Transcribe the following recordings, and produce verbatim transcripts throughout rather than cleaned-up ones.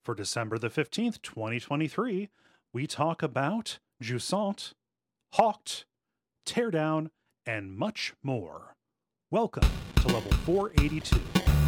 For December the fifteenth, twenty twenty-three, we talk about Jusant, Hawked, Teardown, and much more. Welcome to level four eighty-two.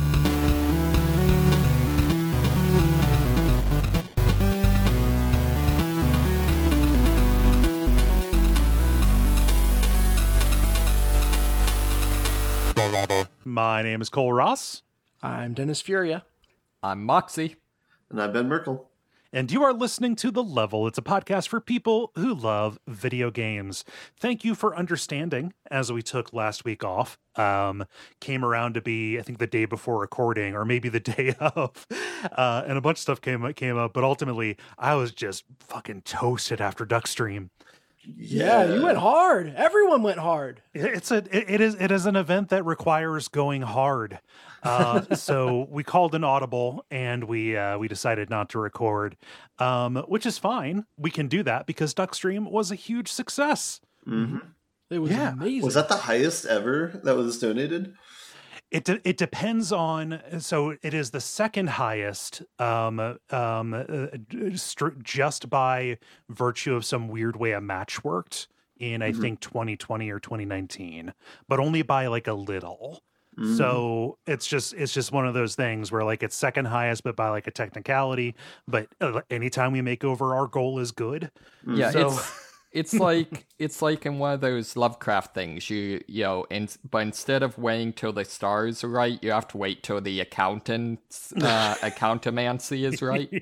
My name is Cole Ross. I'm Dennis Furia. I'm Moxie. And I'm Ben Merkel. And you are listening to The Level. It's a podcast for people who love video games. Thank you for understanding as we took last week off. Um, came around to be, I think, the day before recording, or maybe the day of. Uh, and a bunch of stuff came, came up. But ultimately, I was just fucking toasted after Duckstream. Yeah, yeah, you went hard. Everyone went hard. It's a it, it is it is an event that requires going hard. Uh, so we called an audible and we uh, we decided not to record, um, which is fine. We can do that because Duckstream was a huge success. Mm-hmm. It was yeah. amazing. Was that the highest ever that was donated? It de- it depends on, so it is the second highest, um, um, uh, st- just by virtue of some weird way a match worked in, I mm-hmm. think, twenty twenty or twenty nineteen, but only by like a little. Mm-hmm. So it's just it's just one of those things where like it's second highest, but by like a technicality. But uh, anytime we make over our goal is good. Yeah, so... it's it's like it's like in one of those Lovecraft things. You you know, in, but instead of waiting till the stars are right, you have to wait till the accountant's uh, accountomancy is right.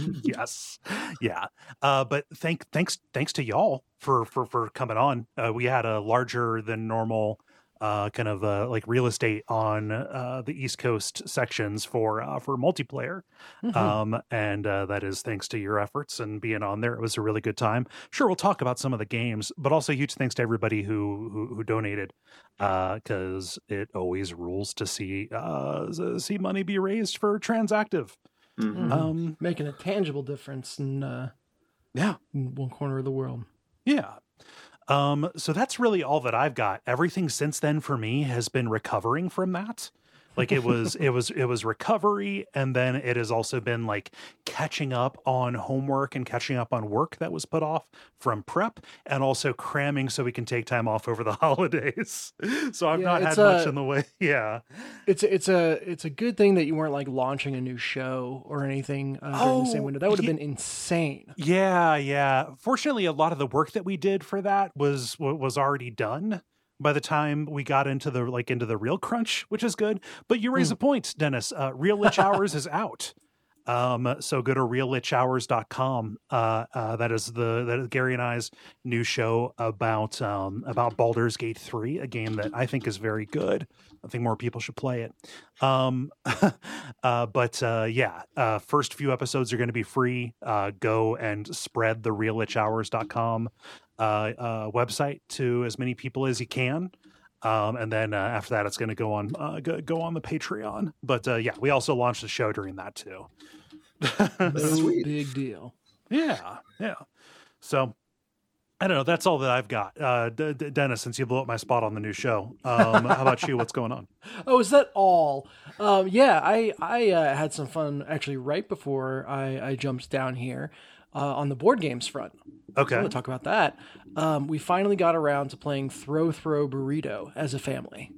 Yes, yeah. Uh, but thank thanks thanks to y'all for for for coming on. Uh, we had a larger than normal. Uh, kind of uh, like real estate on uh, the East Coast sections for uh, for multiplayer, mm-hmm. um, and uh, that is thanks to your efforts and being on there. It was a really good time. Sure, we'll talk about some of the games, but also huge thanks to everybody who who, who donated, because uh, it always rules to see uh, see money be raised for Transactive, mm-hmm. um, making a tangible difference in uh, yeah in one corner of the world. Yeah. Um, so that's really all that I've got. Everything since then for me has been recovering from that. Like it was, it was, it was recovery. And then it has also been like catching up on homework and catching up on work that was put off from prep, and also cramming so we can take time off over the holidays. So I've yeah, not had a, much in the way. Yeah. It's, it's a, it's a good thing that you weren't like launching a new show or anything uh, during oh, the same window. That would have yeah, been insane. Yeah. Yeah. Fortunately, a lot of the work that we did for that was, was already done by the time we got into the like into the real crunch, which is good. But you raise mm. a point, Dennis. Uh, Real Lich Hours is out. Um, so go to real lich hours dot com. Uh, uh, that is the that is Gary and I's new show about um, about Baldur's Gate three, a game that I think is very good. I think more people should play it. Um, uh, but uh, yeah, uh, first few episodes are going to be free. Uh, go and spread the real lich hours dot com uh, uh, website to as many people as you can. Um, and then uh, after that, it's going to go on uh, go, go on the Patreon. But uh, yeah, we also launched the show during that too. Sweet. Big deal. Yeah, yeah. So I don't know. That's all that I've got. Uh, D- D- Dennis, since you blew up my spot on the new show, um, how about you? What's going on? Oh, is that all? Um, yeah, I I uh, had some fun actually right before I, I jumped down here uh, on the board games front. Okay, so I want to talk about that. Um, we finally got around to playing Throw Throw Burrito as a family.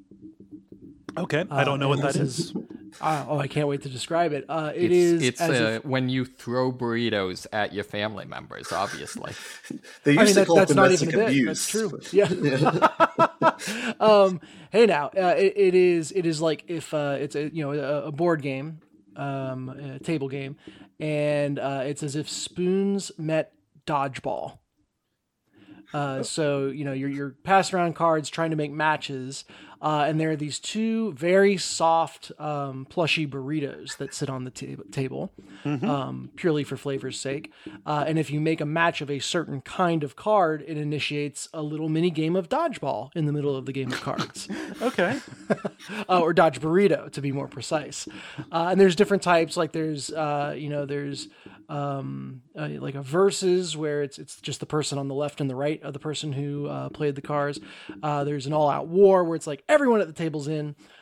Okay, I don't know uh, what that is. is. Uh, oh, I can't wait to describe it. Uh, it it's, is. It's as uh, if, when you throw burritos at your family members, obviously. They used I mean, to that, call that's it not domestic even abuse. A bit. That's true. Yeah. um, hey, now uh, it, it is. It is like if uh, it's a you know a, a board game, um, a table game, and uh, it's as if spoons met dodgeball. Uh, so, you know, you're, you're passing around cards trying to make matches. Uh, and there are these two very soft, um, plushy burritos that sit on the t- table, mm-hmm. um, purely for flavor's sake. Uh, and if you make a match of a certain kind of card, it initiates a little mini game of dodgeball in the middle of the game of cards. Okay. uh, or dodge burrito, to be more precise. Uh, and there's different types, like there's, uh, you know, there's, um, uh, like a versus where it's, it's just the person on the left and the right of the person who, uh, played the cards. Uh, there's an all out war where it's like everyone at the table's in.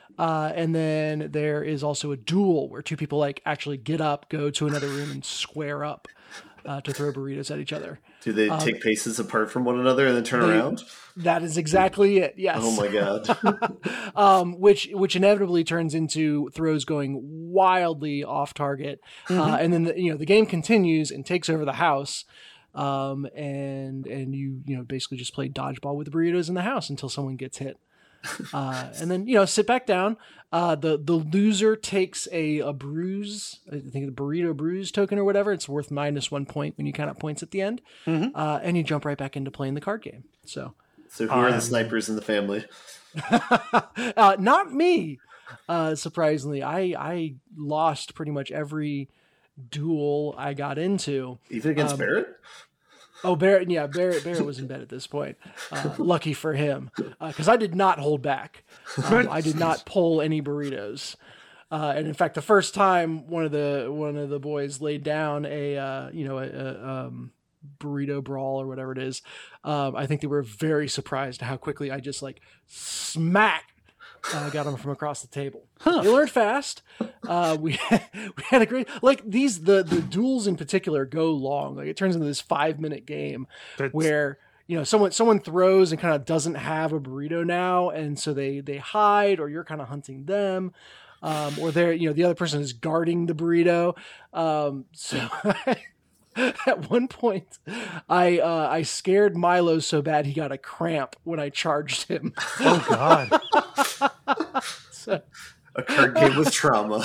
Uh, and then there is also a duel where two people like actually get up, go to another room, and square up uh, to throw burritos at each other. Do they Um, take paces apart from one another and then turn they- around? That is exactly it. Yes. Oh my god. um, which which inevitably turns into throws going wildly off target, uh, and then the, you know the game continues and takes over the house, um, and and you you know basically just play dodgeball with the burritos in the house until someone gets hit, uh, and then you know sit back down. Uh, the the loser takes a a bruise, I think the burrito bruise token or whatever. It's worth minus one point when you count up points at the end, uh, and you jump right back into playing the card game. So. So who are Um, the snipers in the family? uh, not me. Uh, surprisingly, I I lost pretty much every duel I got into. Even against um, Barrett? Oh, Barrett, yeah, Barrett, Barrett was in bed at this point. Uh, lucky for him, because I did not hold back. Um, I did not pull any burritos. Uh, and in fact, the first time one of the one of the boys laid down a uh, you know a, a um, burrito brawl or whatever it is, um, I think they were very surprised at how quickly I just like smack uh, got them from across the table. Huh. They learned fast. Uh, we we had a great like these the the duels in particular go long. Like it turns into this five minute game That's- where you know someone someone throws and kind of doesn't have a burrito now, and so they they hide, or you're kind of hunting them. Um, or they're, you know, the other person is guarding the burrito. Um, so at one point, I uh, I scared Milo so bad he got a cramp when I charged him. Oh God. So, A card game with trauma.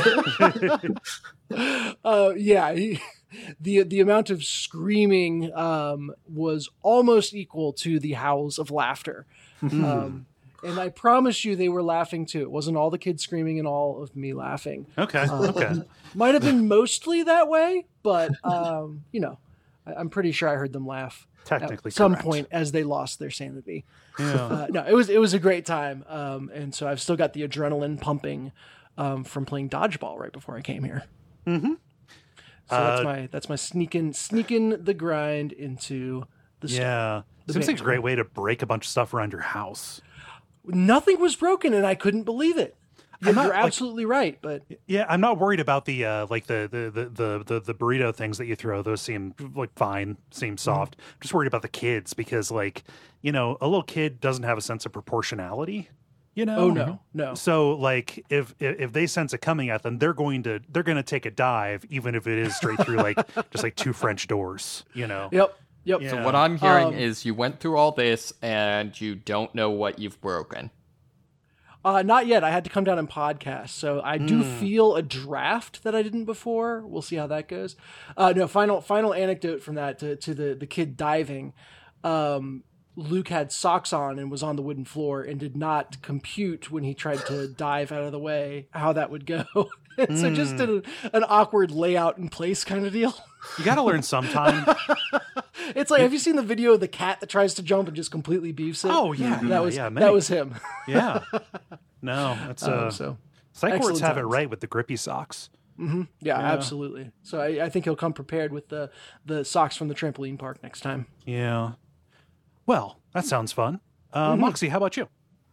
uh, yeah, he, the the amount of screaming um, was almost equal to the howls of laughter. Um, and I promise you, they were laughing too. It wasn't all the kids screaming and all of me laughing. Okay. Okay. Might have been mostly that way, but um, you know, I, I'm pretty sure I heard them laugh Technically at some correct. point as they lost their sanity. Yeah. Uh, no, it was it was a great time, um, and so I've still got the adrenaline pumping um, from playing dodgeball right before I came here. Mm-hmm. So that's Uh, my that's my sneaking sneaking the grind into the store. Yeah. The Seems like a banter. great way to break a bunch of stuff around your house. Nothing was broken, and I couldn't believe it. You're, I'm not, you're like- absolutely right, but Yeah, I'm not worried about the uh like the the the the the, the burrito things that you throw. Those seem like fine, seem soft. I'm just worried about the kids because like, you know, a little kid doesn't have a sense of proportionality, you know? oh no, no. So like if if if they sense it coming at them, they're going to they're going to take a dive even if it is straight through like just like two French doors, you know. Yep, yep. Yeah. So what I'm hearing Um, is you went through all this and you don't know what you've broken. Uh, not yet. I had to come down and podcast, so I do Hmm. feel a draft that I didn't before. We'll see how that goes. Uh, no, final final anecdote from that to, to the the kid diving. Um, Luke had socks on and was on the wooden floor and did not compute when he tried to dive out of the way how that would go. And so just did a, an awkward layout in place kind of deal. You got to learn sometime. It's like, have you seen the video of the cat that tries to jump and just completely beefs it? Oh, yeah, that yeah, was yeah, many. that was him. Yeah. No, that's uh Um, so psych wards excellent have it times. right with the grippy socks. yeah, Yeah. absolutely. So I, I think he'll come prepared with the the socks from the trampoline park next time. Yeah. Well, that sounds fun. Uh, Moxie, how about you?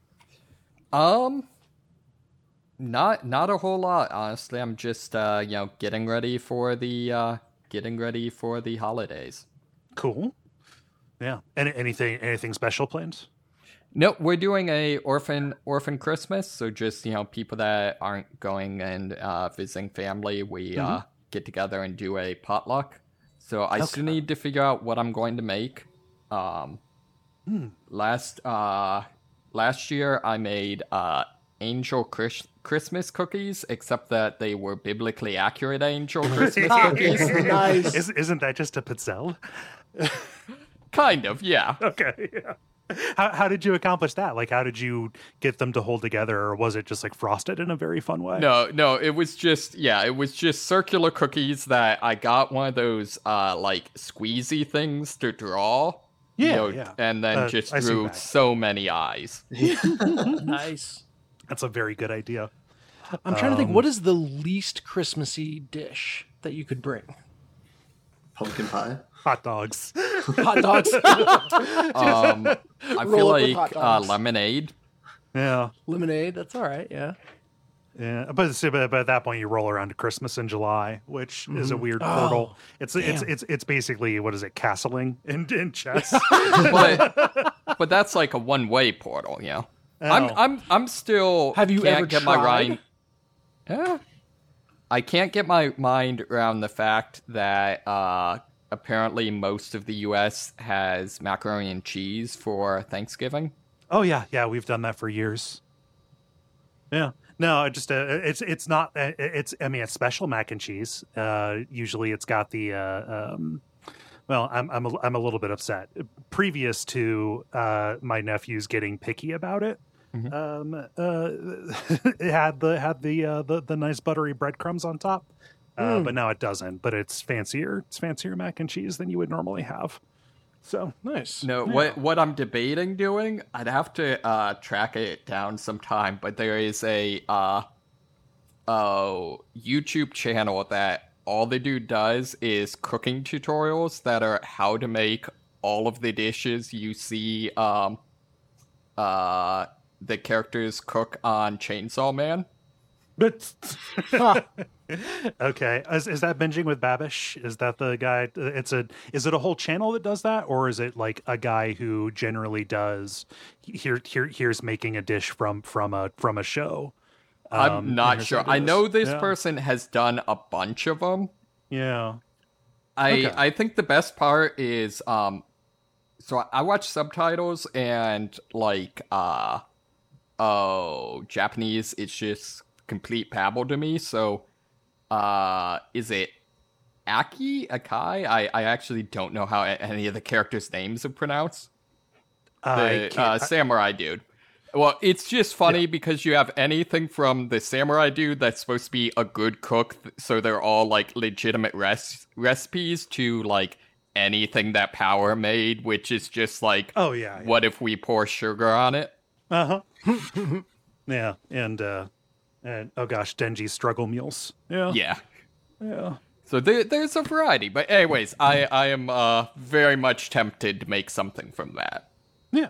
Um, not not a whole lot, honestly. I'm just uh, you know, getting ready for the uh, getting ready for the holidays. Cool. Yeah. Any, anything anything special planned? No, we're doing a orphan orphan Christmas, so just, you know, people that aren't going and uh, visiting family, we uh, get together and do a potluck. So I still need to figure out what I'm going to make. Um, last uh, last year I made uh, angel Chris- Christmas cookies, except that they were biblically accurate angel Christmas cookies. Nice. Is, isn't that just a pizzelle? Kind of, yeah. Okay. Yeah. How how did you accomplish that? Like, how did you get them to hold together, or was it just like frosted in a very fun way? No, no, it was just, yeah, it was just circular cookies that I got one of those, uh, like, squeezy things to draw. you Yeah, know, yeah. And then Uh, just I see drew that. so many eyes. Nice. That's a very good idea. I'm trying to think, what is the least Christmassy dish that you could bring? Pumpkin pie. Hot dogs. Hot dogs. Um, I feel Roll up with hot like uh, dogs. lemonade. Yeah. Lemonade. That's all right. Yeah. Yeah, but, it's- but but at that point you roll around to Christmas in July, which is a weird Oh, portal. It's it's damn. it's it's basically what is it, castling in, in chess? but but that's like a one way portal, you know. I'm Oh. I'm I'm still Have you can't ever get my tried? mind. Yeah. I can't get my mind around the fact that uh, apparently most of the U S has macaroni and cheese for Thanksgiving. Oh yeah, yeah, we've done that for years. Yeah. No, it just uh, it's it's not uh, it's I mean it's special mac and cheese. Uh, usually it's got the uh, um, well, I'm I'm a, I'm a little bit upset. Previous to uh, my nephews getting picky about it, um, uh, it had the had the uh, the the nice buttery breadcrumbs on top, uh, but now it doesn't. But it's fancier. It's fancier mac and cheese than you would normally have. So Nice. No, what what I'm debating doing, I'd have to uh, track it down sometime, but there is a uh, oh YouTube channel that all the dude does is cooking tutorials that are how to make all of the dishes you see um, uh, the characters cook on Chainsaw Man. But okay, is, is that binging with Babish? Is that the guy? It's a. Is it a whole channel that does that, or is it like a guy who generally does? Here, here, here's making a dish from from a from a show. I'm Um, not here's sure. how to I do know this Yeah. person has done a bunch of them. Yeah. I Okay. I think the best part is um so I- I watch subtitles and like uh oh Japanese it's just complete babble to me. So uh is it Aki Akai? I I actually don't know how a- any of the characters' names are pronounced. I The can't- uh, samurai dude. Well, it's just funny because you have anything from the samurai dude that's supposed to be a good cook, th- so they're all like legitimate res- recipes, to like anything that Power made, which is just like, oh yeah. yeah. what if we pour sugar on it? Uh huh. yeah, and uh, and oh gosh, Denji's struggle mules. Yeah. Yeah. Yeah. So there, there's a variety, but anyways, I I am uh very much tempted to make something from that. Yeah.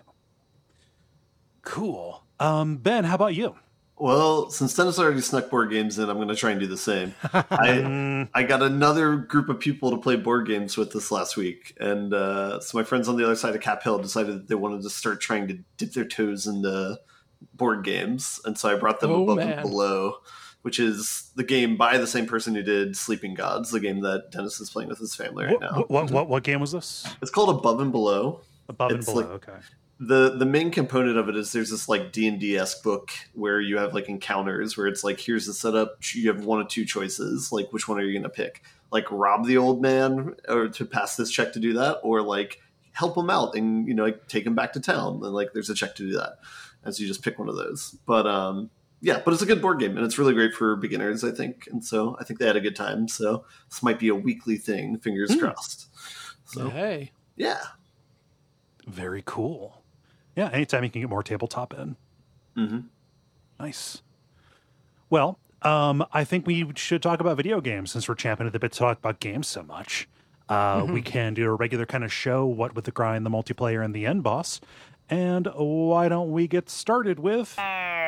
Cool. Um, Ben, how about you? Well, since Dennis already snuck board games in, I'm going to try and do the same. I I got another group of people to play board games with this last week, and uh, so my friends on the other side of Cap Hill decided that they wanted to start trying to dip their toes into board games, and so I brought them Oh, Above man. and Below, which is the game by the same person who did Sleeping Gods, the game that Dennis is playing with his family right What, now. what what what game was this? It's called Above and Below. Above and It's below. like- okay. the the main component of it is there's this like D and D-esque book where you have like encounters where it's like, here's the setup, you have one of two choices, like which one are you going to pick, like rob the old man or to pass this check to do that, or like help him out and, you know, like take him back to town, and like there's a check to do that, and so you just pick one of those. But um yeah, but it's a good board game and it's really great for beginners, I think, and so I think they had a good time. So this might be a weekly thing, fingers crossed. So Hey. yeah. Very cool. Yeah, anytime you can get more tabletop in. Mm-hmm. Nice. Well, um, I think we should talk about video games since we're championing the bit to talk about games so much. Uh, We can do a regular kind of show, what with the grind, the multiplayer, and the end boss. And why don't we get started with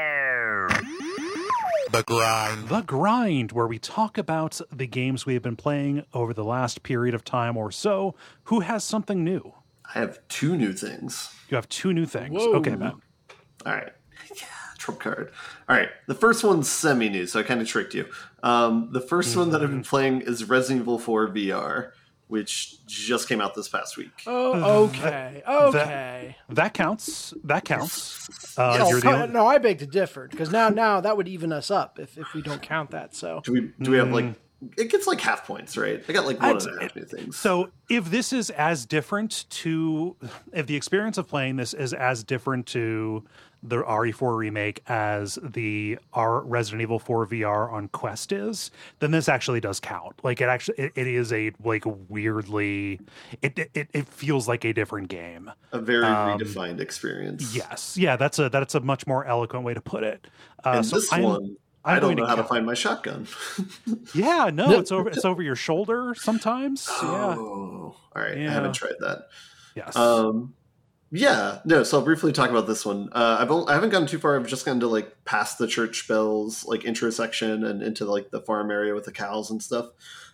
The grind. The Grind, where we talk about the games we have been playing over the last period of time or so. Who has something new? I have two new things. You have two new things. Whoa. Okay, Matt. All right. Yeah, trump card. All right. The first one's semi-new, so I kind of tricked you. Um, the first one that I've been playing is Resident Evil four V R, which just came out this past week. Oh, okay. Okay. That counts. That counts. Uh, no, you're the co- only- no, I beg to differ because now, now that would even us up if, if we don't count that. So Do we do we have like it gets like half points, right? I got like one I'd- and a half new things. So if this is as different to, if the experience of playing this is as different to the R E four remake as the R Resident Evil four V R on Quest is, then this actually does count. Like it actually, it, it is a like weirdly, it, it it feels like a different game. a very um, redefined experience. Yes, yeah, that's a that's a much more eloquent way to put it. Uh, And so this I'm- one, I'm I don't going to know how to count. find my shotgun. Yeah, no, it's over. It's over your shoulder sometimes. Yeah. Oh, all right. I Yeah. haven't tried that. Yes. Um, Yeah, no. So I'll briefly talk about this one. Uh, I've only, I haven't gotten too far. I've just gotten to like past the church bells, like intro section, and into like the farm area with the cows and stuff.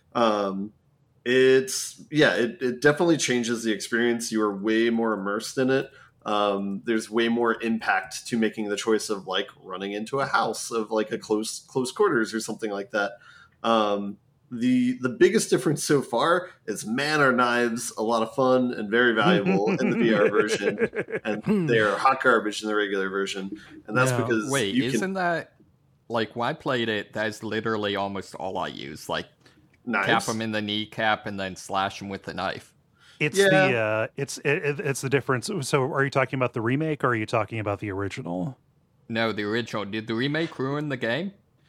Um, it's yeah, it, it definitely changes the experience. You are way more immersed in it. Um, there's way more impact to making the choice of like running into a house of like a close close quarters or something like that. Um, The the biggest difference so far is, man, are knives a lot of fun and very valuable in the V R version, and they are hot garbage in the regular version. And that's Yeah. because Wait, you isn't can, that like when I played it? That's literally almost all I use. Like knives. cap them in the kneecap and then slash them with the knife. It's Yeah. the uh, it's it, it's the difference. So, are you talking about the remake or are you talking about the original? No, the original. Did the remake ruin the game?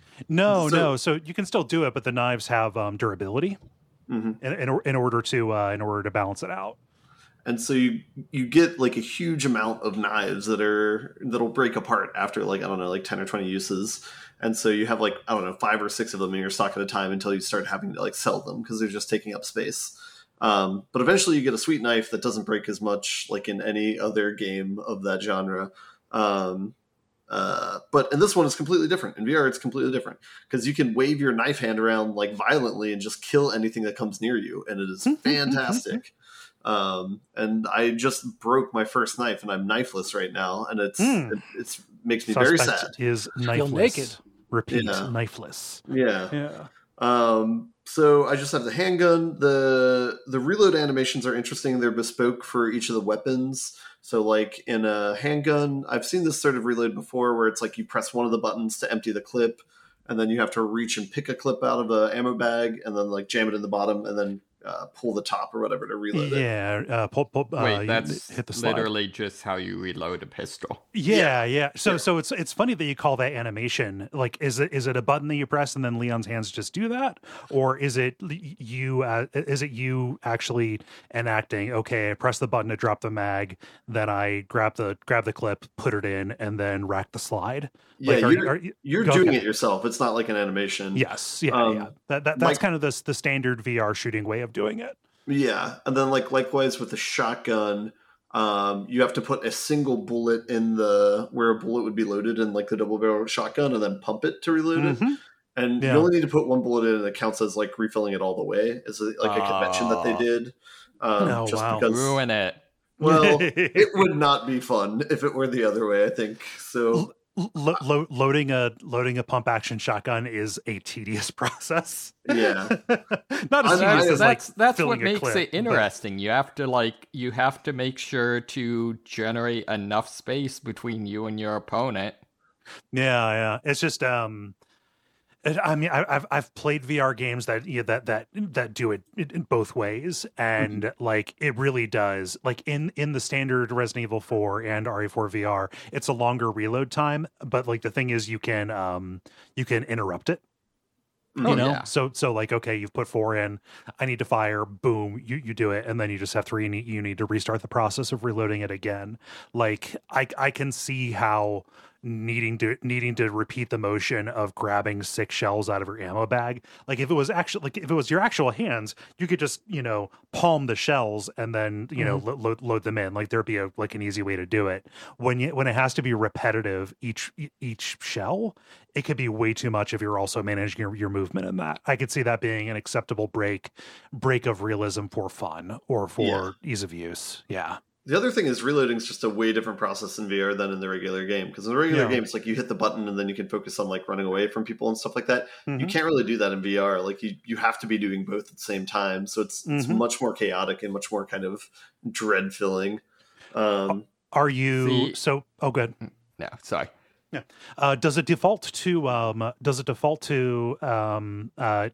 No, So- no. So you can still do it, but the knives have um, durability Mhm. in, in in order to uh, in order to balance it out. And so you you get like a huge amount of knives that are that'll break apart after like I don't know like ten or twenty uses. And so you have like I don't know five or six of them in your stock at a time until you start having to like sell them because they're just taking up space. Um, but eventually you get a sweet knife that doesn't break as much like in any other game of that genre. Um, uh, but in this one it's completely different. In V R it's completely different because you can wave your knife hand around like violently and just kill anything that comes near you, and it is fantastic. Um, and I just broke my first knife, and I'm knifeless right now, and it's Mm. it it's, makes me very sad. Suspect is Feel knifeless. naked. Repeat, Yeah. knifeless. Yeah. Yeah. Um, so I just have the handgun. The the reload animations are interesting. They're bespoke for each of the weapons. So like in a handgun, I've seen this sort of reload before where it's like you press one of the buttons to empty the clip, and then you have to reach and pick a clip out of a ammo bag and then like jam it in the bottom and then uh, pull the top or whatever to reload it. Yeah. Uh, pull, pull, uh, Wait, you that's hit the slide. literally just how you reload a pistol. Yeah, yeah. So, Yeah. so it's it's funny that you call that animation. Like, is it is it a button that you press and then Leon's hands just do that, or is it you? Uh, is it you actually enacting? Okay, I press the button to drop the mag, then I grab the grab the clip, put it in, and then rack the slide. Yeah, Like, are you're, you- are you- you're go doing ahead. it yourself. It's not like an animation. Yes, yeah, Um, yeah. That, that that's like- kind of the the standard V R shooting way of doing it. Yeah, and then like likewise with the shotgun, um, you have to put a single bullet in the where a bullet would be loaded in like the double barrel shotgun, and then pump it to reload it. Mhm. And Yeah. you only need to put one bullet in, and it counts as like refilling it all the way. Is it like a convention that they Ah. did? Um, Oh, just wow. because, Ruin it. well, it would not be fun if it were the other way. I think so. Lo- lo- loading a loading a pump action shotgun is a tedious process. Yeah. Not as I- tedious I- as like that's that's filling what a makes clip, it but- interesting. You have to like you have to make sure to generate enough space between you and your opponent. Yeah, yeah. It's just um it- I mean, I, I've I've played V R games that yeah, that that that do it in in both ways, and Mm-hmm. like it really does. Like in in the standard Resident Evil four and R E four V R, it's a longer reload time, but like the thing is, you can um you can interrupt it. You Oh, know, yeah. so so like okay, you've put four in. I need to fire. Boom, you you do it, and then you just have three. And you need to restart the process of reloading it again. Like I I can see how needing to needing to repeat the motion of grabbing six shells out of your ammo bag. Like if it was actually like if it was your actual hands, you could just you know palm the shells and then you know lo- lo- load them in. Like there'd be a like an easy way to do it. When you when it has to be repetitive each each shell, it could be way too much if you're also managing your, your movement in that. I could see that being an acceptable break break of realism for fun or for ease of use. Yeah. The other thing is reloading is just a way different process in V R than in the regular game. Because in the regular Yeah. game, it's like you hit the button and then you can focus on like running away from people and stuff like that. You Mhm. can't really do that in V R. Like you, you have to be doing both at the same time. So it's it's Mhm. much more chaotic and much more kind of dread filling. Um, Are you See- so? Oh, good. No, sorry. Uh, does it default to um, does it default to um, uh,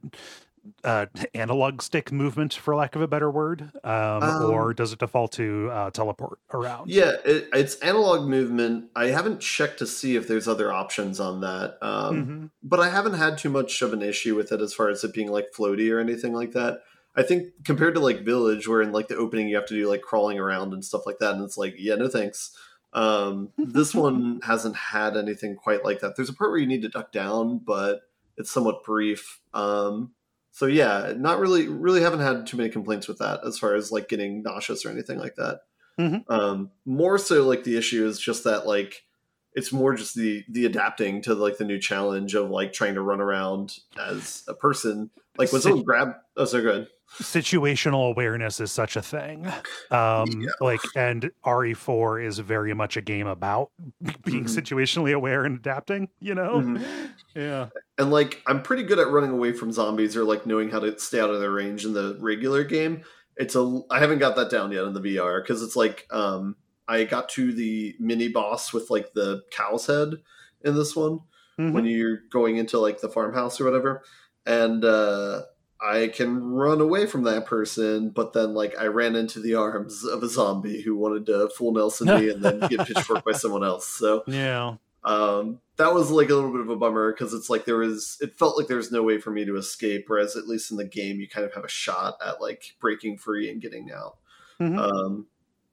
uh, analog stick movement, for lack of a better word, um, Um, or does it default to uh, teleport around? yeah, it, it's analog movement. I haven't checked to see if there's other options on that. Um, Mhm. but I haven't had too much of an issue with it as far as it being like floaty or anything like that. I think compared to like Village, where in like the opening you have to do like crawling around and stuff like that, and it's like, yeah, no thanks. Um, this one hasn't had anything quite like that. There's a part where you need to duck down, but it's somewhat brief. Um, so yeah, not really, really haven't had too many complaints with that as far as like getting nauseous or anything like that. Mm-hmm. Um, more so, like the issue is just that like it's more just the the adapting to like the new challenge of like trying to run around as a person. Like when someone grab, oh, so good. Situational awareness is such a thing. Um, Yeah. Like, and R E four is very much a game about being Mhm. situationally aware and adapting, you know? Mhm. Yeah. And like I'm pretty good at running away from zombies or like knowing how to stay out of their range in the regular game. It's a I haven't got that down yet in the V R because it's like um I got to the mini boss with like the cow's head in this one Mhm. when you're going into like the farmhouse or whatever, and uh I can run away from that person, but then like I ran into the arms of a zombie who wanted to full Nelson me and then get pitchforked by someone else. So Yeah. um, that was like a little bit of a bummer because it's like there was, it felt like there was no way for me to escape. Whereas at least in the game, you kind of have a shot at like breaking free and getting out. Mhm. Um,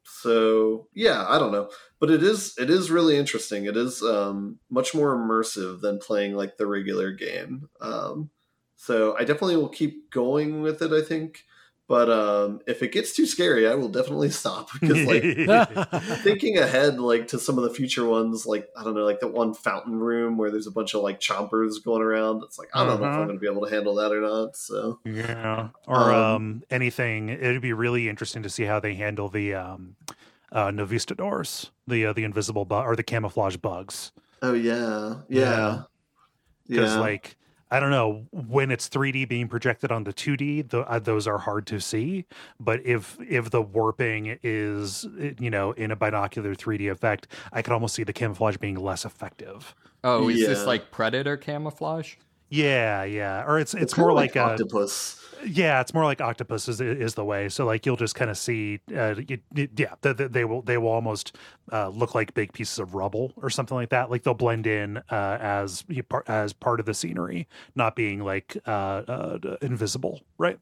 so yeah, I don't know, but it is, it is really interesting. It is um, much more immersive than playing like the regular game. Um, so I definitely will keep going with it, I think. But um, if it gets too scary, I will definitely stop because like thinking ahead like to some of the future ones, like I don't know, like the one fountain room where there's a bunch of like chompers going around. It's like I don't know if Uh-huh. I'm going to be able to handle that or not. So Yeah. Or Um, um, anything. It'd be really interesting to see how they handle the um, uh, Novistadors, the uh, the invisible bug or the camouflage bugs. oh yeah, Yeah. yeah, Because yeah. like I don't know, when it's three D being projected onto two D, the, uh, those are hard to see. But if if the warping is, you know, in a binocular three D effect, I could almost see the camouflage being less effective. Oh, is this Yeah. like predator camouflage? Yeah, yeah. Or it's it's kinda more like, a octopus. yeah, it's more like octopus is is the way. So like you'll just kind of see, uh, it, it- yeah, they, they they will they will almost uh, look like big pieces of rubble or something like that. Like they'll blend in uh, as as part of the scenery, not being like uh, uh, invisible, right?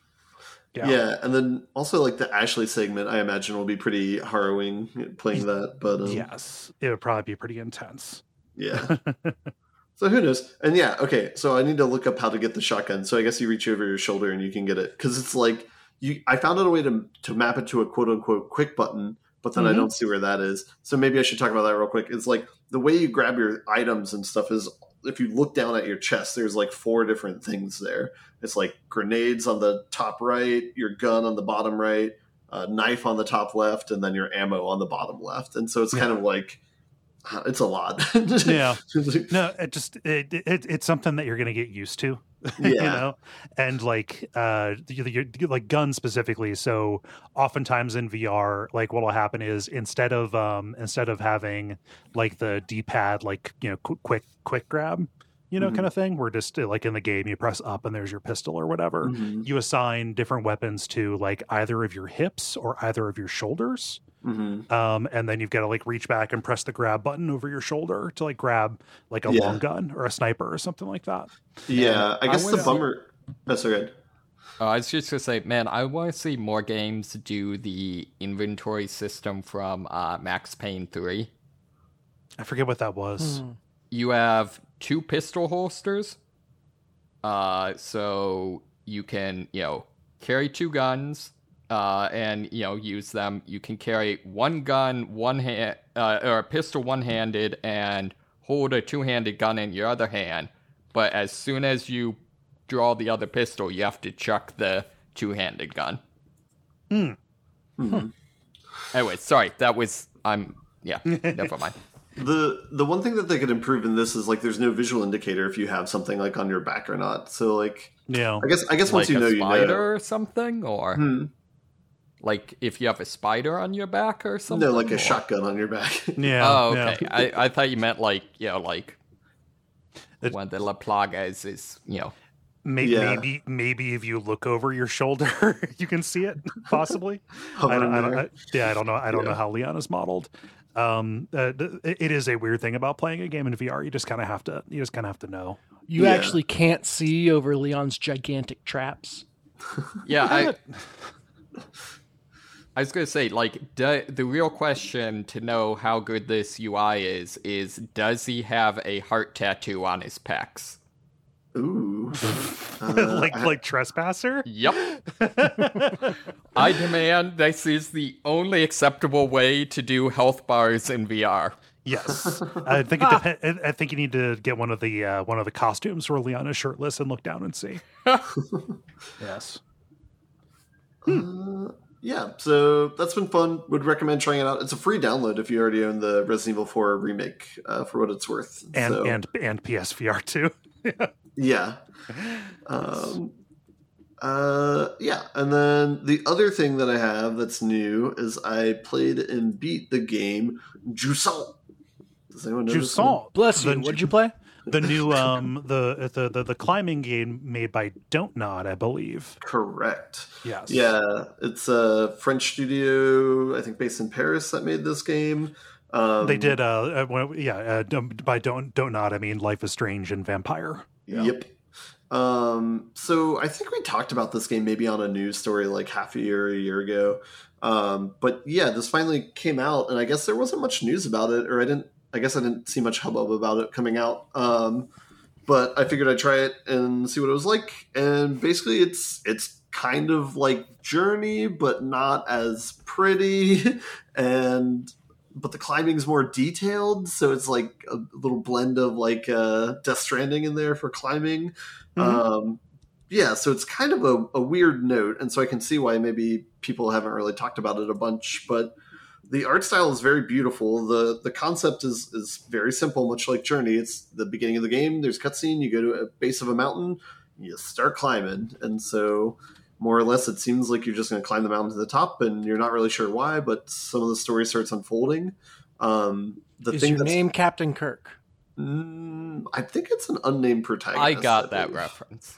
Yeah. and then also like the Ashley segment, I imagine will be pretty harrowing playing that. But um, Yes, it would probably be pretty intense. yeah. So who knows? And yeah, okay. So I need to look up how to get the shotgun. So I guess you reach over your shoulder and you can get it because it's like you. I found out a way to to map it to a quote unquote quick button, but then I Mhm. don't see where that is. So maybe I should talk about that real quick. It's like the way you grab your items and stuff is if you look down at your chest, there's like four different things there. It's like grenades on the top right, your gun on the bottom right, a knife on the top left, and then your ammo on the bottom left. And so it's kind of like it's a lot. Yeah. No, it just it, it it's something that you're going to get used to, you Yeah. know, and like uh, you, you, like guns specifically. So oftentimes in V R, like what will happen is instead of um instead of having like the D-pad, like you know, qu- quick quick grab, you know, Mhm. kind of thing, where just uh, like in the game you press up and there's your pistol or whatever. Mhm. You assign different weapons to like either of your hips or either of your shoulders. Mhm. Um, and then you've got to like reach back and press the grab button over your shoulder to like grab like a Yeah. long gun or a sniper or something like that. Yeah, I I guess the would- bummer. That's so good. Oh, I was just gonna say, man, I want to see more games do the inventory system from uh, Max Payne three. I forget what that was. Hmm. You have two pistol holsters, uh, so you can, you know, carry two guns, uh, and you know, use them. You can carry one gun, one hand, uh, or a pistol one-handed, and hold a two-handed gun in your other hand. But as soon as you draw the other pistol, you have to chuck the two-handed gun. Hmm. Mhm. Anyway, sorry, that was I'm yeah, never mind. The the one thing that they could improve in this is like there's no visual indicator if you have something like on your back or not. So like Yeah. I guess I guess once Like you know a you spider know. or something, or Hmm. like if you have a spider on your back or something. No, like a or- shotgun on your back. Yeah. Oh, yeah. okay. I, I thought you meant like you know like It- when the La Plaga is is you know. Maybe, Yeah. maybe, maybe if you look over your shoulder, you can see it. Possibly. I don't, Hovering I don't, there. I, yeah, I don't know. I don't know Yeah. how Leon is modeled. Um, uh, th- it is a weird thing about playing a game in V R. You just kind of have to. You just kind of have to know. You Yeah. actually can't see over Leon's gigantic traps. Yeah, I. I was gonna say, like, do, the real question to know how good this U I is is, does he have a heart tattoo on his pecs? Ooh. Uh, like I- like trespasser. Yep. I demand this is the only acceptable way to do health bars in V R. Yes, I think it depends. I think you need to get one of the uh, one of the costumes where Leon is shirtless and look down and see. Yes. Uh, yeah, so that's been fun. Would recommend trying it out. It's a free download if you already own the Resident Evil four remake, uh, for what it's worth. And so, and and P S V R too. yeah. Um, uh, yeah, and then the other thing that I have that's new is I played and beat the game Jusant. Does anyone know this one? Jusant. Bless you. The- What'd you play? The new um the, the the the climbing game made by Don't Nod, I believe. Correct. Yes. Yeah, it's a French studio, I think, based in Paris that made this game. Um, They did uh, uh well, yeah, uh, don't- by Don't Don't Nod I mean Life is Strange and Vampire. Yep. Um, so I think we talked about this game maybe on a news story like half a year, a year ago. Um, but yeah, this finally came out, and I guess there wasn't much news about it, or I didn't. I guess I didn't see much hubbub about it coming out. Um, but I figured I'd try it and see what it was like. And basically, it's it's kind of like Journey, but not as pretty. And but the climbing's more detailed, so it's like a little blend of like uh, Death Stranding in there for climbing. Mhm. Um, yeah, so it's kind of a, a weird note, and so I can see why maybe people haven't really talked about it a bunch. But the art style is very beautiful. the The concept is is very simple, much like Journey. It's the beginning of the game. There's cutscene. You go to a base of a mountain. You start climbing, and so more or less, it seems like you're just going to climb the mountain to the top, and you're not really sure why. But some of the story starts unfolding. Um, the Is thing your that's, name Captain Kirk? Mm, I think it's an unnamed protagonist. I got that believe. reference.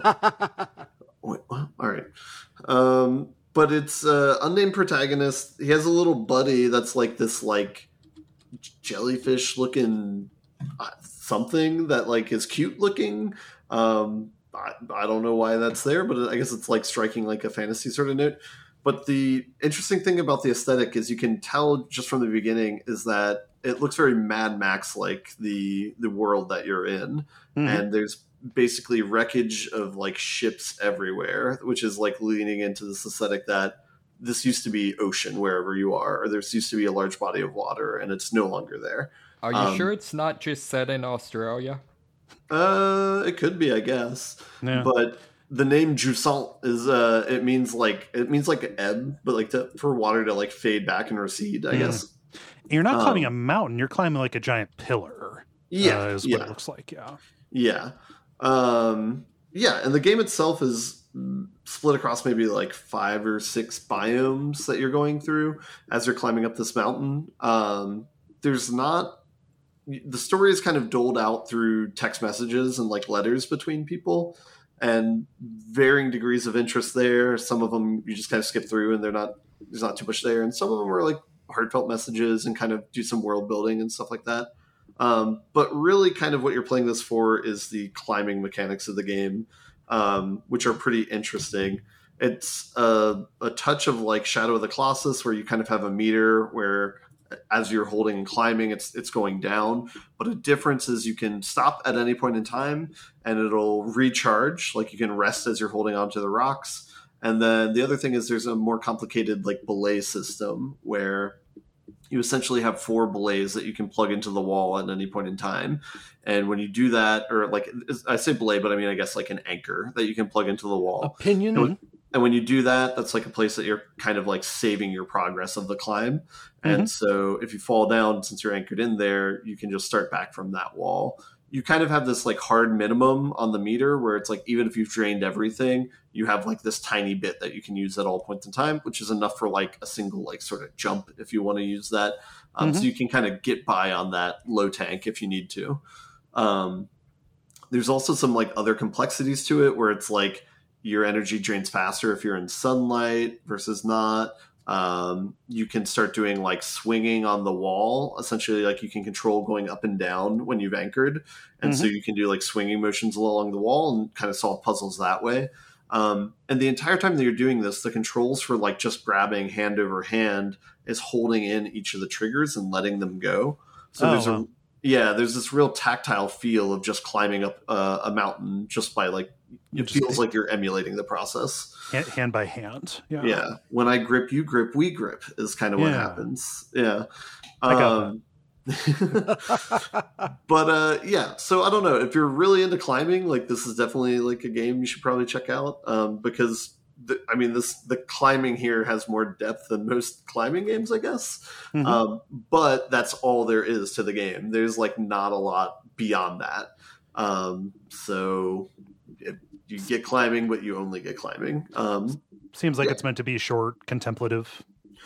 Wait, what? All right. Um, but it's uh, unnamed protagonist. He has a little buddy that's like this, like jellyfish looking uh, something that like is cute looking. Um, I, I don't know why that's there, but I guess it's like striking like a fantasy sort of note. But the interesting thing about the aesthetic is you can tell just from the beginning is that it looks very Mad Max like the the world that you're in, Mhm. and there's basically wreckage of like ships everywhere, which is like leaning into this aesthetic that this used to be ocean wherever you are, or there's used to be a large body of water, and it's no longer there. Are you Um, sure it's not just set in Australia? Uh, it could be, I guess. Yeah. But the name Jusant is uh, it means like it means like ebb, but like to, for water to like fade back and recede, I Mm. guess. You're not climbing Um, a mountain. You're climbing like a giant pillar. Yeah, uh, is yeah. what it looks like. Yeah. Yeah. Um, yeah, and the game itself is split across maybe like five or six biomes that you're going through as you're climbing up this mountain. Um, there's not the story is kind of doled out through text messages and like letters between people, and varying degrees of interest there. Some of them you just kind of skip through and they're not there's not too much there, and some of them are like heartfelt messages and kind of do some world building and stuff like that. Um, but really kind of what you're playing this for is the climbing mechanics of the game, um, which are pretty interesting. It's a, a touch of like Shadow of the Colossus, where you kind of have a meter where as you're holding and climbing, it's it's going down. But a difference is you can stop at any point in time and it'll recharge. Like you can rest as you're holding onto the rocks. And then the other thing is there's a more complicated like belay system where you essentially have four belays that you can plug into the wall at any point in time. And when you do that, or like I say belay, but I mean, I guess like an anchor that you can plug into the wall. Opinion? And and when you do that, that's like a place that you're kind of like saving your progress of the climb. And so if you fall down, since you're anchored in there, you can just start back from that wall. You kind of have this like hard minimum on the meter where it's like, even if you've drained everything, you have like this tiny bit that you can use at all points in time, which is enough for like a single like sort of jump if you want to use that. Um, Mhm. So you can kind of get by on that low tank if you need to. Um, there's also some like other complexities to it where it's like your energy drains faster if you're in sunlight versus not. Um, you can start doing like swinging on the wall. Essentially, like you can control going up and down when you've anchored. And so you can do like swinging motions along the wall and kind of solve puzzles that way. Um, and the entire time that you're doing this, the controls for like just grabbing hand over hand is holding in each of the triggers and letting them go. So Oh, there's wow. a Yeah, there's this real tactile feel of just climbing up uh, a mountain just by like, it Just- feels like you're emulating the process. hand, hand by hand. Yeah. Yeah. When I grip, you grip, we grip is kind of what Yeah. happens. Yeah. I got Um, but uh, yeah, so I don't know if you're really into climbing, like this is definitely like a game you should probably check out um, because the, I mean this the climbing here has more depth than most climbing games, I guess. Mhm. Um, but that's all there is to the game. There's like not a lot beyond that. Um, so it, you get climbing, but you only get climbing. Um, Seems like Yeah. it's meant to be short, contemplative.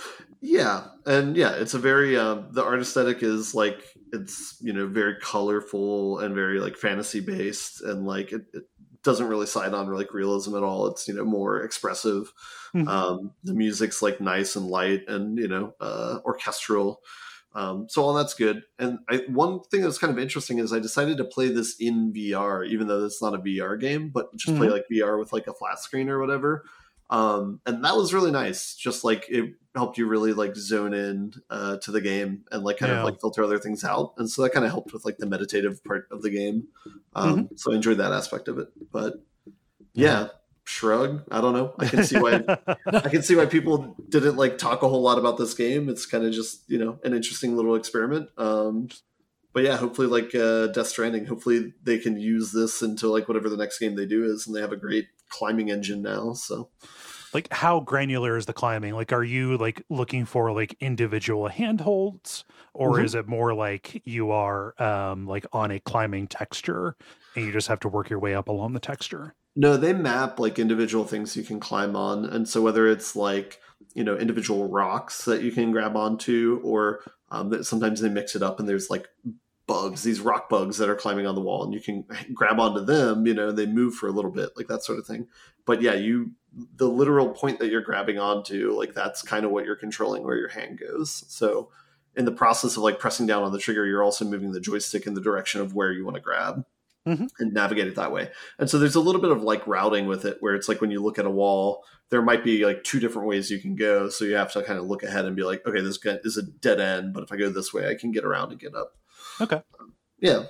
Yeah, and yeah, it's a very um, the art aesthetic is like it's you know very colorful and very like fantasy based, and like it, it doesn't really side on like realism at all. It's you know more expressive. Mhm. Um, the music's like nice and light and you know uh, orchestral. Um, so all that's good. And I, one thing that's kind of interesting is I decided to play this in V R, even though it's not a V R game, but just play like V R with like a flat screen or whatever. Um, and that was really nice. Just like it helped you really like zone in uh, to the game and like kind Yeah. of like filter other things out. And so that kind of helped with like the meditative part of the game. Um, So I enjoyed that aspect of it. But yeah, shrug. I don't know. I can see why. I can see why people didn't like talk a whole lot about this game. It's kind of just you know an interesting little experiment. Um, but yeah, hopefully like uh, Death Stranding, hopefully they can use this into like whatever the next game they do is, and they have a great climbing engine now. So Like, how granular is the climbing? Like, are you like looking for like individual handholds, or Mhm. is it more like you are um like on a climbing texture and you just have to work your way up along the texture? no, they map like individual things you can climb on, and so whether it's like you know individual rocks that you can grab onto, or um, that sometimes they mix it up and there's like bugs, these rock bugs that are climbing on the wall, and you can grab onto them. You know, they move for a little bit, like that sort of thing. But yeah, you the literal point that you're grabbing onto, like that's kind of what you're controlling where your hand goes. So in the process of like pressing down on the trigger, you're also moving the joystick in the direction of where you want to grab. Mhm. And navigate it that way. And so there's a little bit of like routing with it where it's like when you look at a wall, there might be like two different ways you can go. So you have to kind of look ahead and be like, okay, this is a dead end, but if I go this way, I can get around and get up. Okay, Yeah.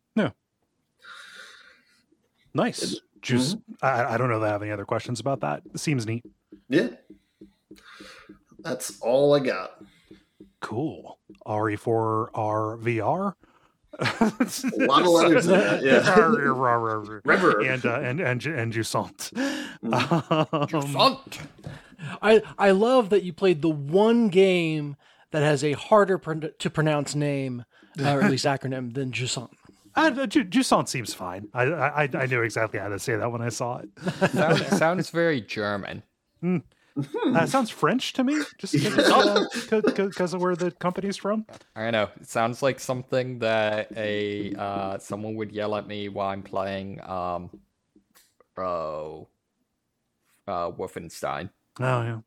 nice. Just I, I don't know that I have any other questions about that. It seems neat. Yeah. That's all I got. Cool. R E for R V R. A lot of letters in that. Yeah. River. and uh, and and and Jusant. Mm. Um, I I love that you played the one game that has a harder pr- to pronounce name, uh, or at least acronym, than Jusant. uh, Ju- Jusant seems fine. I, I I knew exactly how to say that when I saw it. Sounds, sounds very German. Uh, it sounds French to me, just because of where the company's from. I don't know. It sounds like something that a uh, someone would yell at me while I'm playing um, oh, uh, Wolfenstein. Oh yeah.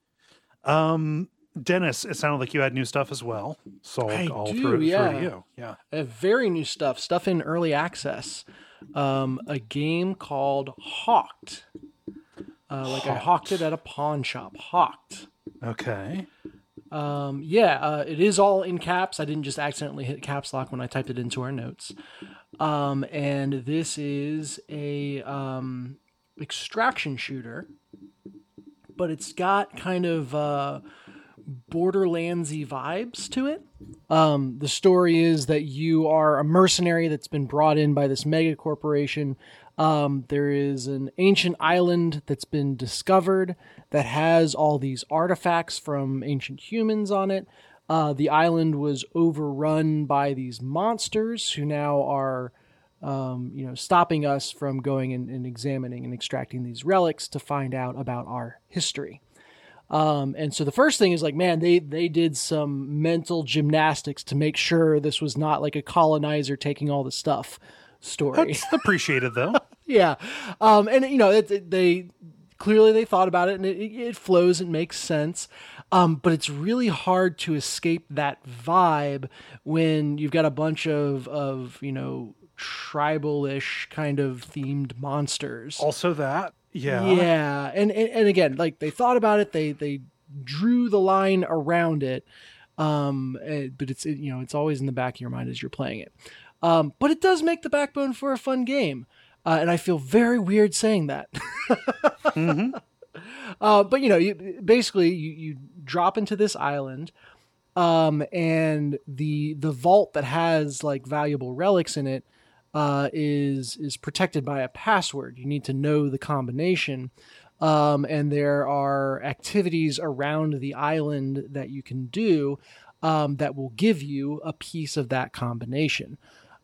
Um, Dennis, it sounded like you had new stuff as well, so I I'll do, throw it yeah. through to you. Yeah. Uh, very new stuff, stuff in early access. Um, a game called Hawked. Uh, like I hawked it at a pawn shop. Hawked. Okay. Um, yeah, uh, it is all in caps. I didn't just accidentally hit caps lock when I typed it into our notes. Um, and this is a um, extraction shooter, but it's got kind of uh, Borderlands-y vibes to it. Um, the story is that you are a mercenary that's been brought in by this mega corporation. Um, there is an ancient island that's been discovered that has all these artifacts from ancient humans on it. Uh, the island was overrun by these monsters who now are, um, you know, stopping us from going and, and examining and extracting these relics to find out about our history. Um, and so the first thing is like, man, they, they did some mental gymnastics to make sure this was not like a colonizer taking all the stuff story. That's appreciated though. Yeah. Um, and you know, it, it- they clearly they thought about it and it, it flows and makes sense. Um, but it's really hard to escape that vibe when you've got a bunch of, of, you know, tribal-ish kind of themed monsters. Also that. Yeah. Yeah. And, and, and again, like they thought about it, they, they drew the line around it. Um, eh, but it's it, you know it's always in the back of your mind as you're playing it. Um, but it does make the backbone for a fun game, uh, and I feel very weird saying that. mm-hmm. uh, but you know, you, basically, you, you drop into this island, um, and the the vault that has like valuable relics in it uh, is is protected by a password. You need to know the combination. Um, and there are activities around the island that you can do um, that will give you a piece of that combination.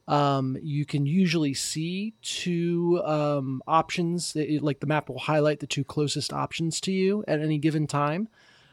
Um, you can usually see two um, options. It, like the map will highlight the two closest options to you at any given time.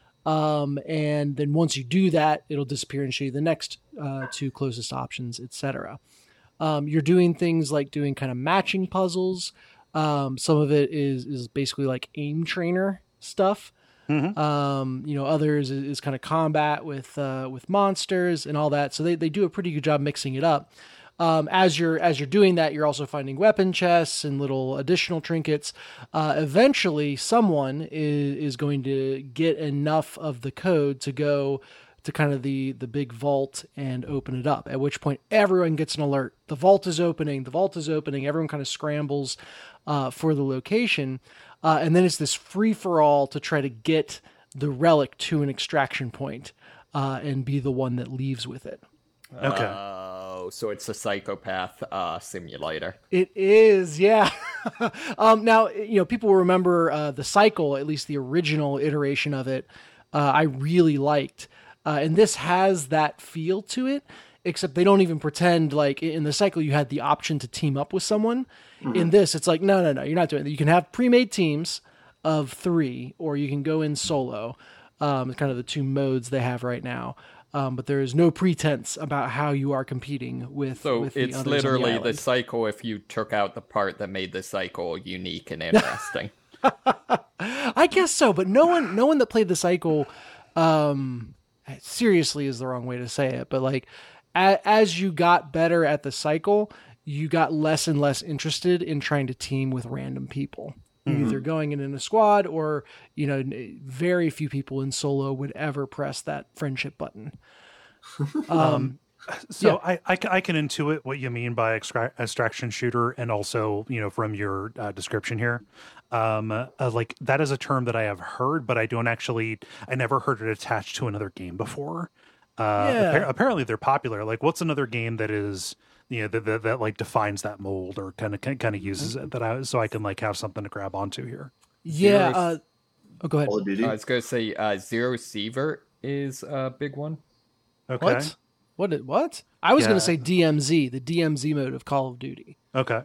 Um, and then once you do that, it'll disappear and show you the next uh, two closest options, et cetera. Um, you're doing things like doing kind of matching puzzles. Um, some of it is, is basically like aim trainer stuff. Mm-hmm. Um, you know, others is, is kind of combat with, uh, with monsters and all that. So they, they do a pretty good job mixing it up. Um, as you're, as you're doing that, you're also finding weapon chests and little additional trinkets. Uh, eventually someone is, is going to get enough of the code to go to kind of the, the big vault and open it up, at which point everyone gets an alert. The vault is opening, the vault is opening. Everyone kind of scrambles uh, for the location. Uh, and then it's this free for all to try to get the relic to an extraction point, uh, and be the one that leaves with it. Okay. Oh, so it's a psychopath uh, simulator. It is, yeah. um, now, you know, people will remember uh, the cycle, at least the original iteration of it, uh, I really liked. Uh, and this has that feel to it, except they don't even pretend like in the cycle you had the option to team up with someone. Mm-hmm. In this, it's like, no, no, no, you're not doing that. You can have pre-made teams of three, or you can go in solo. Um, kind of the two modes they have right now. Um, but there is no pretense about how you are competing with. So with it's the literally the, the cycle if you took out the part that made the cycle unique and interesting. I guess so, but no one, no one that played the cycle, um, seriously is the wrong way to say it. But like, a, as you got better at the cycle, you got less and less interested in trying to team with random people. Mm-hmm. Either going in in a squad, or, you know, very few people in solo would ever press that friendship button. Um, um so yeah. I, I, I can intuit what you mean by extra- extraction shooter, and also, you know, from your uh, description here, um, uh, like that is a term that I have heard, but I don't actually, I never heard it attached to another game before. Uh, yeah. appa- apparently they're popular. Like, what's another game that is, you know, that, that, that like defines that mold, or kind of kind of uses it, that I, so I can like have something to grab onto here. Yeah. Zero, Uh, oh, go ahead. Call of Duty. I was going to say uh, Zero Sievert is a big one. Okay. What? What? Did, what? I was Yeah. going to say D M Z, the D M Z mode of Call of Duty. Okay.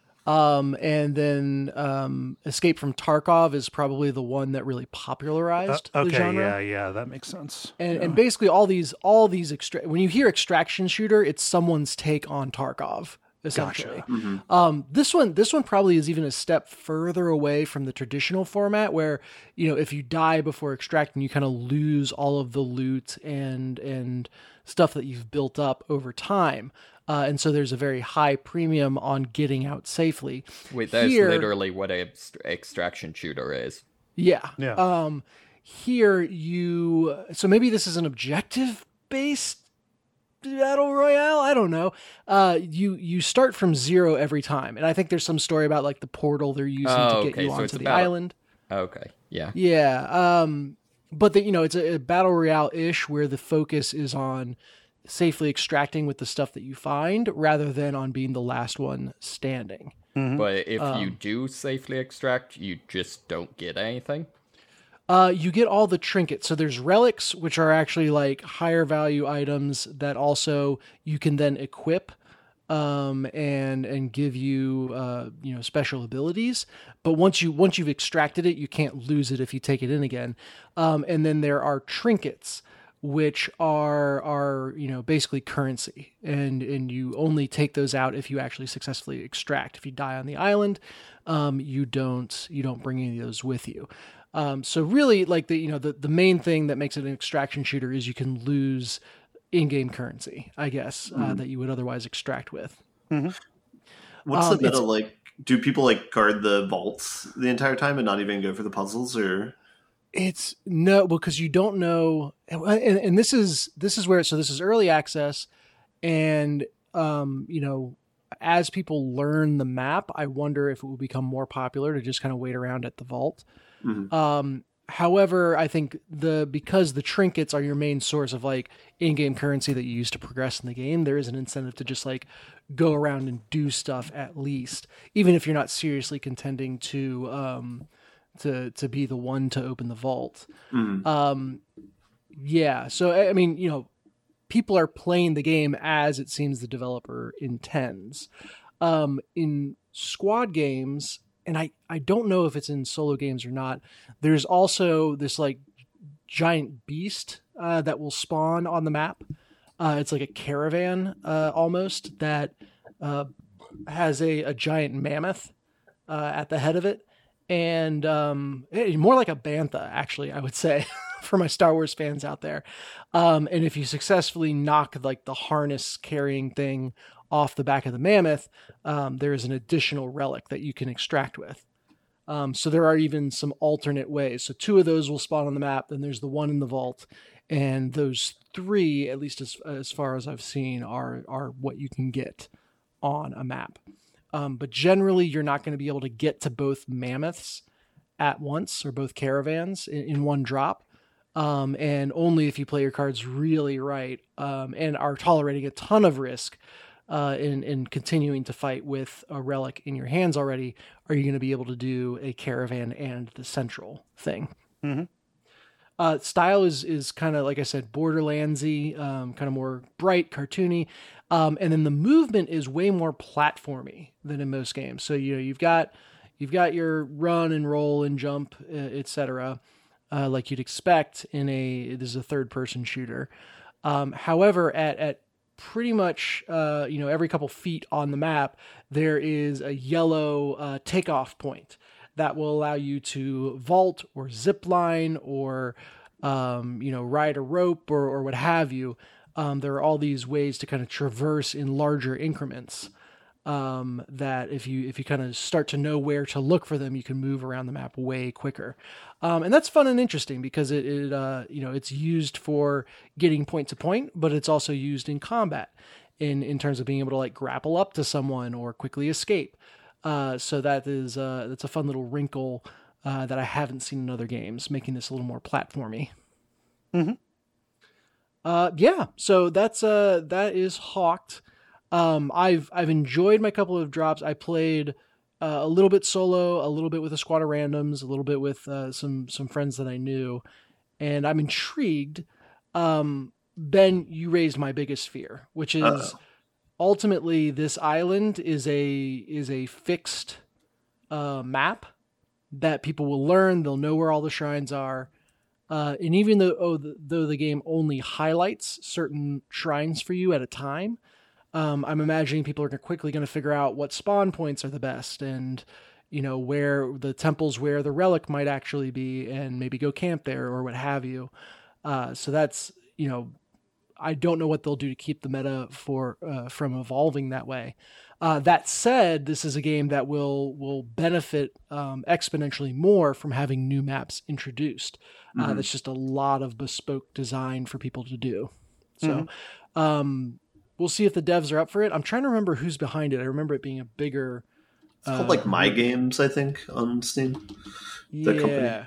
Um, and then um, Escape from Tarkov is probably the one that really popularized Uh, the okay. genre. Yeah. Yeah. That makes sense. And, yeah. and basically all these, all these extra- when you hear extraction shooter, it's someone's take on Tarkov, essentially. Gotcha. Mm-hmm. Um, this one, this one probably is even a step further away from the traditional format, where, you know, if you die before extracting, you kind of lose all of the loot and, and stuff that you've built up over time. Uh, and so there's a very high premium on getting out safely. Wait, that's Here- literally what an extraction shooter is. Yeah. Yeah. Um, here you, so maybe this is an objective based battle royale. I don't know. Uh, you, you start from zero every time. And I think there's some story about like the portal they're using Oh, to get okay, you so onto it's the about- island. Okay, yeah. Yeah. Um, but the, you know, it's a, a battle royale ish where the focus is on safely extracting with the stuff that you find, rather than on being the last one standing. Mhm. But if Um, you do safely extract, you just don't get anything. Uh, you get all the trinkets. So there's relics, which are actually like higher value items that also you can then equip, um, and and give you uh, you know, special abilities. But once you once you've extracted it, you can't lose it if you take it in again. Um, and then there are trinkets, which are are you know, basically currency, and and you only take those out if you actually successfully extract. If you die on the island, um, you don't you don't bring any of those with you. Um, so really, like the you know the, the main thing that makes it an extraction shooter is you can lose in-game currency, I guess, uh, Mm-hmm. that you would otherwise extract with. What's Um, the meta it's- like? Do people like guard the vaults the entire time and not even go for the puzzles, or? It's no, because you don't know, and, and this is this is where so this is early access, and um, you know, as people learn the map, I wonder if it will become more popular to just kind of wait around at the vault. Mm-hmm. Um, however, I think the because the trinkets are your main source of like in-game currency that you use to progress in the game, there is an incentive to just like go around and do stuff at least, even if you're not seriously contending to. Um, to to be the one to open the vault. Mm. Um, yeah, so, I mean, you know, people are playing the game as it seems the developer intends. Um, in squad games, and I, I don't know if it's in solo games or not, there's also this, like, giant beast uh, that will spawn on the map. Uh, it's like a caravan, uh, almost, that uh, has a, a giant mammoth uh, at the head of it. And um, more like a bantha, actually, I would say, for my Star Wars fans out there. Um, and if you successfully knock like the harness carrying thing off the back of the mammoth, um, there is an additional relic that you can extract with. Um, so there are even some alternate ways. So two of those will spawn on the map. Then there's the one in the vault, and those three, at least as as far as I've seen, are are what you can get on a map. Um, but generally, you're not going to be able to get to both mammoths at once or both caravans in, in one drop. Um, and only if you play your cards really right um, and are tolerating a ton of risk uh, in, in continuing to fight with a relic in your hands already, are you going to be able to do a caravan and the central thing. Mm-hmm. Uh, style is is kind of, like I said, Borderlandsy, um, kind of more bright, cartoony. Um, and then the movement is way more platformy than in most games. So, you know, you've got you've got your run and roll and jump, uh, et cetera, uh, like you'd expect in a this is a third person shooter. Um, however, at at pretty much uh, you know every couple feet on the map, there is a yellow uh, takeoff point that will allow you to vault or zip line or um, you know ride a rope or or what have you. Um, there are all these ways to kind of traverse in larger increments um, that if you if you kind of start to know where to look for them, you can move around the map way quicker. Um, and that's fun and interesting because it, it uh, you know it's used for getting point to point, but it's also used in combat in in terms of being able to like grapple up to someone or quickly escape. Uh, so that is uh, that's a fun little wrinkle uh, that I haven't seen in other games, making this a little more platformy. Mm-hmm. Uh, yeah, so that's uh, that is Hawked. Um, I've I've enjoyed my couple of drops. I played uh, a little bit solo, a little bit with a squad of randoms, a little bit with uh, some some friends that I knew, and I'm intrigued. Um, Ben, you raised my biggest fear, which is Uh-oh. ultimately this island is a is a fixed uh, map that people will learn. They'll know where all the shrines are. Uh, and even though, oh, the, though the game only highlights certain shrines for you at a time, um, I'm imagining people are quickly going to figure out what spawn points are the best and, you know, where the temples where the relic might actually be and maybe go camp there or what have you. Uh, so that's, you know, I don't know what they'll do to keep the meta for uh, from evolving that way. Uh, that said, this is a game that will will benefit um, exponentially more from having new maps introduced. Uh, mm-hmm. That's just a lot of bespoke design for people to do. So mm-hmm. um, we'll see if the devs are up for it. I'm trying to remember who's behind it. I remember it being a bigger... It's called uh, like My Games, I think, on Steam. The yeah. company.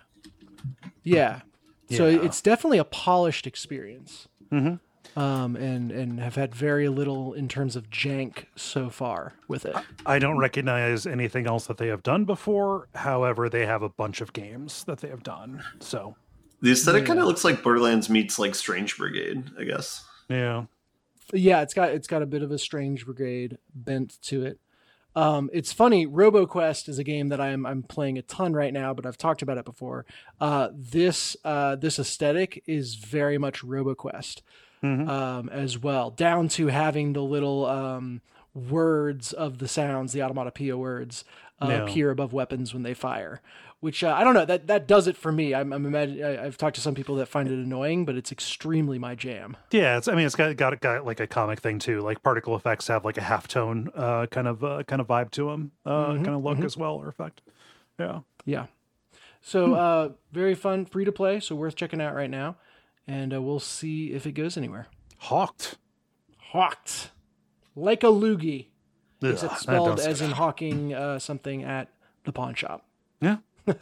Yeah. So yeah. It's definitely a polished experience. Mm-hmm. Um, and, and have had very little in terms of jank so far with it. I don't recognize anything else that they have done before. However, they have a bunch of games that they have done. So the aesthetic yeah. kind of looks like Borderlands meets like Strange Brigade, I guess. Yeah. Yeah, it's got it's got a bit of a Strange Brigade bent to it. Um, it's funny, RoboQuest is a game that I'm I'm playing a ton right now, but I've talked about it before. Uh, this uh, this aesthetic is very much RoboQuest. Mm-hmm. Um, as well, down to having the little um, words of the sounds, the automatopoeia words, uh, no. appear above weapons when they fire. Which uh, I don't know, that that does it for me. I'm, I'm imagine I've talked to some people that find it annoying, but it's extremely my jam. Yeah, it's I mean it's got got, got like a comic thing too. Like particle effects have like a halftone uh, kind of uh, kind of vibe to them, uh, mm-hmm. kind of look mm-hmm. as well or effect. Yeah, yeah. So uh, very fun, free to play, so worth checking out right now. And uh, we'll see if it goes anywhere. Hawked. Hawked. Like a loogie. Ugh, Except that spelled does- as in hawking uh, something at the pawn shop. Yeah.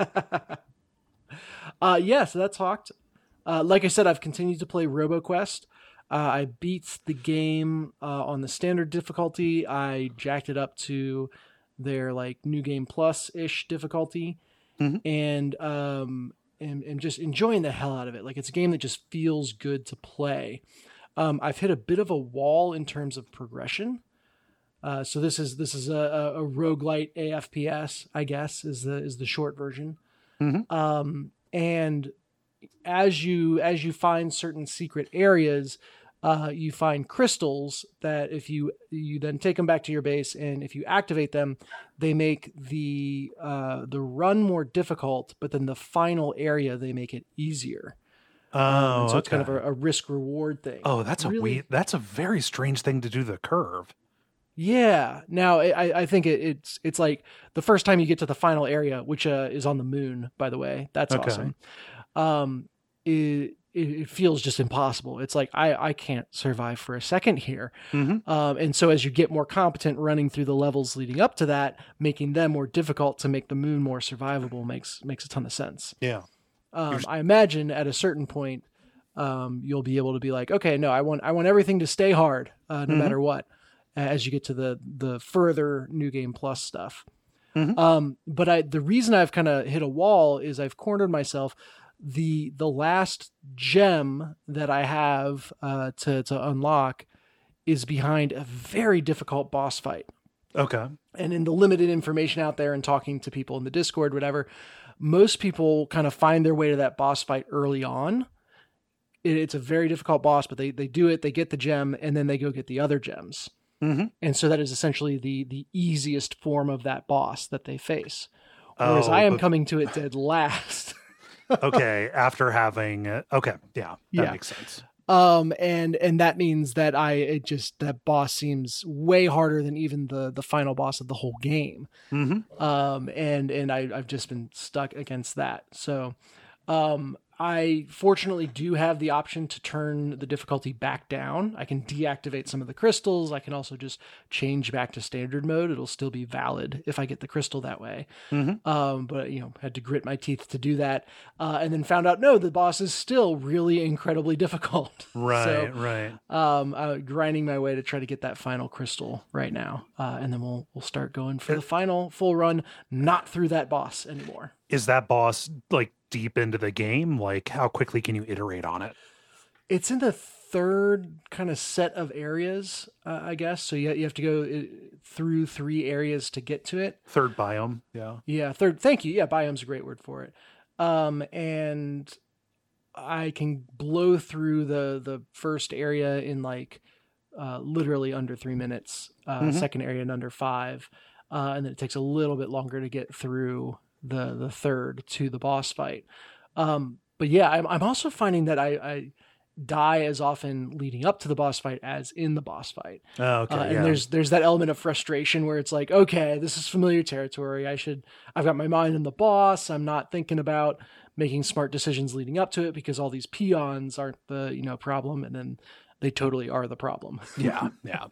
uh, yeah, so that's Hawked. Uh, like I said, I've continued to play RoboQuest. Uh, I beat the game uh, on the standard difficulty. I jacked it up to their like New Game Plus-ish difficulty. Mm-hmm. And um and, and just enjoying the hell out of it. Like it's a game that just feels good to play. Um, I've hit a bit of a wall in terms of progression. Uh, so this is this is a, a, a roguelite A F P S, I guess, is the is the short version. Mm-hmm. Um, and as you as you find certain secret areas, uh, you find crystals that if you you then take them back to your base, and if you activate them, they make the uh, the run more difficult. But then the final area, they make it easier. Oh, Um, and so okay. it's kind of a, a risk reward thing. Oh, that's a Really- weird, that's a very strange thing to do the curve. Yeah. Now I, I think it, it's it's like the first time you get to the final area, which uh, is on the moon, by the way. That's Okay. awesome. Um, it, it it feels just impossible. It's like I I can't survive for a second here. Mm-hmm. Um, and so as you get more competent running through the levels leading up to that, making them more difficult to make the moon more survivable makes makes a ton of sense. Yeah. Um, I imagine at a certain point, um, you'll be able to be like, okay, no, I want I want everything to stay hard, uh, no Mhm. matter what, as you get to the the further New Game Plus stuff. Mhm. Um, but I the reason I've kind of hit a wall is I've cornered myself. The the last gem that I have uh, to to unlock is behind a very difficult boss fight. Okay. And in the limited information out there and talking to people in the Discord, whatever, most people kind of find their way to that boss fight early on. It, it's a very difficult boss, but they, they do it, they get the gem, and then they go get the other gems. Mm-hmm. And so that is essentially the the easiest form of that boss that they face. Whereas Oh, I am but- coming to it dead last. Okay. After having, uh, okay. Yeah. That Yeah. makes sense. Um, and and that means that I it just that boss seems way harder than even the the final boss of the whole game. Mm-hmm. Um, and and I I've just been stuck against that. So, um, I fortunately do have the option to turn the difficulty back down. I can deactivate some of the crystals. I can also just change back to standard mode. It'll still be valid if I get the crystal that way. Mm-hmm. Um, but you know, had to grit my teeth to do that. Uh, and then found out, no, the boss is still really incredibly difficult. Right. So, right. um, uh, grinding my way to try to get that final crystal right now. Uh, and then we'll, we'll start going for the final full run, not through that boss anymore. Is that boss like deep into the game? Like, how quickly can you iterate on it? It's in the third kind of set of areas, uh, I guess. So you, you have to go uh, through three areas to get to it. Third biome. Yeah. Yeah, third. Thank you. Yeah, biome's a great word for it. Um, and I can blow through the the first area in like uh, literally under three minutes. Uh, Mhm. Second area in under five, uh, and then it takes a little bit longer to get through the the third to the boss fight. Um, but yeah, I'm I'm also finding that I, I die as often leading up to the boss fight as in the boss fight. Oh, okay. Uh, and yeah. there's there's that element of frustration where it's like, okay, this is familiar territory. I should I've got my mind on the boss. I'm not thinking about making smart decisions leading up to it because all these peons aren't the, you know, problem, and then they totally are the problem. yeah. Yeah.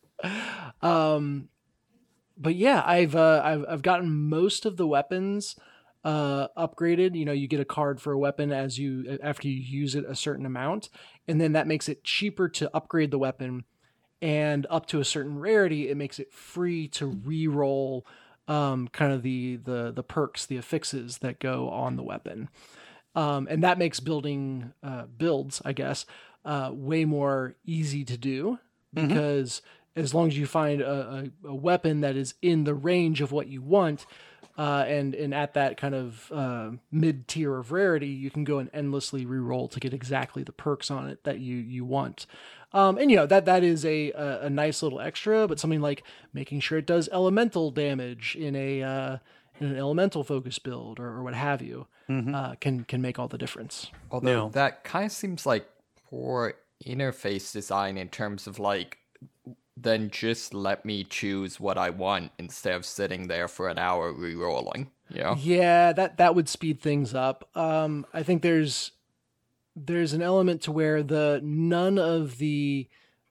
Um but yeah, I've uh, I've I've gotten most of the weapons uh upgraded. You know, you get a card for a weapon as you after you use it a certain amount, and then that makes it cheaper to upgrade the weapon, and up to a certain rarity it makes it free to re-roll um kind of the the the perks, the affixes that go on the weapon. Um and that makes building uh builds, I guess, uh way more easy to do, because as long as you find a, a, a weapon that is in the range of what you want, uh, and and at that kind of uh, mid tier of rarity, you can go and endlessly reroll to get exactly the perks on it that you you want. Um, and you know that that is a, a a nice little extra, but something like making sure it does elemental damage in a uh, in an elemental focus build or, or what have you, uh, can can make all the difference. Although Yeah. that kind of seems like poor interface design in terms of like, then just let me choose what I want instead of sitting there for an hour re-rolling. Yeah. Yeah, that that would speed things up. Um, I think there's there's an element to where the none of the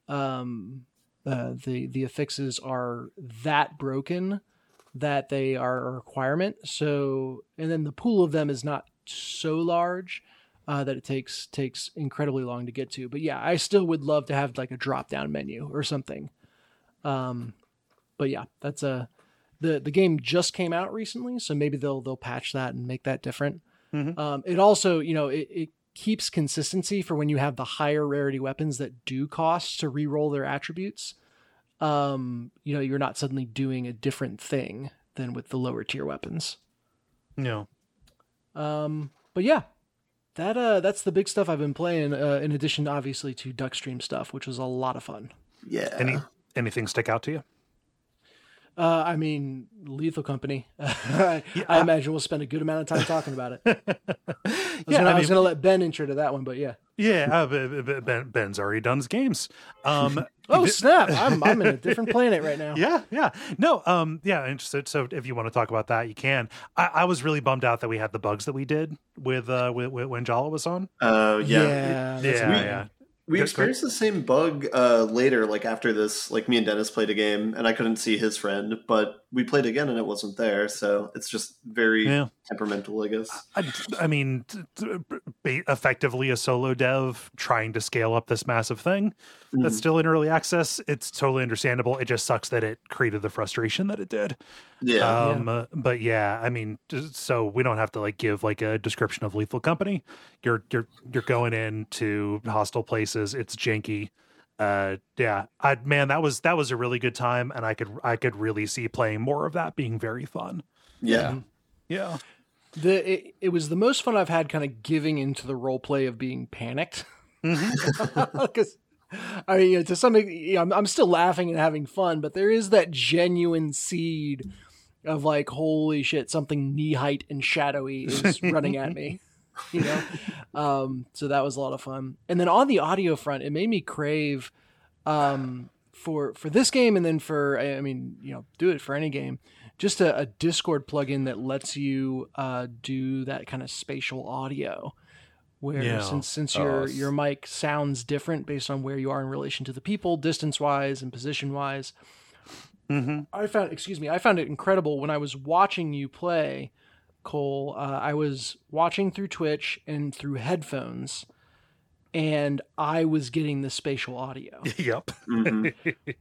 um, uh, the the affixes are that broken that they are a requirement. So, and then the pool of them is not so large uh, that it takes takes incredibly long to get to. But yeah, I still would love to have like a drop down menu or something. Um, but yeah, that's a the the game just came out recently, so maybe they'll they'll patch that and make that different. Mhm. Um, it also, you know, it, it keeps consistency for when you have the higher rarity weapons that do cost to re-roll their attributes. Um, you know, you're not suddenly doing a different thing than with the lower tier weapons. No. Um, but yeah, that uh, that's the big stuff I've been playing. Uh, in addition, obviously, to Duckstream stuff, which was a lot of fun. Yeah. Any anything stick out to you? Uh, I mean, Lethal Company. I, Yeah, I I- imagine we'll spend a good amount of time talking about it. I was Yeah, gonna, I I was mean- gonna let Ben intro to that one, but yeah. Yeah, uh, B- B- Ben, Ben's already done his games. Um, Oh snap! I'm I'm in a different planet right now. yeah, yeah. No, um, yeah, interested. So if you want to talk about that, you can. I, I was really bummed out that we had the bugs that we did with uh with, with when Jala was on. Uh, yeah. yeah, that's Yeah, weird. yeah. We Good- experienced the same bug uh, later, like after this. Like me and Dennis played a game, and I couldn't see his friend, but we played again, and it wasn't there. So it's just very Yeah. temperamental, I guess. I, I mean, t- t- b- effectively a solo dev trying to scale up this massive thing that's Mhm. still in early access. It's totally understandable. It just sucks that it created the frustration that it did. Yeah, Um, uh, but yeah, I mean, just- so we don't have to like give like a description of Lethal Company. You're you're you're going into hostile places. It's janky. Uh, yeah, I man, that was that was a really good time, and I could I could really see playing more of that being very fun. yeah, Yeah. The it, it was the most fun I've had, kind of giving into the role play of being panicked. Because I mean, you know, to some degree, I'm I'm still laughing and having fun, but there is that genuine seed of like, holy shit, something knee height and shadowy is running at me. You know, um, so that was a lot of fun. And then on the audio front, it made me crave um, for for this game, and then for I I mean, you know, do it for any game. Just a, a Discord plugin that lets you uh, do that kind of spatial audio, where Yeah. since since Oh, your s- your mic sounds different based on where you are in relation to the people, distance wise and position wise. Mm-hmm. I found, excuse me, I found it incredible when I was watching you play, Cole. Uh, I was watching through Twitch and through headphones, and I was getting the spatial audio, Yep. Mhm.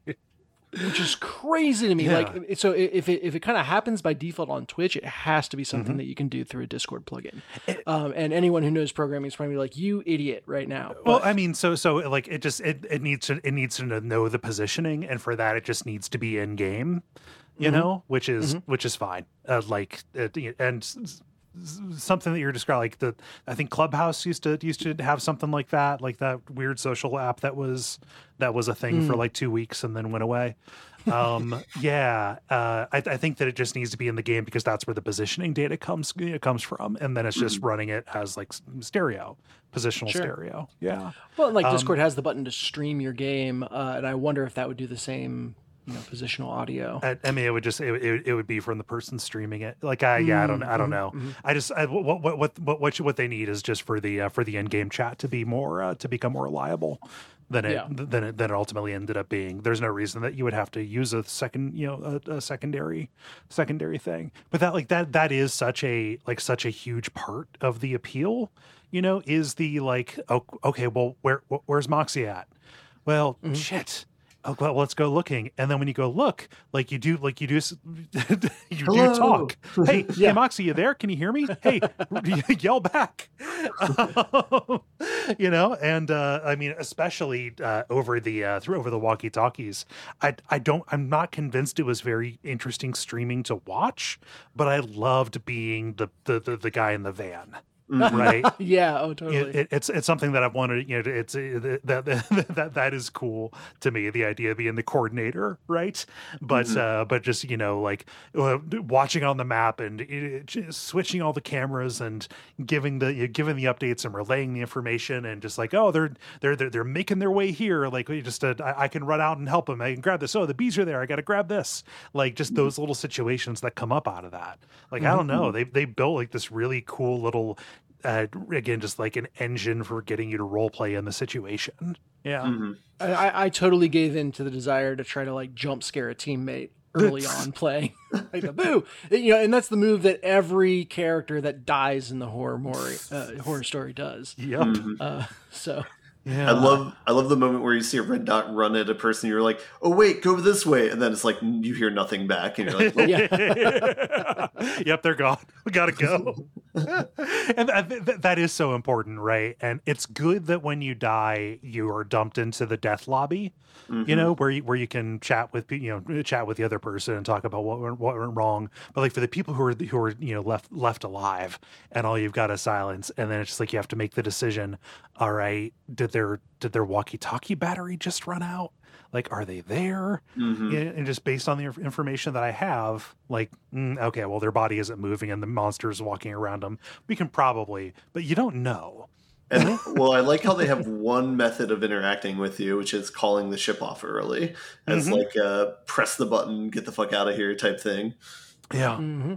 which is crazy to me. Yeah. Like, so if it if it kind of happens by default on Twitch, it has to be something Mhm. that you can do through a Discord plugin. Um, and anyone who knows programming is probably like, "You idiot!" right now. Well, But- I mean, so so like it just it, it needs to it needs to know the positioning, and for that it just needs to be in game, you Mhm. know, which is Mhm. which is fine. Uh, like it, and s- s- something that you're describing, like the I think Clubhouse used to used to have something like that, like that weird social app that was that was a thing for Mm. like two weeks and then went away. um yeah uh I, I think that it just needs to be in the game because that's where the positioning data comes it comes from, and then it's just running it as like s- stereo positional Sure. stereo. Yeah. well, like um, Discord has the button to stream your game, uh, and I wonder if that would do the same, you know, positional audio. I, I mean, it would just it, it, it would be from the person streaming it. Like, I yeah, I don't I don't Mhm, know. mhm. I just I, what what what what what, you- what they need is just for the uh, for the in game chat to be more uh, to become more reliable than it Yeah. than it than it ultimately ended up being. There's no reason that you would have to use a second you know a, a secondary secondary thing. But that like that that is such a like such a huge part of the appeal. You know, is the like oh, okay, well where where's Moxie at? Well, Mhm. shit. Oh, well, let's go looking. And then when you go look, like you do, like you do, s- you Hello. do talk. Hey, Yeah. hey, Moxie, you there? Can you hear me? Hey, yell back. Um, you know, and uh, I mean, especially uh, over the uh, through over the walkie talkies. I I don't. I'm not convinced it was very interesting streaming to watch, but I loved being the the the, the guy in the van. right? Yeah, oh totally. It, it, it's it's something that I've wanted. You know, it's it, that, that that that is cool to me. The idea of being the coordinator, right? But mm-hmm. uh, but just you know, like uh, watching on the map and it, it, switching all the cameras and giving the you know, giving the updates and relaying the information and just like oh they're they're they're, they're making their way here. Like just uh, I, I can run out and help them. I can grab this. Oh, the bees are there. I got to grab this. Like just those little situations that come up out of that. Like mm-hmm. I don't know. They they built like this really cool little. Uh, again, just like an engine for getting you to role play in the situation. Yeah, mm-hmm. I, I totally gave in to the desire to try to like jump scare a teammate early on playing. Like, boo, you know, and that's the move that every character that dies in the horror mori, uh, horror story does. Yep. Mm-hmm. Uh, so. Yeah. I love I love the moment where you see a red dot run at a person. You're like, oh wait, go this way, and then it's like you hear nothing back, and you're like, oh. yeah. Yep, they're gone. We gotta go. And th- th- that is so important, right? And it's good that when you die, you are dumped into the death lobby. Mm-hmm. You know, where you, where you can chat with you know chat with the other person and talk about what went, what went wrong. But like for the people who are who are you know left left alive, and all you've got is silence, and then it's just like you have to make the decision. All right, did their did their walkie-talkie battery just run out? Like, are they there? Mm-hmm. And just based on the information that I have, like, mm, okay, well, their body isn't moving and the monster's walking around them. We can probably, but you don't know. And, well, I like how they have one method of interacting with you, which is calling the ship off early, as mm-hmm. like a press the button, get the fuck out of here type thing. Yeah, mm-hmm.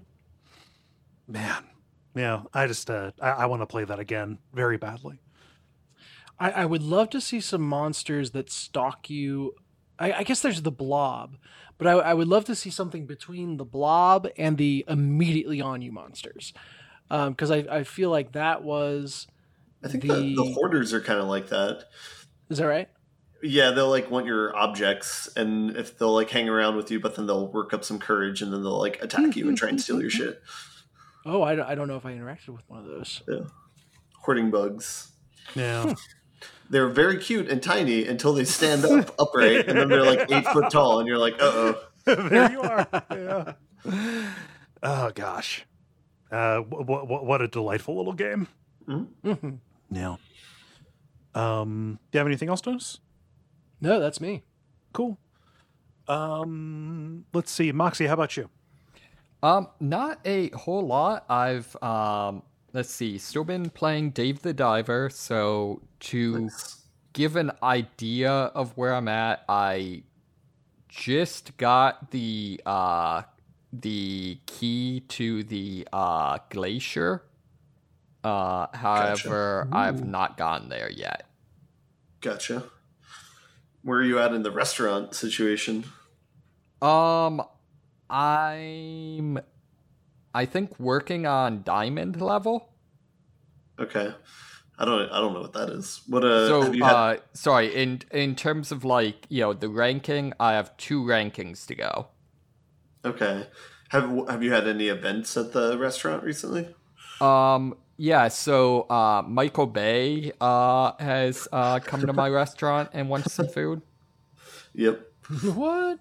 Man, yeah. I just uh, I, I want to play that again very badly. I, I would love to see some monsters that stalk you. I, I guess there's the blob, but I, I would love to see something between the blob and the immediately on you monsters, because um, I I feel like that was. I think the, the, the hoarders are kind of like that. Is that right? Yeah, they'll like want your objects, and if they'll like hang around with you, but then they'll work up some courage, and then they'll like attack you and try and steal your shit. Oh, I don't, I don't know if I interacted with one of those. Yeah, hoarding bugs. Yeah, they're very cute and tiny until they stand up upright, and then they're like eight foot tall, and you're like, uh oh, there you are. Yeah. Oh gosh, uh, what what what a delightful little game. Mm-hmm. Mm-hmm. Yeah. Um, do you have anything else to us? No, that's me. Cool. Um, let's see, Moxie, how about you? Um, not a whole lot. I've um, let's see, still been playing Dave the Diver. So to nice. give an idea of where I'm at, I just got the uh the key to the uh glacier. Uh, however, gotcha. I've not gotten there yet. Gotcha. Where are you at in the restaurant situation? Um, I'm, I think working on diamond level. Okay, I don't, I don't know what that is. What uh? So, have you had... uh, sorry. In in terms of like you know the ranking, I have two rankings to go. Okay. Have Have you had any events at the restaurant recently? Um. Yeah, so uh, Michael Bay uh, has uh, come to my restaurant and wanted some food. Yep. What?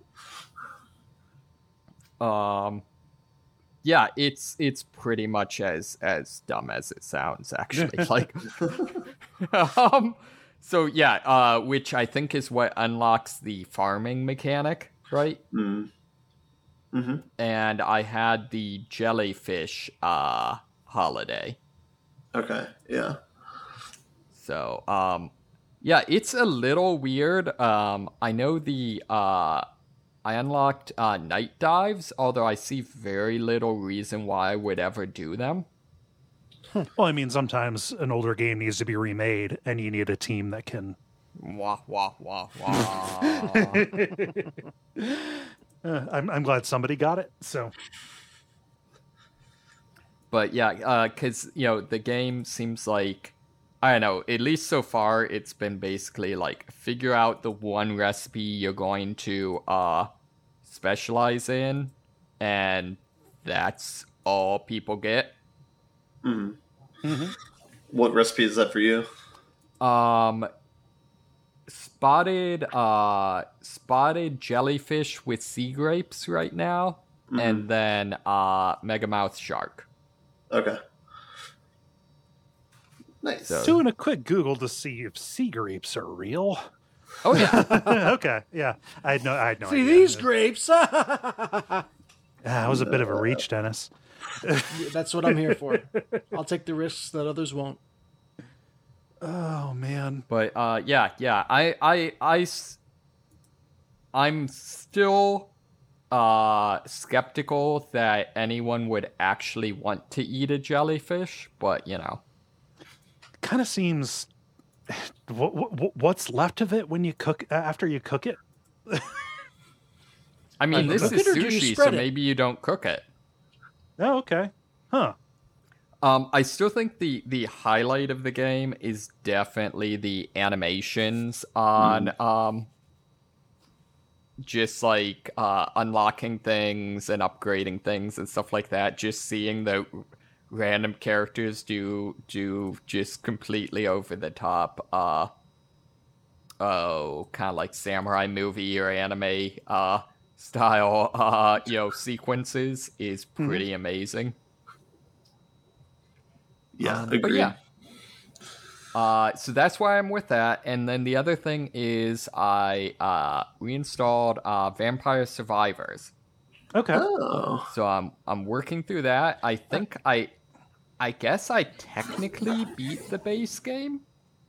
Um, yeah, it's it's pretty much as as dumb as it sounds, actually. Like, um, so yeah, uh, which I think is what unlocks the farming mechanic, right? Mm. Mm-hmm. And I had the jellyfish uh, holiday. Okay, yeah. So, um, yeah, it's a little weird. Um, I know the, uh, I unlocked, uh, night dives, although I see very little reason why I would ever do them. Well, I mean, sometimes an older game needs to be remade, and you need a team that can... Wah, wah, wah, wah. uh, I'm, I'm glad somebody got it, so... But yeah, because, uh, you know, the game seems like, I don't know, at least so far, it's been basically like, figure out the one recipe you're going to uh, specialize in, and that's all people get. Mm-hmm. Mm-hmm. What recipe is that for you? Um, spotted, uh, spotted jellyfish with sea grapes right now, mm-hmm. and then uh, megamouth shark. Okay. Nice. So- Doing a quick Google to see if sea grapes are real. Oh yeah. Okay, yeah, I had no, I had no See idea. these grapes? Ah, that was a bit of a reach, Dennis. That's what I'm here for. I'll take the risks that others won't. Oh man, But uh, yeah, yeah, I, I, I, s- I'm still uh skeptical that anyone would actually want to eat a jellyfish. But you know, kind of seems. What, what what's left of it when you cook after you cook it? I mean, you this cook is it or do you sushi, so spread it? maybe you don't cook it. Oh, okay, huh? Um, I still think the the highlight of the game is definitely the animations on um just like uh unlocking things and upgrading things and stuff like that. Just seeing the random characters do do just completely over the top uh oh kind of like samurai movie or anime uh style uh you know sequences is pretty amazing. Yeah, Um, agreed. But yeah. Uh, so that's why I'm with that. And then the other thing is I uh, reinstalled uh, Vampire Survivors. Okay, Oh, So I'm I'm working through that. I think I I guess I technically beat the base game.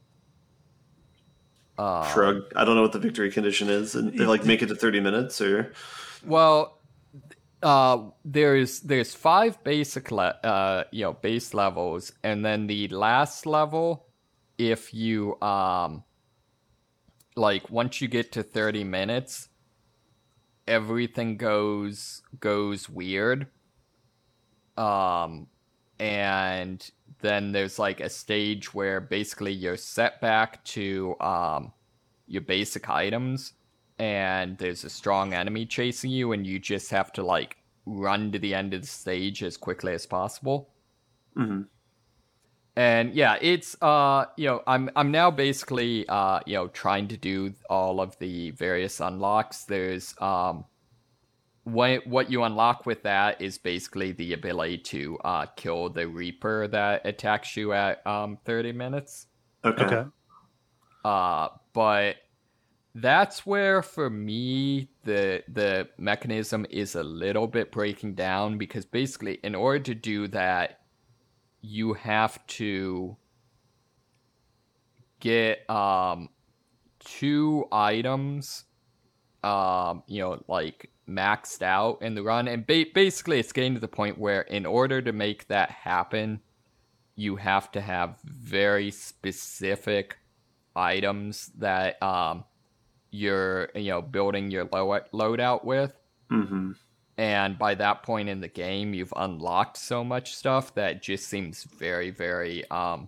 Uh, shrug. I don't know what the victory condition is, and they like make it to thirty minutes, or Well, uh, there's there's five basic le- uh you know base levels, and then the last level, if you um like once you get to thirty minutes, everything goes goes weird. Um, and then there's like a stage where basically you're set back to um your basic items, and there's a strong enemy chasing you, and you just have to like run to the end of the stage as quickly as possible. Mhm. And yeah, it's uh you know I'm I'm now basically uh you know trying to do all of the various unlocks. There's um what what you unlock with that is basically the ability to uh kill the Reaper that attacks you at um thirty minutes. okay. okay. Uh, but that's where, for me, the the mechanism is a little bit breaking down, because basically, in order to do that, you have to get um two items, um, you know, like maxed out in the run, and ba- basically, it's getting to the point where, in order to make that happen, you have to have very specific items that um you're you know building your load loadout with, hmm and by that point in the game you've unlocked so much stuff that it just seems very very um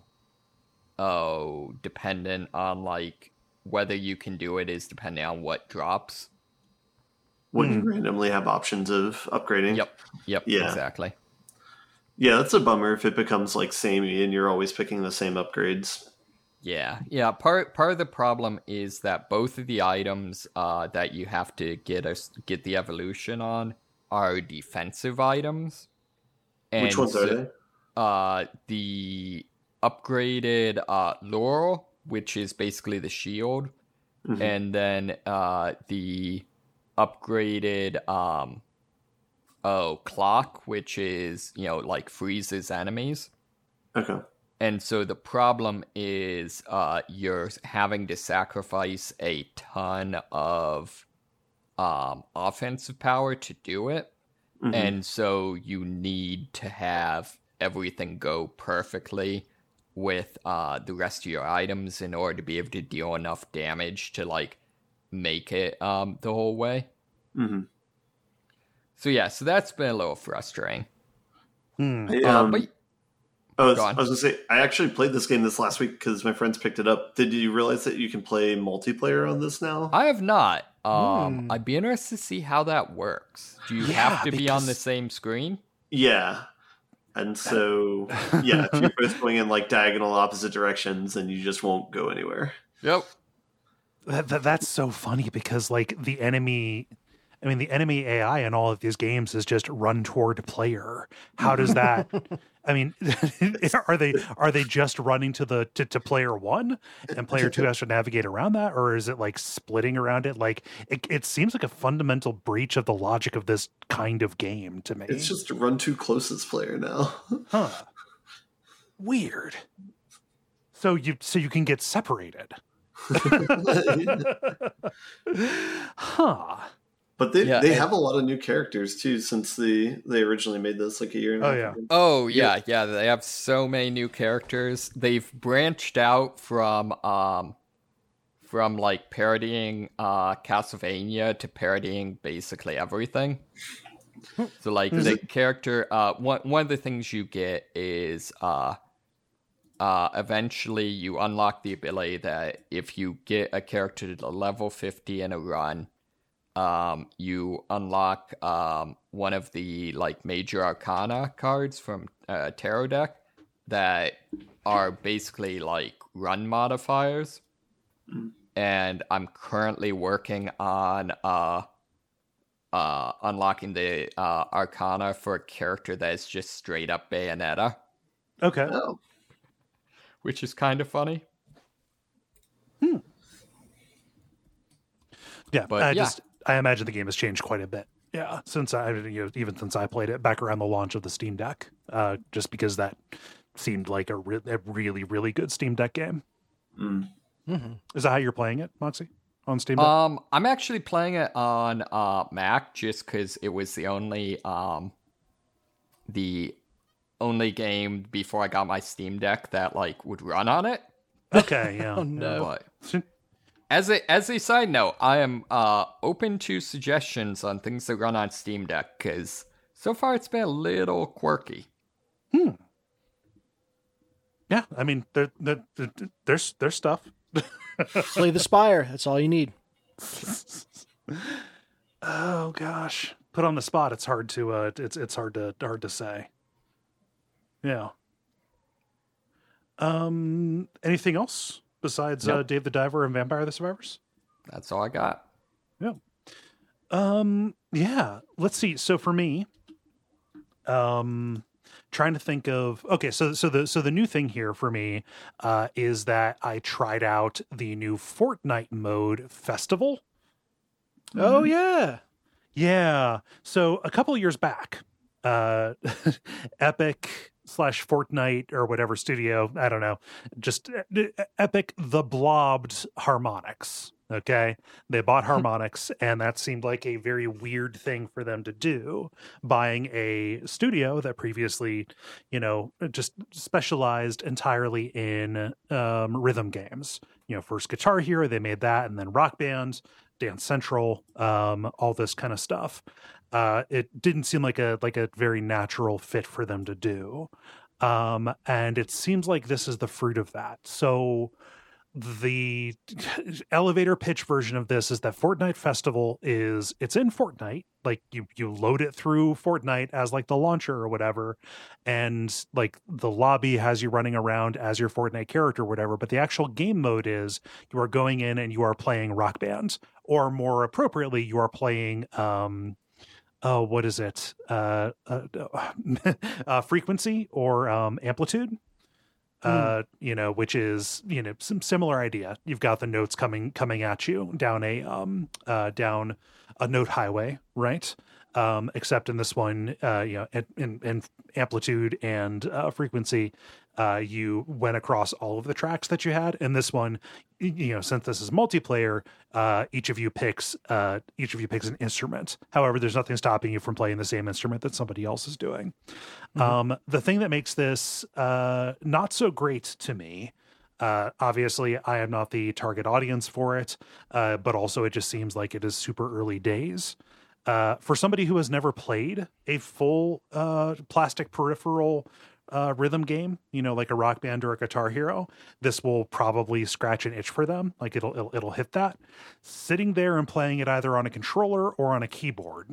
oh dependent on like whether you can do it is depending on what drops. When you randomly have options of upgrading. Yep yep Yeah. exactly. Yeah, that's a bummer if it becomes like samey and you're always picking the same upgrades. Yeah, yeah. Part part of the problem is that both of the items uh, that you have to get us get the evolution on are defensive items. And Which ones are so- they? Uh, the upgraded uh, Laurel, which is basically the shield, Mhm. and then uh, the upgraded um, oh Clock, which is you know like freezes enemies. Okay. And so the problem is uh, you're having to sacrifice a ton of um, offensive power to do it. Mhm. And so you need to have everything go perfectly with uh, the rest of your items in order to be able to deal enough damage to like make it um, the whole way. Mhm. So yeah, so that's been a little frustrating. Hmm. I, Uh, um, but I was, go I on. was gonna say, I actually played this game this last week because my friends picked it up. Did you realize that you can play multiplayer on this now? I have not. Um, Hmm. I'd be interested to see how that works. Do you Yeah, have to be on the because- same screen? Yeah. And so, yeah, if you're both going in like diagonal opposite directions, then you just won't go anywhere. Yep. That, that, that's so funny because like the enemy I mean, the enemy A I in all of these games is just run toward player. How does that? I mean, are they are they just running to the to, to player one, and player two has to navigate around that, or is it like splitting around it? Like it, it seems like a fundamental breach of the logic of this kind of game to me. It's just run too closest player now. Huh. Weird. So you so you can get separated. Huh. But they Yeah, they and- have a lot of new characters too since the they originally made this like a year and a Oh, half yeah. ago. Oh yeah, yeah. They have so many new characters. They've branched out from um from like parodying uh Castlevania to parodying basically everything. So like Is the it- character uh one one of the things you get is uh uh eventually you unlock the ability that if you get a character to level fifty in a run, um you unlock um one of the like major arcana cards from uh, tarot deck that are basically like run modifiers. And I'm currently working on uh uh unlocking the uh arcana for a character that is just straight up Bayonetta, Okay. Oh, which is kind of funny. Yeah, But I yeah. just I imagine the game has changed quite a bit. Yeah, since I you know, even since I played it back around the launch of the Steam Deck, uh, just because that seemed like a, re- a really really good Steam Deck game. mm. Mm-hmm. Is that how you're playing it, Moxie, on Steam Deck? Um, I'm actually playing it on uh Mac just because it was the only um the only game before I got my Steam Deck that like would run on it. Okay, yeah. Oh no. But as a as a side note, I am uh open to suggestions on things that run on Steam Deck because so far it's been a little quirky. Yeah, I mean, there, there, there- there's there's stuff. Slay the Spire. That's all you need. Oh gosh, put on the spot. It's hard to uh, it's it's hard to hard to say. Yeah. Um. Anything else besides uh, Nope. Dave the Diver and Vampire the Survivors? That's all I got. Um. Yeah. Let's see. So for me, um, trying to think of okay. So so the so the new thing here for me, uh, is that I tried out the new Fortnite mode festival. Oh yeah. Yeah. So a couple of years back, uh, Epic slash Fortnite or whatever studio, I don't know, just uh, Epic the blobbed Harmonix. Okay. They bought Harmonix, and that seemed like a very weird thing for them to do, buying a studio that previously, you know, just specialized entirely in um, rhythm games. You know, first Guitar Hero, they made that, and then Rock Band, Dance Central, um, all this kind of stuff. Uh, it didn't seem like a like a very natural fit for them to do, um, and it seems like this is the fruit of that. So the elevator pitch version of this is that Fortnite Festival is it's in Fortnite, like you you load it through Fortnite as like the launcher or whatever, and like the lobby has you running around as your Fortnite character or whatever, but the actual game mode is you are going in and you are playing Rock Band, or more appropriately you are playing um oh what is it uh, uh, uh frequency or um amplitude. Uh, you know, which is, you know, some similar idea. You've got the notes coming coming at you down a um uh down a note highway, right? Um, except in this one, uh, you know, in, in, in amplitude and uh, frequency, uh, you went across all of the tracks that you had. In this one, y- you know, since this is multiplayer, uh, each of you picks uh, each of you picks an instrument. However, there's nothing stopping you from playing the same instrument that somebody else is doing. Mm-hmm. Um, the thing that makes this uh, not so great to me. Uh, obviously, I am not the target audience for it, uh, but also it just seems like it is super early days. Uh, for somebody who has never played a full uh, plastic peripheral uh, rhythm game, you know, like a Rock Band or a Guitar Hero, this will probably scratch an itch for them. Like it'll it'll, it'll hit that. Sitting there and playing it either on a controller or on a keyboard,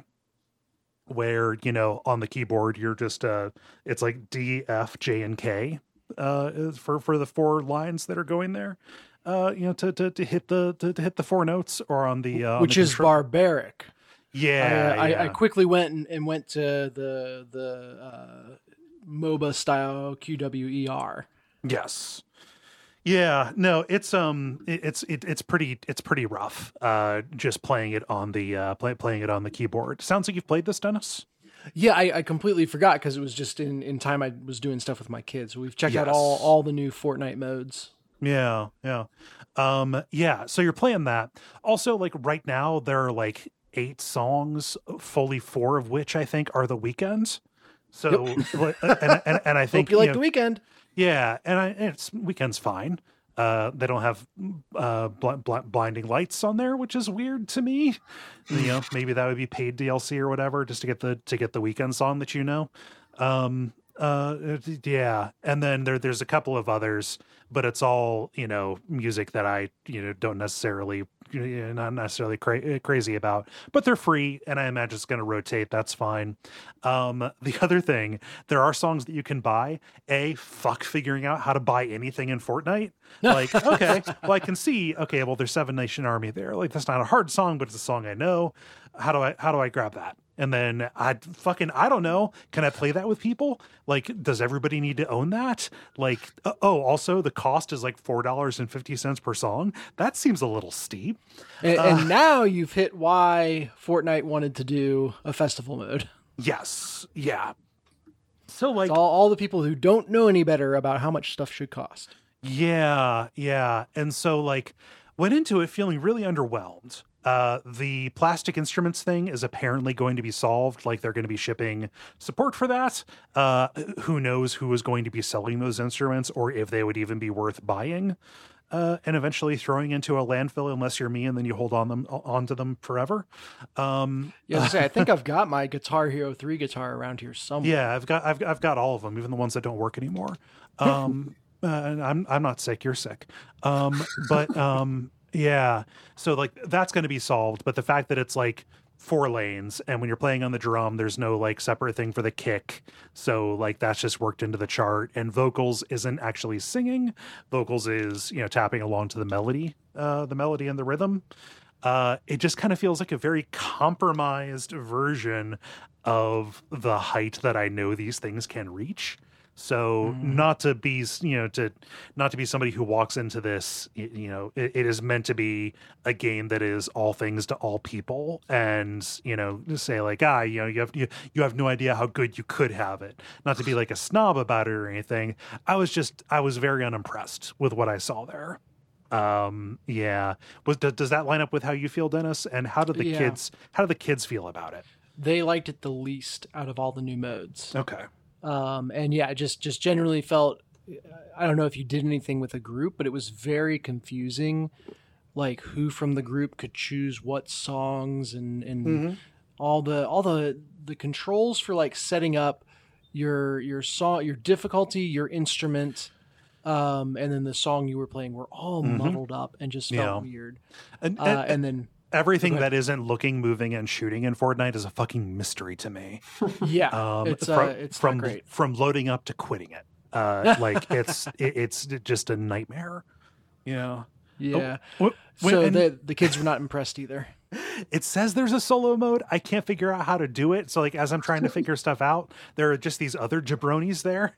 where, you know, on the keyboard you're just uh, it's like D, F, J, and K uh, is for for the four lines that are going there. Uh, you know, to to to hit the to, to hit the four notes, or on the uh, on Which the is control- barbaric. Yeah, I, yeah. I, I quickly went and, and went to the the uh, MOBA style Q W E R. Yes. Yeah, no, it's um, it, it's it, it's pretty it's pretty rough. Uh, just playing it on the uh, play, playing it on the keyboard. Sounds like you've played this, Dennis. Yeah, I, I completely forgot because it was just in, in time I was doing stuff with my kids. So we've checked out Yes. all all the new Fortnite modes. Yeah, yeah, um, yeah. So you're playing that. Also, like right now, there are like eight songs, fully four of which I think are The Weeknd's. So, like, and, and and I think Hope you like know, the weekend. Yeah, and I, it's Weekend's fine. Uh, they don't have uh, bl- bl- blinding lights on there, which is weird to me. You know, maybe that would be paid D L C or whatever, just to get the to get the Weekend song that you know. Um, uh, yeah, and then there there's a couple of others, but it's all you know music that I you know don't necessarily you know, not necessarily cra- crazy about, but they're free, and I imagine it's going to rotate. That's fine. Um, the other thing, there are songs that you can buy. A fuck figuring out how to buy anything in Fortnite. Like, okay, well I can see. Okay, well there's Seven Nation Army there. Like that's not a hard song, but it's a song I know. How do I how do I grab that? And then I fucking, I don't know. Can I play that with people? Like, does everybody need to own that? Like, uh, oh, also the cost is like four dollars and fifty cents per song. That seems a little steep. And, Uh, and now you've hit why Fortnite wanted to do a festival mode. Yes. Yeah. So like, It's all, all the people who don't know any better about how much stuff should cost. yeah, yeah. And so like went into it feeling really underwhelmed. Uh, the plastic instruments thing is apparently going to be solved. Like they're going to be shipping support for that. Uh, who knows who is going to be selling those instruments or if they would even be worth buying. Uh, and eventually throwing into a landfill unless you're me and then you hold on them onto them forever. Um, Yeah, I, was gonna say, I think I've got my Guitar Hero three guitar around here somewhere. yeah, I've got I've I've got all of them, even the ones that don't work anymore. Um, uh, and I'm I'm not sick. You're sick. Um, but um, yeah, so like that's going to be solved. But the fact that it's like four lanes and when you're playing on the drum there's no like separate thing for the kick, so like that's just worked into the chart. And vocals isn't actually singing. Vocals is you know tapping along to the melody, uh the melody and the rhythm. Uh it just kind of feels like a very compromised version of the height that I know these things can reach. So Mm. not to be, you know, to not to be somebody who walks into this, y- you know, it, it is meant to be a game that is all things to all people, and you know, just say like, ah, you know, you have you, you have no idea how good you could have it. Not to be like a snob about it or anything. I was just I was very unimpressed with what I saw there. Um, yeah, was does, does that line up with how you feel, Dennis? And how did the Yeah. kids how did the kids feel about it? They liked it the least out of all the new modes. Okay. Um, and yeah, it just just generally felt, I don't know if you did anything with a group, but it was very confusing, like who from the group could choose what songs and and Mhm. all the all the the controls for like setting up your your song, your difficulty, your instrument, um, and then the song you were playing were all Mhm. muddled up and just felt Yeah. weird. And, Uh, and, and then everything Go ahead. that isn't looking, moving, and shooting in Fortnite is a fucking mystery to me. yeah, Um, it's from, uh, it's from not great. from loading up to quitting it. Uh, like it's it, it's just a nightmare. Yeah. Yeah. When- So and the the kids were not impressed either. it says there's a solo mode. I can't figure out how to do it. So like as I'm trying to figure stuff out, there are just these other jabronis there.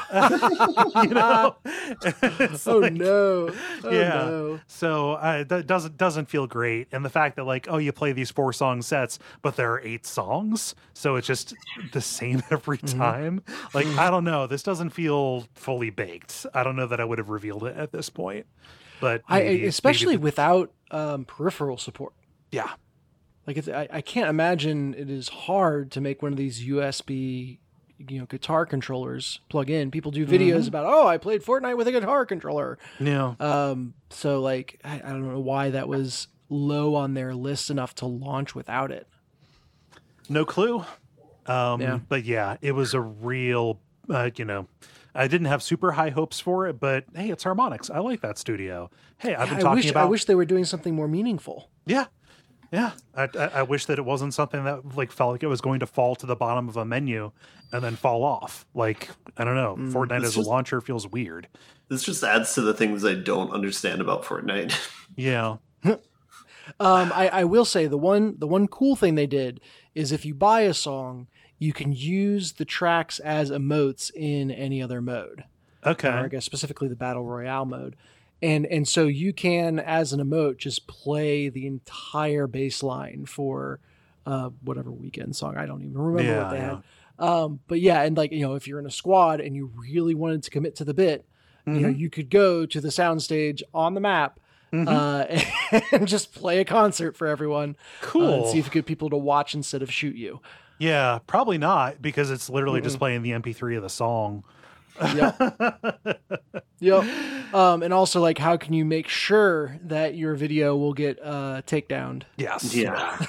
you know? It's Oh like- no! Oh yeah. no! So uh, that doesn't doesn't feel great, and the fact that like oh you play these four song sets, but there are eight songs, so it's just the same every time. Like I don't know, this doesn't feel fully baked. I don't know that I would have revealed it at this point, but I maybe- especially maybe- without um, peripheral support. yeah Like it's, I, I can't imagine it is hard to make one of these U S B, you know, guitar controllers plug in. People do videos Mm-hmm. about, oh, I played Fortnite with a guitar controller. yeah Um, so like, I, I don't know why that was low on their list enough to launch without it. no clue. Um, Yeah. But yeah, it was a real, uh, you know, I didn't have super high hopes for it, but hey, it's Harmonix. I like that studio. Hey, I've been I talking wish, about. I wish they were doing something more meaningful. Yeah. Yeah. I, I, I wish that it wasn't something that like felt like it was going to fall to the bottom of a menu and then fall off. Like, I don't know. Fortnite It's as just- a launcher feels weird. This just adds to the things I don't understand about Fortnite. Yeah. Um, I, I will say the one the one cool thing they did is if you buy a song, you can use the tracks as emotes in any other mode. Okay. Or I guess specifically the Battle Royale mode. And and so you can, as an emote, just play the entire bass line for uh, whatever weekend song. I don't even remember Yeah, what they yeah. had. Um, but yeah, and like, you know, if you're in a squad and you really wanted to commit to the bit, you know, you could go to the soundstage on the map uh, and just play a concert for everyone. Cool. Uh, and see if you get people to watch instead of shoot you. Yeah, probably not, because it's literally just playing the M P three of the song. Yep. Yep. Um, and also, like, how can you make sure that your video will get uh, takedowned? Yes. Yeah.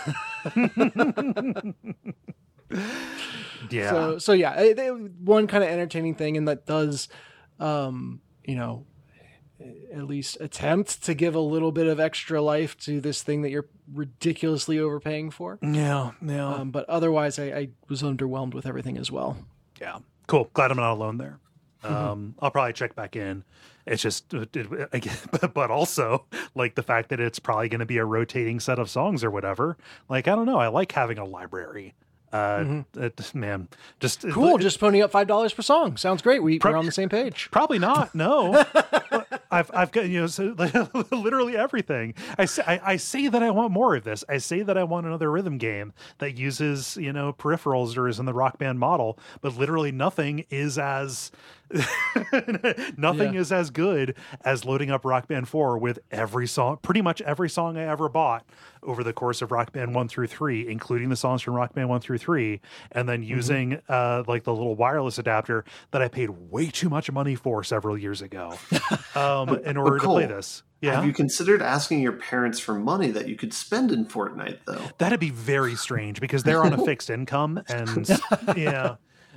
Yeah. So, so yeah, it- it- one kind of entertaining thing, and that does, um, you know, at least attempt to give a little bit of extra life to this thing that you're ridiculously overpaying for. yeah. Yeah. Um, but otherwise, I, I was underwhelmed with everything as well. Yeah. Cool. Glad I'm not alone there. Um, I'll probably check back in. It's just, it, it, again, but, but also like the fact that it's probably going to be a rotating set of songs or whatever. Like, I don't know. I like having a library. Uh, it, man, just Cool. it- Just ponying up five dollars per song. Sounds great. We, Pro- we're on the same page. Probably not. No, I've I've got, you know, so, literally everything. I say I, I say that I want more of this. I say that I want another rhythm game that uses, you know, peripherals or is in the Rock Band model, but literally nothing is as nothing Yeah. is as good as loading up Rock Band four with every song, pretty much every song I ever bought over the course of Rock Band one through three, including the songs from Rock Band one through three, and then using uh, like the little wireless adapter that I paid way too much money for several years ago um, in order to Cole, play this. Yeah, Have you considered asking your parents for money that you could spend in Fortnite, though? that'd be very strange because they're on a fixed income, and yeah.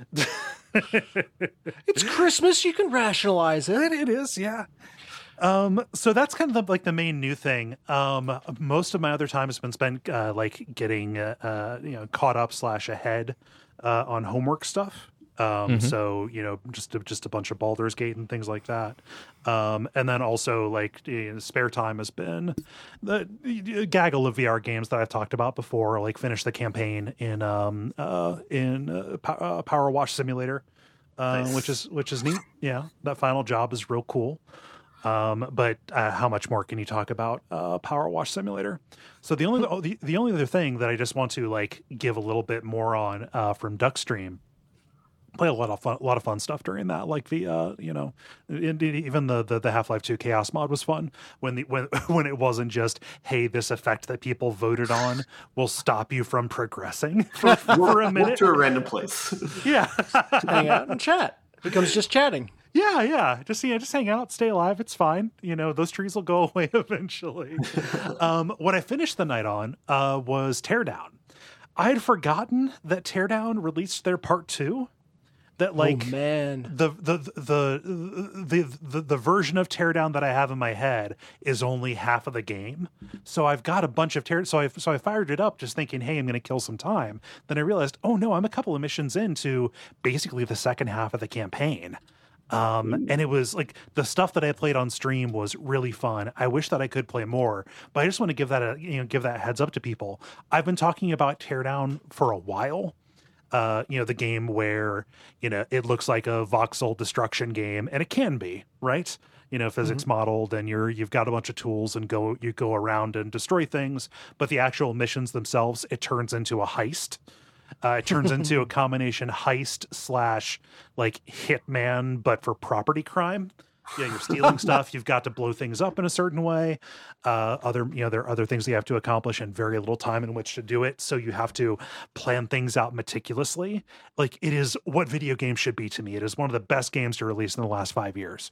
It's Christmas. You can rationalize it. It, it is, yeah. Um, so that's kind of the, like the main new thing. Um, most of my other time has been spent uh, like getting uh, uh, you know caught up slash ahead uh, on homework stuff. Um, so you know just a, just a bunch of Baldur's Gate and things like that. Um, and then also like you know, spare time has been the, the gaggle of V R games that I've talked about before. Like finish the campaign in um uh in uh, Pow- uh, Power Wash Simulator. Uh, Nice. which is which is neat. Yeah, that final job is real cool. Um, but uh, how much more can you talk about uh, Power Wash Simulator? So the only the, the only other thing that I just want to like give a little bit more on uh, from Duckstream. Play a lot of fun, a lot of fun stuff during that. Like the, uh, you know, indeed, even the, the the Half-Life two Chaos mod was fun when the when when it wasn't just hey, this effect that people voted on will stop you from progressing for, for a Walk minute. to a random place. Yeah, Hang out and chat. It becomes just chatting. yeah, yeah. Just yeah, just hang out, stay alive. It's fine. You know, those trees will go away eventually. um, what I finished the night on uh, was Teardown. I had forgotten that Teardown released their part two. That like oh, man. the, the the the the the version of Teardown that I have in my head is only half of the game. So I've got a bunch of tear. So I so I fired it up just thinking, hey, I'm going to kill some time. Then I realized, oh no, I'm a couple of missions into basically the second half of the campaign. Um, and it was like the stuff that I played on stream was really fun. I wish that I could play more, but I just want to give that a you know give that heads up to people. I've been talking about Teardown for a while. Uh, you know, the game where, you know, it looks like a voxel destruction game, and it can be, right? You know, physics modeled, and you're you've got a bunch of tools and go you go around and destroy things, but the actual missions themselves, it turns into a heist. Uh, it turns into a combination heist slash like hitman, but for property crime. Yeah, you're stealing stuff. You've got to blow things up in a certain way. Uh, other, you know, there are other things you have to accomplish and very little time in which to do it. So you have to plan things out meticulously. Like it is what video games should be to me. It is one of the best games to release in the last five years.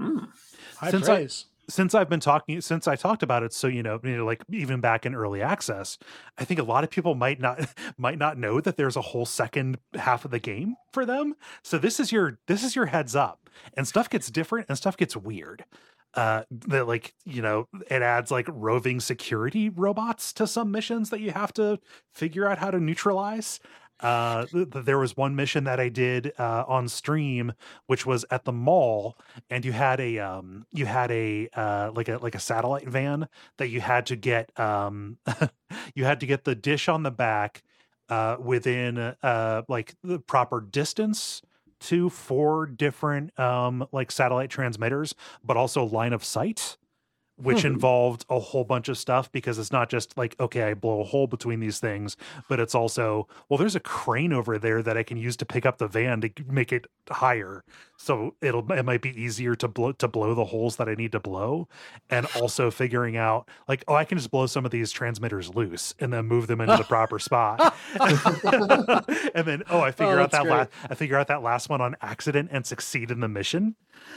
High Since praise. Since I've been talking, since I talked about it, so you know, you know, like even back in early access, I think a lot of people might not might not know that there's a whole second half of the game for them. So this is your this is your heads up, and stuff gets different and stuff gets weird. Uh, that like you know, it adds like roving security robots to some missions that you have to figure out how to neutralize. Uh, th- th- there was one mission that I did uh, on stream, which was at the mall, and you had a um, you had a uh, like a like a satellite van that you had to get um, you had to get the dish on the back uh, within uh, like the proper distance to four different um, like satellite transmitters, but also line of sight, which Hmm. involved a whole bunch of stuff, because it's not just like, okay, I blow a hole between these things, but it's also, well, there's a crane over there that I can use to pick up the van to make it higher. So it'll, it might be easier to blow, to blow the holes that I need to blow. And also figuring out like, oh, I can just blow some of these transmitters loose and then move them into the proper spot. And then, oh, I figure Oh, out that's that last, I figure out that last one on accident and succeed in the mission.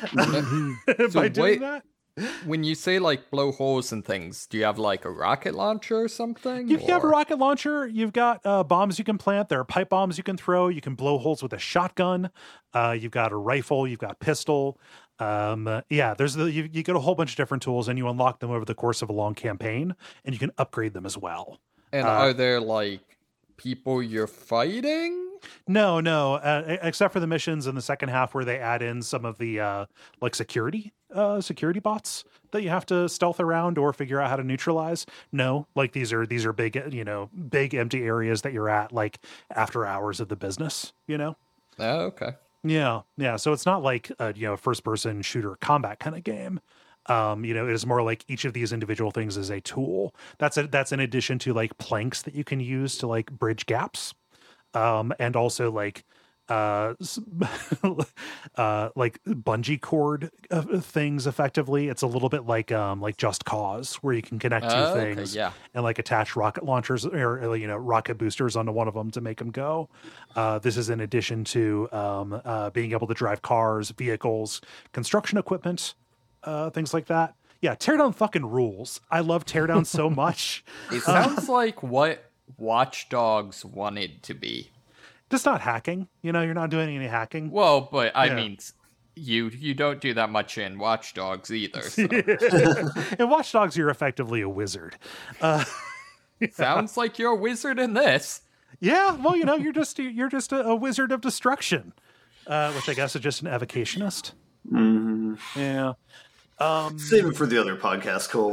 By So doing wait- that. When you say like blow holes and things, do you have like a rocket launcher or something? You have a Or- rocket launcher. You've got uh, bombs you can plant. There are pipe bombs you can throw. You can blow holes with a shotgun. Uh, you've got a rifle. You've got pistol. Um, uh, yeah, there's the you, you get a whole bunch of different tools, and you unlock them over the course of a long campaign, and you can upgrade them as well. And uh, are there like people you're fighting? No, no, uh, e- except for the missions in the second half where they add in some of the uh, like security uh, security bots that you have to stealth around or figure out how to neutralize. No, like these are these are big, you know, big empty areas that you're at like after hours of the business, you know. Oh, okay. Yeah, yeah. So it's not like a, you know, first person shooter combat kind of game. Um, you know, it is more like each of these individual things is a tool. That's a, that's in addition to like planks that you can use to like bridge gaps. Um, and also like uh, s- uh, like bungee cord uh, things. Effectively, it's a little bit like um, like Just Cause, where you can connect two Oh, okay, things yeah. and like attach rocket launchers or uh, you know rocket boosters onto one of them to make them go. Uh, this is in addition to um, uh, being able to drive cars, vehicles, construction equipment, uh, things like that. Yeah, Teardown fucking rules. I love Teardown so much. It sounds like what Watch Dogs wanted to be. Just not hacking. You know, you're not doing any hacking. Well, but I Yeah. mean, s- you you don't do that much in Watch Dogs either. So. In Watch Dogs, you're effectively a wizard. Uh, Sounds like you're a wizard in this. yeah, well, you know, you're just you're just a, a wizard of destruction, uh, which I guess is just an evocationist. Mhm. Yeah. Save it for the other podcast, Cole.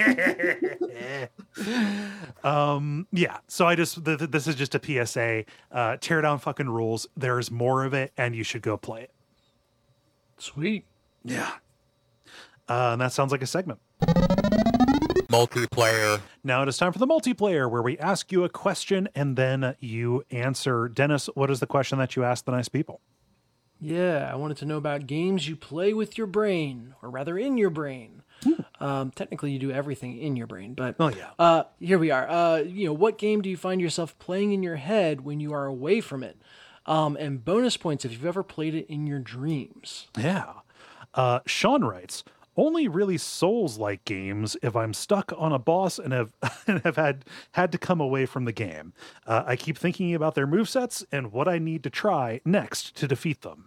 Um, yeah. So I just th- th- this is just a P S A. Uh, Teardown fucking rules. There's more of it, and you should go play it. Sweet. Yeah. Uh, and that sounds like a segment. Multiplayer. Now it is time for the multiplayer, where we ask you a question and then you answer. Dennis, what is the question that you asked the nice people? Yeah, I wanted to know about games you play with your brain, or rather in your brain. Um, technically, you do everything in your brain, but Oh, yeah. uh, here we are. Uh, you know, what game do you find yourself playing in your head when you are away from it? Um, and bonus points if you've ever played it in your dreams. Yeah. Uh, Sean writes, only really Souls-like games if I'm stuck on a boss and have and have had had to come away from the game. Uh, I keep thinking about their movesets and what I need to try next to defeat them.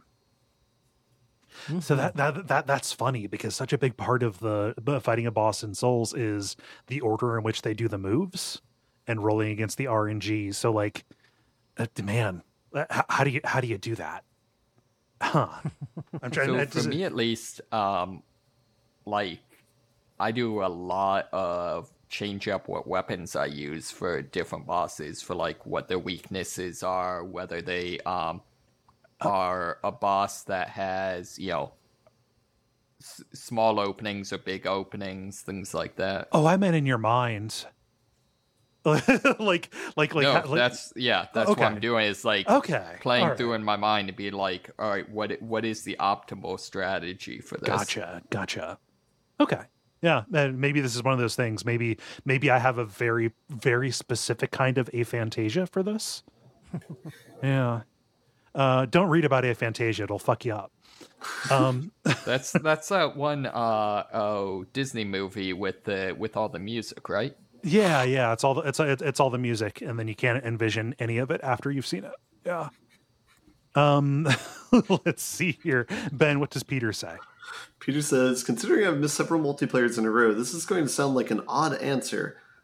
So that, that that that's funny, because such a big part of the the fighting a boss in Souls is the order in which they do the moves and rolling against the R N G. So like, uh, man, uh, how, how do you how do you do that? Huh? I'm trying. So to, for me, at least, um, like I do a lot of change up what weapons I use for different bosses, for like what their weaknesses are, whether they um are a boss that has, you know, s- small openings or big openings, things like that. Oh, I meant in your mind. like, like, like, no, ha- like- that's yeah, that's okay. what I'm doing. Is like okay. playing all right. through in my mind to be like, all right, what what is the optimal strategy for this? Gotcha, gotcha. Okay, yeah. And maybe this is one of those things. Maybe, maybe I have a very, very specific kind of aphantasia for this. Yeah. Uh, don't read about aphantasia; it'll fuck you up. Um, That's that's that one uh oh Disney movie with the with all the music, right? yeah, yeah. It's all the, it's it's all the music, and then you can't envision any of it after you've seen it. Yeah. Um, let's see here, Ben. What does Peter say? Peter says, considering I've missed several multiplayers in a row, this is going to sound like an odd answer.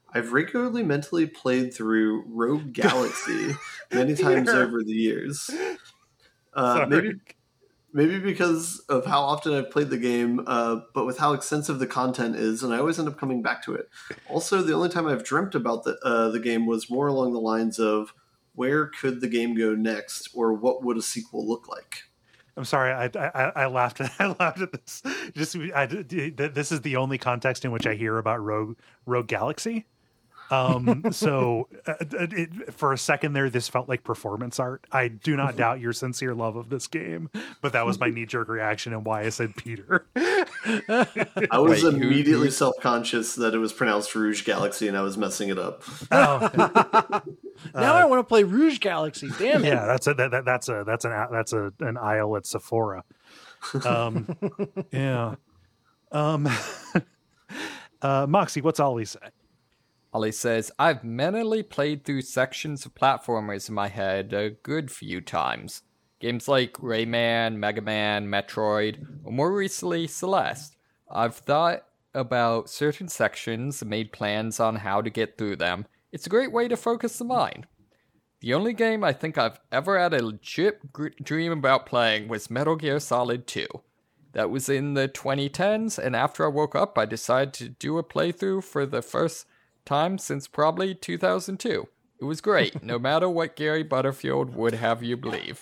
I've regularly mentally played through Rogue Galaxy many times over the years. Uh, maybe maybe because of how often I've played the game, uh, but with how extensive the content is, and I always end up coming back to it. Also, the only time I've dreamt about the uh, the game was more along the lines of where could the game go next, or what would a sequel look like? I'm sorry, I, I I laughed. I laughed at this. Just I, this is the only context in which I hear about Rogue Rogue Galaxy. Um, so uh, it, for a second there, this felt like performance art. I do not doubt your sincere love of this game, but that was my knee jerk reaction and why I said Peter. I was Wait, immediately who, self conscious that it was pronounced Rouge Galaxy, and I was messing it up. Oh. Now uh, I want to play Rouge Galaxy. Damn it! Yeah, that's a that, that's a that's an that's a an aisle at Sephora. Um, yeah. Um, uh, Moxie, what's Ollie say? Ollie says, I've mentally played through sections of platformers in my head a good few times. Games like Rayman, Mega Man, Metroid, or more recently, Celeste. I've thought about certain sections and made plans on how to get through them. It's a great way to focus the mind. The only game I think I've ever had a legit gr- dream about playing was Metal Gear Solid two. That was in the twenty tens, and after I woke up, I decided to do a playthrough for the first time since probably two thousand two. It was great, no matter what Gary Butterfield would have you believe.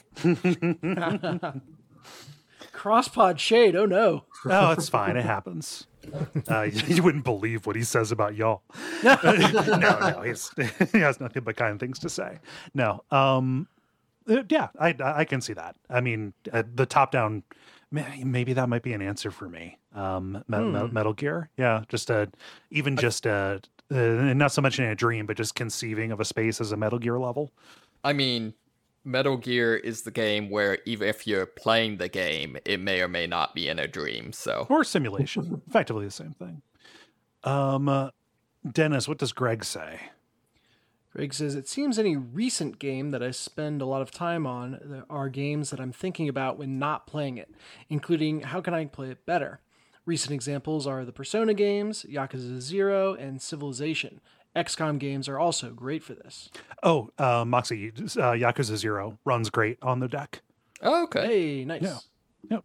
Crosspod shade, oh no. Oh, it's fine. It happens. Uh, you wouldn't believe what he says about y'all. no, no, he's, he has nothing but kind things to say. No, um, yeah, I I can see that. I mean, uh, the top down, maybe that might be an answer for me. Um, Metal, hmm. Metal Gear, yeah, just a even just a. Uh, not so much in a dream, but just conceiving of a space as a Metal Gear level. I mean, Metal Gear is the game where even if you're playing the game, it may or may not be in a dream. So or simulation, effectively the same thing. Um, uh, Dennis, what does Greg say? Greg says, it seems any recent game that I spend a lot of time on are games that I'm thinking about when not playing it, including how can I play it better. Recent examples are the Persona games, Yakuza Zero, and Civilization. X COM games are also great for this. Oh, uh, Moxie, uh, Yakuza Zero runs great on the deck. Oh, okay. Hey, nice. Yeah. Yep.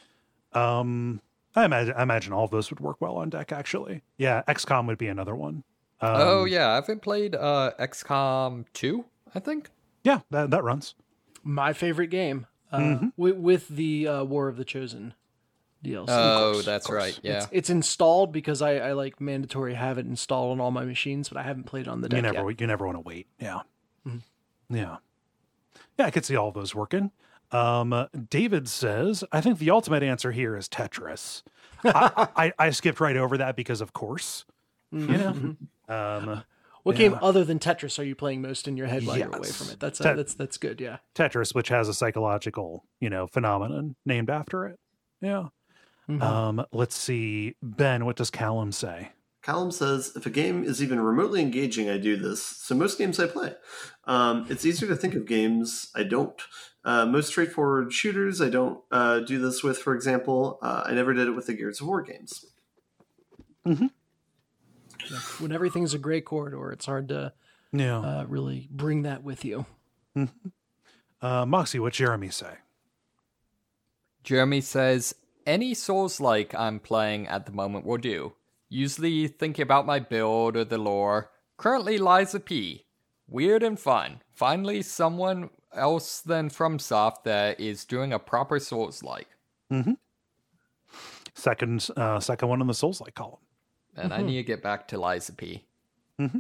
Um, I imagine I imagine all of those would work well on deck, actually. Yeah, X COM would be another one. Um, oh, yeah. I haven't played uh, X COM two, I think. Yeah, that, that runs. My favorite game uh, mm-hmm. with, with the uh, War of the Chosen D L C. Oh, course, that's right. Yeah, it's, it's installed because I, I like mandatory have it installed on all my machines, but I haven't played on the deck you never yet. you never want to wait. Yeah, mm-hmm. yeah, yeah. I could see all of those working. Um, uh, David says, I think the ultimate answer here is Tetris. I, I, I skipped right over that because, of course, mm-hmm. you know. Um, what yeah. game other than Tetris are you playing most in your head while yes. you're away from it? That's uh, Tet- that's that's good. Yeah, Tetris, which has a psychological, you know, phenomenon named after it. Yeah. Mm-hmm. Um, let's see, Ben. What does Callum say? Callum says, if a game is even remotely engaging, I do this. So most games I play. Um, it's easier to think of games I don't. Uh, most straightforward shooters I don't uh, do this with, for example. Uh, I never did it with the Gears of War games. Mm-hmm. Yeah. When everything's a gray corridor, it's hard to yeah. uh, really bring that with you. Mm-hmm. Uh, Moxie, what's Jeremy say? Jeremy says, any Souls-like I'm playing at the moment will do. Usually thinking about my build or the lore. Currently Lies of P. Weird and fun. Finally someone else than FromSoft that is doing a proper Souls-like. Mm-hmm. Second, uh, second one in the Souls-like column. And mm-hmm. I need to get back to Lies of P. Mm-hmm.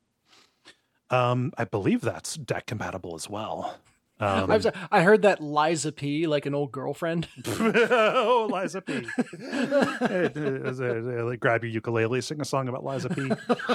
Um, I believe that's deck compatible as well. Um, I'm sorry, I heard that Liza P, like an old girlfriend. Oh, Liza P. Hey, uh, uh, grab your ukulele, sing a song about Liza P.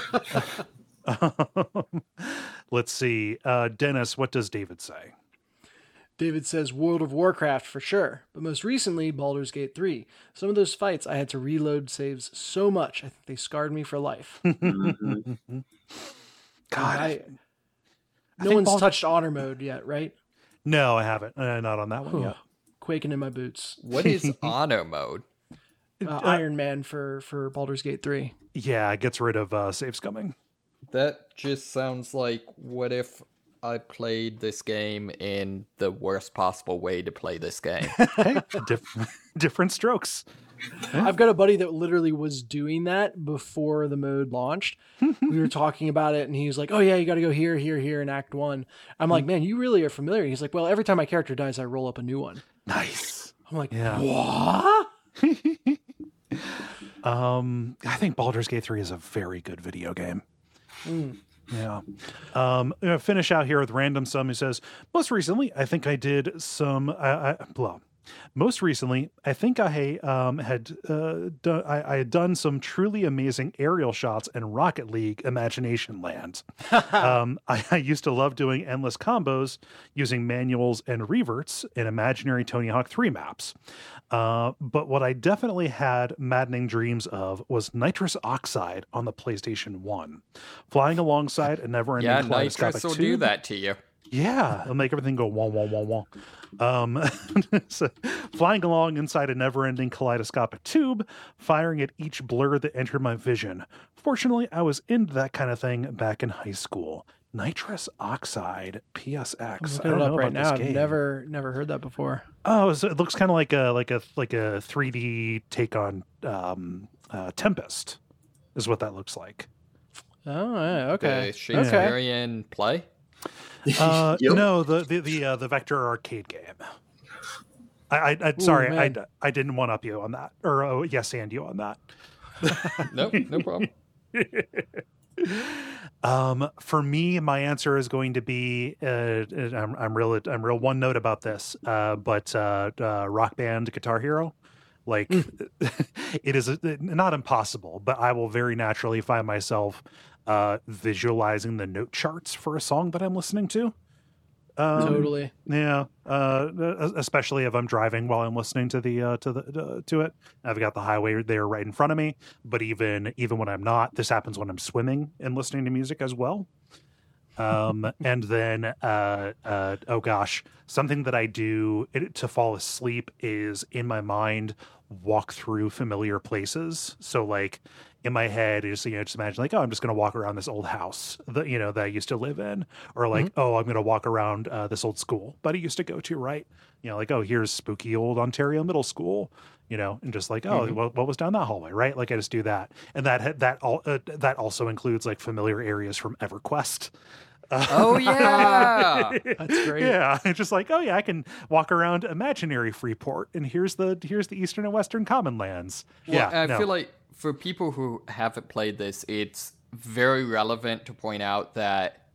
um, let's see. Uh, Dennis, what does David say? David says World of Warcraft for sure, but most recently Baldur's Gate three. Some of those fights I had to reload saves so much, I think they scarred me for life. God. I, I no one's Bald- touched honor mode yet, right? No, I haven't. Uh, not on that one yet. Quaking in my boots. What is honor mode? Uh, uh, Iron Man for, for Baldur's Gate three. Yeah, it gets rid of uh, save scumming. That just sounds like, what if I played this game in the worst possible way to play this game? Hey, diff- different strokes. I've got a buddy that literally was doing that before the mode launched. We were talking about it, and he was like, "Oh yeah, you got to go here, here, here in Act One." I'm like, "Man, you really are familiar." He's like, "Well, every time my character dies, I roll up a new one." Nice. I'm like, Yeah. "What?" um, I think Baldur's Gate three is a very good video game. Mm. Yeah. Um, I'm gonna finish out here with Random Sum, who says, most recently, I think I did some, I, I, blah. Most recently, I think I um, had uh, done, I, I had done some truly amazing aerial shots in Rocket League Imagination Land. um, I, I used to love doing endless combos using manuals and reverts in imaginary Tony Hawk three maps. Uh, but what I definitely had maddening dreams of was nitrous oxide on the PlayStation one. Flying alongside a never-ending Yeah, kaleidoscopic nitrous will tube. do that to you. Yeah, it'll make everything go wah, wah, wah, wah. Um, so flying along inside a never-ending kaleidoscopic tube, firing at each blur that entered my vision. Fortunately, I was into that kind of thing back in high school. Nitrous oxide P S X. I'm looking it up right now. I've never, never heard that before. Oh, so it looks kind of like a like a like a three D take on um, uh, Tempest, is what that looks like. Oh, yeah, okay. The Shakespearean okay. play. Uh, Yep. No, the the the, uh, the Vector arcade game. I, I, I sorry, I, I didn't one up you on that, or oh, yes, and you on that. Nope, no problem. um, for me, my answer is going to be uh, I'm I'm real I'm real one note about this, uh, but uh, uh, Rock Band Guitar Hero. Like, mm. it is a, not impossible, but I will very naturally find myself uh, visualizing the note charts for a song that I'm listening to. Um, totally. Yeah. Uh, especially if I'm driving while I'm listening to the uh, to the uh, to it. I've got the highway there right in front of me. But even even when I'm not, this happens when I'm swimming and listening to music as well. Um, and then, uh, uh, oh gosh, something that I do to fall asleep is in my mind, walk through familiar places. So like in my head, is, you know, just imagine like, oh, I'm just going to walk around this old house that, you know, that I used to live in, or like, mm-hmm. oh, I'm going to walk around uh, this old school buddy used to go to, right? You know, like, oh, here's spooky old Ontario Middle School, you know, and just like, oh, mm-hmm. what, what was down that hallway, right? Like I just do that. And that, that, all, uh, that also includes like familiar areas from EverQuest. Uh, oh yeah, that's great. Yeah, it's just like, oh yeah, I can walk around imaginary Freeport, and here's the here's the Eastern and Western Common Lands. Well, yeah, I no. feel like for people who haven't played this, it's very relevant to point out that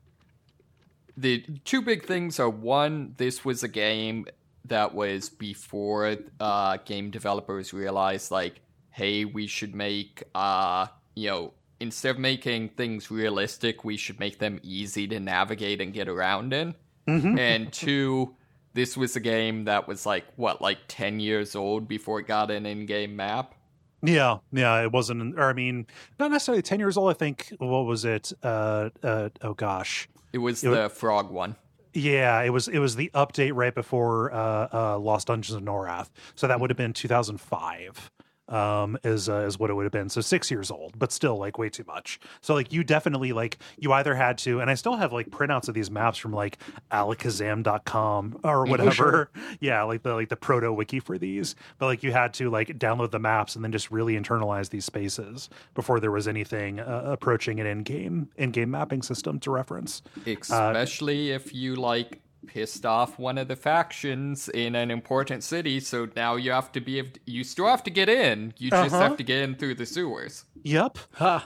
the two big things are, one, this was a game that was before uh, game developers realized, like, hey, we should make, uh, you know. Instead of making things realistic, we should make them easy to navigate and get around in. Mm-hmm. And two, this was a game that was like, what, like ten years old before it got an in-game map? Yeah, yeah, it wasn't, or I mean, not necessarily ten years old, I think, what was it? Uh, uh, oh gosh. It was it the was, frog one. Yeah, it was it was the update right before uh, uh, Lost Dungeons of Norath. So that would have been two thousand five. Um, is uh, is what it would have been. So six years old, but still like way too much. So like you definitely like you either had to, and I still have like printouts of these maps from like alakazam dot com or whatever. Oh, sure. Yeah, like the like the proto wiki for these. But like you had to like download the maps and then just really internalize these spaces before there was anything uh, approaching an in-game in-game mapping system to reference. Especially uh, if you like pissed off one of the factions in an important city, so now you have to be able to, you still have to get in, you just uh-huh. have to get in through the sewers. Yep. Huh.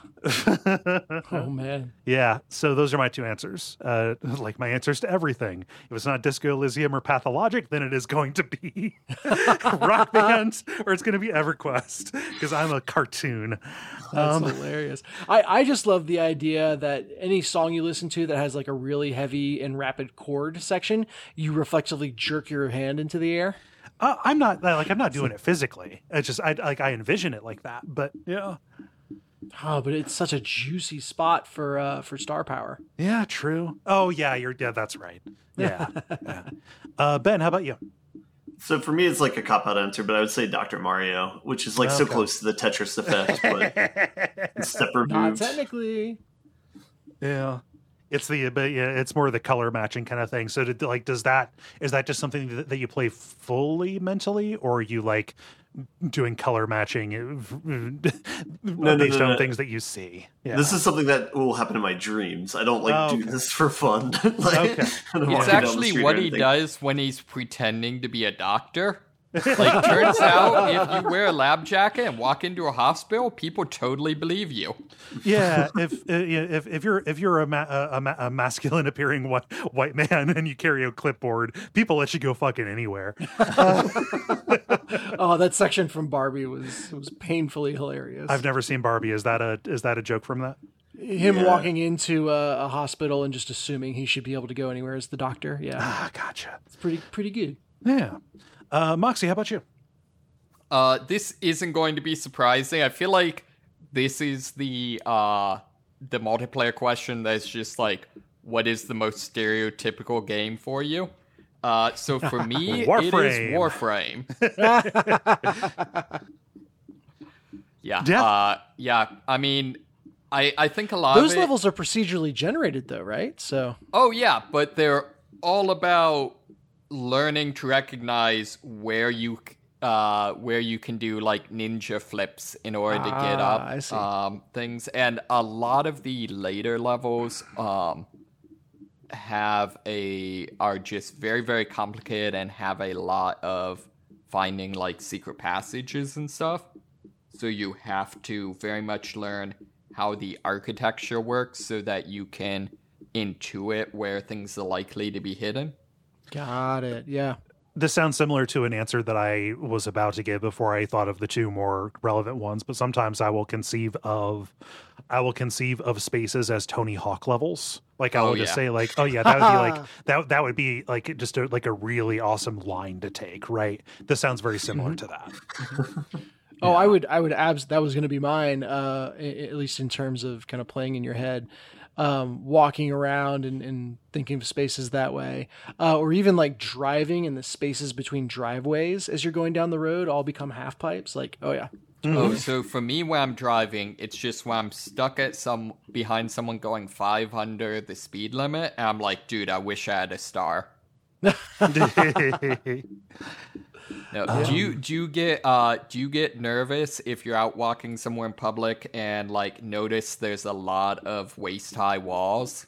Oh man. Yeah, so those are my two answers. Uh like my answers to everything. If it's not Disco Elysium or Pathologic, then it is going to be Rock Band, or it's going to be EverQuest, because I'm a cartoon. That's um, hilarious. I, I just love the idea that any song you listen to that has like a really heavy and rapid chord section, you reflexively jerk your hand into the air. Uh, I'm not like I'm not doing it physically. It's just I like I envision it like that. But yeah. Oh, but it's such a juicy spot for uh, for star power. Yeah, true. Oh yeah, you're yeah, that's right. Yeah. yeah. Uh, Ben, how about you? So for me, it's like a cop-out answer, but I would say Doctor Mario, which is like okay. so close to the Tetris effect, but step removed. Not technically. Yeah. It's the but yeah, it's more the color matching kind of thing. So did, like does that is that just something that, that you play fully mentally, or are you like doing color matching no, based no, no, on no. things that you see? Yeah. This is something that will happen in my dreams. I don't like Oh, do okay. this for fun. Like, Okay. I don't walk It's down the actually street or what he anything. does when he's pretending to be a doctor. Like, turns out if you wear a lab jacket and walk into a hospital, people totally believe you. Yeah, if uh, yeah, if if you're if you're a, ma- a, ma- a masculine appearing white white man and you carry a clipboard, people let you go fucking anywhere. Uh, Oh, that section from Barbie was was painfully hilarious. I've never seen Barbie. Is that a is that a joke from that? Him Yeah. walking into a, a hospital and just assuming he should be able to go anywhere as the doctor. Yeah, Ah, gotcha. it's pretty pretty good. Yeah, uh, Moxie, how about you? Uh, this isn't going to be surprising. I feel like this is the uh the multiplayer question that's just like, what is the most stereotypical game for you? Uh, so for me, it is Warframe. Warframe. yeah, Yeah. uh, yeah. I mean, I I think a lot Those of it, levels are procedurally generated, though, right? So Oh yeah, but they're all about learning to recognize where you uh where you can do like ninja flips in order to get Ah, up I see. um things, and a lot of the later levels um have a are just very very complicated and have a lot of finding like secret passages and stuff. So you have to very much learn how the architecture works so that you can intuit where things are likely to be hidden. got it. Yeah. This sounds similar to an answer that I was about to give before I thought of the two more relevant ones, but sometimes I will conceive of I will conceive of spaces as Tony Hawk levels. Like I Oh, will just yeah. say like, oh yeah, that would be like that that would be like just a, like a really awesome line to take, right? This sounds very similar to that. Oh, I would, I would abs. That was going to be mine. Uh, a- at least in terms of kind of playing in your head, um, walking around and, and thinking of spaces that way, uh, or even like driving and the spaces between driveways as you're going down the road all become half pipes. Like, oh yeah, Oh, so for me when I'm driving, it's just when I'm stuck at some behind someone going five under the speed limit, and I'm like, dude, I wish I had a star. No, do you do you get uh do you get nervous if you're out walking somewhere in public and like notice there's a lot of waist high walls?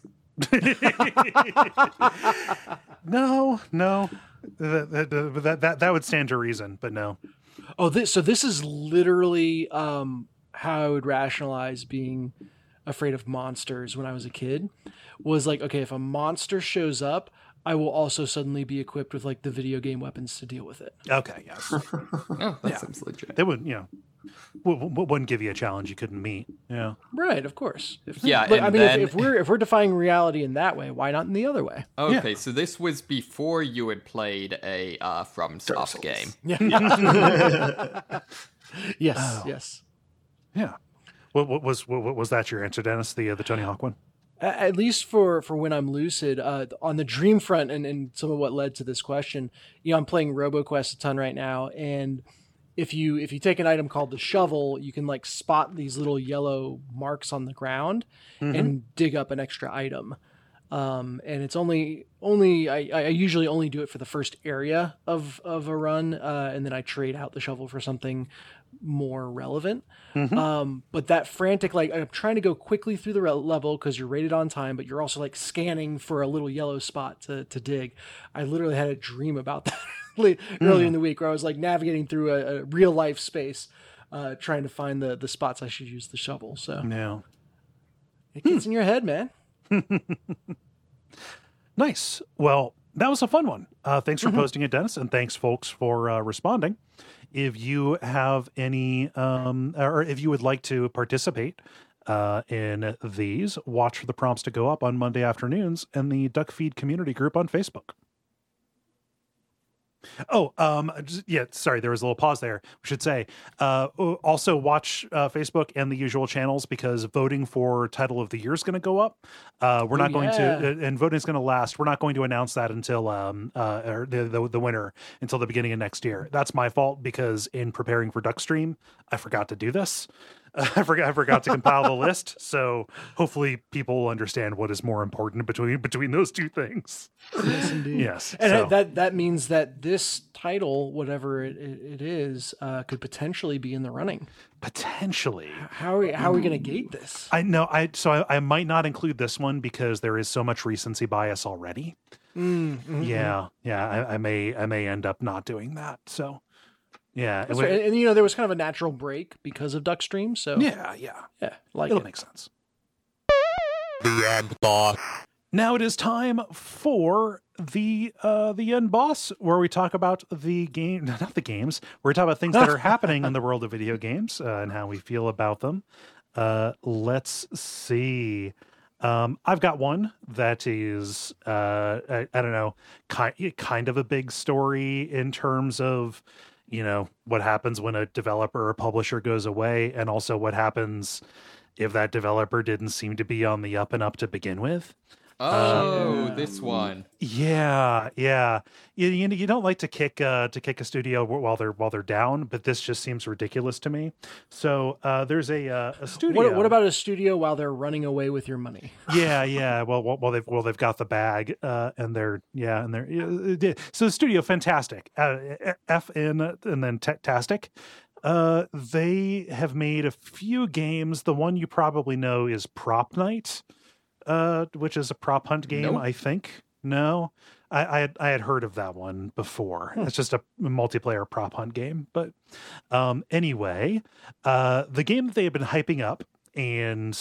No, no. That, that, that, that, that would stand to reason, but no. Oh, this so this is literally um, how I would rationalize being afraid of monsters when I was a kid. Was like, okay, if a monster shows up, I will also suddenly be equipped with like the video game weapons to deal with it. Okay, yes. Oh, that seems legit. They would, you know, w- w- wouldn't give you a challenge you couldn't meet. Yeah. Right, of course. If, Yeah, but, and I mean, then- if, if we're if we're defying reality in that way, why not in the other way? Okay, so this was before you had played a uh, From Dark Soft Souls. game. Yes, Oh. yes. Yeah. What, what was what, what was that your answer, Dennis? The uh, the Tony Hawk one? A- At least for for when I'm lucid, uh, on the dream front, and, and some of what led to this question, you know, I'm playing RoboQuest a ton right now, and if you if you take an item called the shovel, you can like spot these little yellow marks on the ground and dig up an extra item. Um, and it's only only I, I usually only do it for the first area of of a run, uh, and then I trade out the shovel for something more relevant. Um, but that frantic, like I'm trying to go quickly through the re- level because you're rated on time, but you're also like scanning for a little yellow spot to to dig. I literally had a dream about that early early in the week where I was like navigating through a, a real life space, uh, trying to find the the spots I should use the shovel. So No. it gets in your head, man. Nice. Well, that was a fun one. Uh, thanks for posting it, Dennis, and thanks, folks, for uh, responding. If you have any, um, or if you would like to participate uh, in these, watch for the prompts to go up on Monday afternoons in the Duckfeed community group on Facebook. Oh, um, just- yeah, sorry, there was a little pause there. We should say, uh, also watch uh, Facebook and the usual channels because voting for title of the year is going to go up. Uh, we're Oh, not going yeah. to, and voting is going to last. We're not going to announce that until, um, uh, or the, the, the winner until the beginning of next year. That's my fault because in preparing for Duckstream, I forgot to do this. I forgot I forgot to compile the list, so hopefully people will understand what is more important between between those two things. Yes, indeed. Yes, and so. that that means that this title, whatever it, it, it is, uh, could potentially be in the running. Potentially. How are we, how are we going to gate this? I know. I so I, I might not include this one because there is so much recency bias already. Mm-hmm. Yeah, yeah. I, I may I may end up not doing that. So. Yeah, That's right. and, and you know there was kind of a natural break because of Duckstream, so yeah, yeah, yeah, like it'll it. make sense. The end boss. Now it is time for the uh, the end boss, where we talk about the game, not the games. We're talking about things that are happening in the world of video games uh, and how we feel about them. Uh, let's see. Um, I've got one that is uh, I, I don't know, kind kind of a big story in terms of, you know, what happens when a developer or publisher goes away, and also what happens if that developer didn't seem to be on the up and up to begin with. Oh, Uh, this one. Yeah, yeah. You, you you don't like to kick uh, to kick a studio while they're while they're down, but this just seems ridiculous to me. So uh, there's a uh, a studio. What, what about a studio while they're running away with your money? Yeah, yeah. Well, well, well, they've well they've got the bag, uh, and they're yeah, and they're yeah, so the studio fantastic. Uh, F in and then Techtastic. Uh, they have made a few games. The one you probably know is Prop Night, uh, which is a prop hunt game. Nope. I think no. I, I had I had heard of that one before. Hmm. It's just a multiplayer prop hunt game. But um, anyway, uh, the game that they have been hyping up and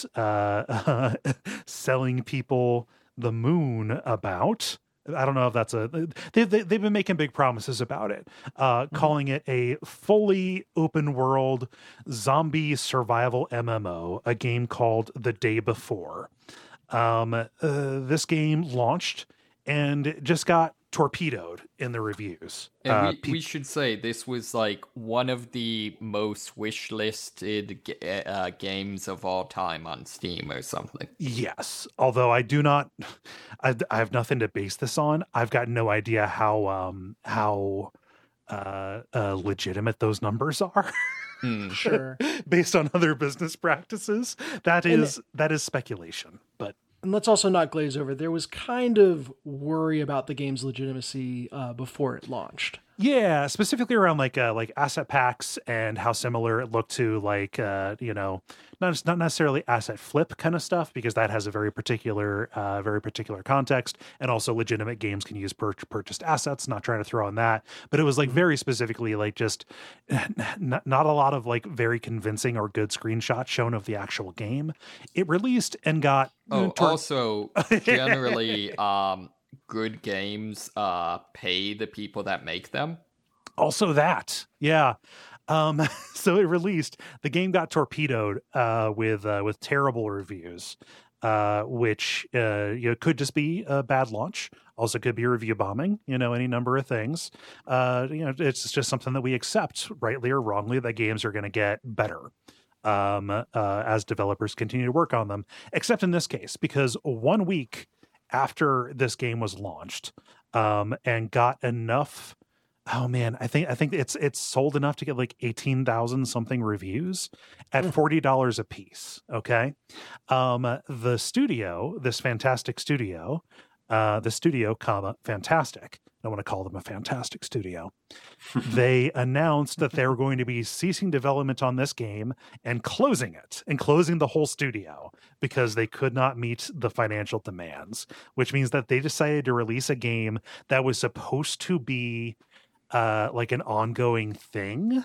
uh, selling people the moon about. I don't know if that's a. They, they, they've been making big promises about it, uh, mm-hmm. calling it a fully open world zombie survival M M O, a game called The Day Before. Um, uh, this game launched and just got torpedoed in the reviews. And uh, we, pe- we should say this was like one of the most wish-listed ga- uh, games of all time on Steam or something. Yes, although I do not, I, I have nothing to base this on. I've got no idea how um, how uh, uh, legitimate those numbers are. Mm. Sure. Based on other business practices, that is and, that is speculation. But and let's also not glaze over. There was kind of worry about the game's legitimacy uh, before it launched. Yeah, specifically around like uh, like asset packs and how similar it looked to like uh, you know, not not necessarily asset flip kind of stuff, because that has a very particular uh, very particular context, and also legitimate games can use pur- purchased assets. Not trying to throw on that, but it was like very specifically like just not, not a lot of like very convincing or good screenshots shown of the actual game. It released and got oh tor- also generally um. good games uh pay the people that make them. Also that, yeah. Um, so it released. The game got torpedoed uh, with uh, with terrible reviews, uh, which uh, you know, could just be a bad launch. Also, could be review bombing. You know, any number of things. Uh, you know, it's just something that we accept, rightly or wrongly, that games are going to get better um, uh, as developers continue to work on them. Except in this case, because one week after this game was launched um, and got enough. Oh man, I think I think it's it's sold enough to get like eighteen thousand something reviews at forty dollars a piece. Okay, um, the studio, this fantastic studio, uh, the studio, comma fantastic. I want to call them a fantastic studio. They announced that they were going to be ceasing development on this game and closing it and closing the whole studio because they could not meet the financial demands, which means that they decided to release a game that was supposed to be uh, like an ongoing thing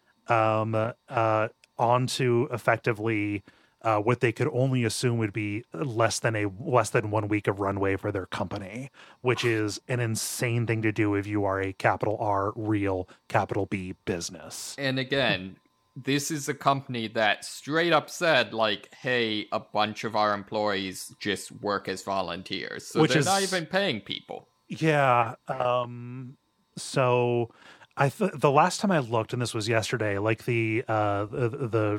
um, uh, onto effectively Uh, what they could only assume would be less than a less than one week of runway for their company, which is an insane thing to do if you are a capital R real capital B business. And again, this is a company that straight up said, like, hey, a bunch of our employees just work as volunteers, so Which they're is, not even paying people. Yeah. Um, so I th- the last time I looked, and this was yesterday, like the uh, the, the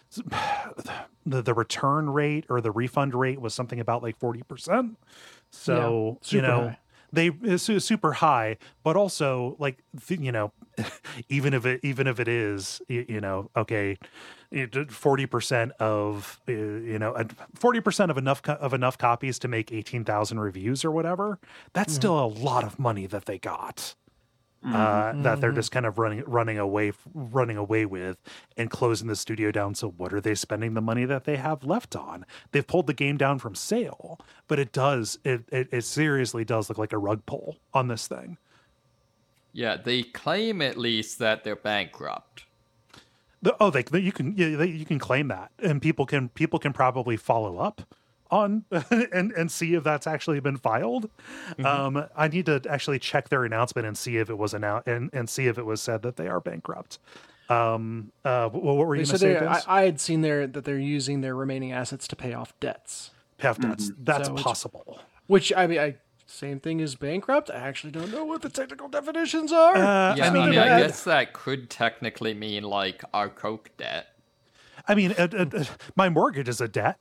the the return rate or the refund rate was something about like forty percent. So, yeah, you know, high. they it's super high, but also like, you know, even if it, even if it is, you, you know, okay, forty percent of uh, you know forty percent of enough co- of enough copies to make eighteen thousand reviews or whatever. That's mm-hmm. still a lot of money that they got. Mm-hmm. Uh, that they're just kind of running running away running away with and closing the studio down. So what are they spending the money that they have left on? They've pulled the game down from sale, but it does it it, it seriously does look like a rug pull on this thing. Yeah, they claim at least that they're bankrupt. The, oh, they, they you can yeah, they, you can claim that, and people can people can probably follow up on and and see if that's actually been filed. Mm-hmm. Um, I need to actually check their announcement and see if it was announced and, and see if it was said that they are bankrupt. Um, uh, what, what were you going to say? I, I had seen there that they're using their remaining assets to pay off debts. Pay off debts. Mm-hmm. That's so possible. Which, which I mean, I. Same thing as bankrupt. I actually don't know what the technical definitions are. Uh, yeah, I mean, I, mean, I guess that could technically mean like our Coke debt. I mean, uh, uh, uh, my mortgage is a debt.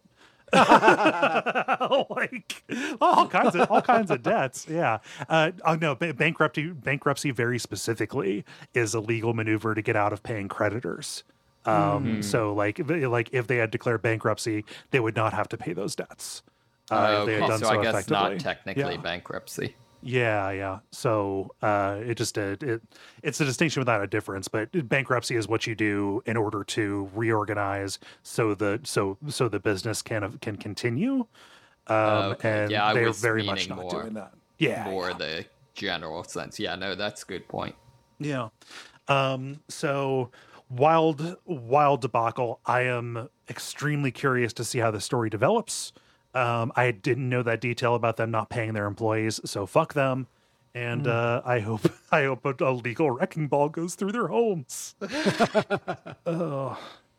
Like all kinds of all kinds of debts. Yeah. Uh, oh no, b- bankruptcy bankruptcy very specifically is a legal maneuver to get out of paying creditors. Um, mm-hmm. So like like if they had declared bankruptcy, they would not have to pay those debts. Uh, okay, so, so I guess not technically yeah. bankruptcy. Yeah, yeah. So uh, it just it, it it's a distinction without a difference. But bankruptcy is what you do in order to reorganize so the so so the business can can continue. Um, okay. And yeah, they're very much not more, doing that. Yeah, more yeah. the general sense. Yeah, no, that's a good point. Yeah. Um, so wild wild debacle. I am extremely curious to see how the story develops. Um, I didn't know that detail about them not paying their employees, so fuck them. And mm. uh, I hope I hope a, a legal wrecking ball goes through their homes. Oh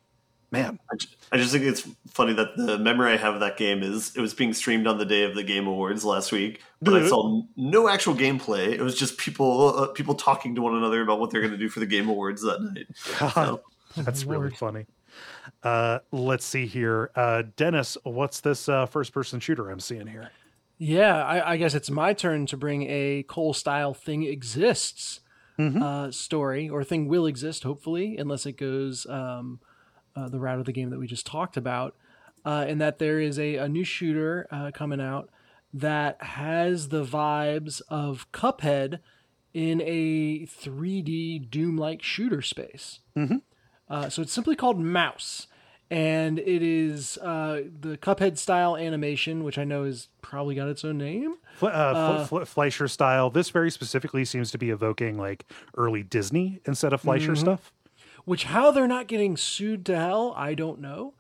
man, I just, I just think it's funny that the memory I have of that game is it was being streamed on the day of the Game Awards last week, but I saw no actual gameplay. It was just people uh, people talking to one another about what they're going to do for the Game Awards that night. God, so. That's really funny. Uh, let's see here. Uh, Dennis, what's this uh, first-person shooter I'm seeing here? Yeah, I, I guess it's my turn to bring a Cole-style Thing Exists mm-hmm. uh, story, or Thing will exist, hopefully, unless it goes um, uh, the route of the game that we just talked about, uh, and that there is a, a new shooter uh, coming out that has the vibes of Cuphead in a three D Doom-like shooter space. Mm-hmm. Uh, so it's simply called Mouse, and it is uh, the Cuphead style animation, which I know has probably got its own name. Fle- uh, uh, Fle- Fleischer style. This very specifically seems to be evoking like early Disney instead of Fleischer mm-hmm. stuff. Which how they're not getting sued to hell, I don't know.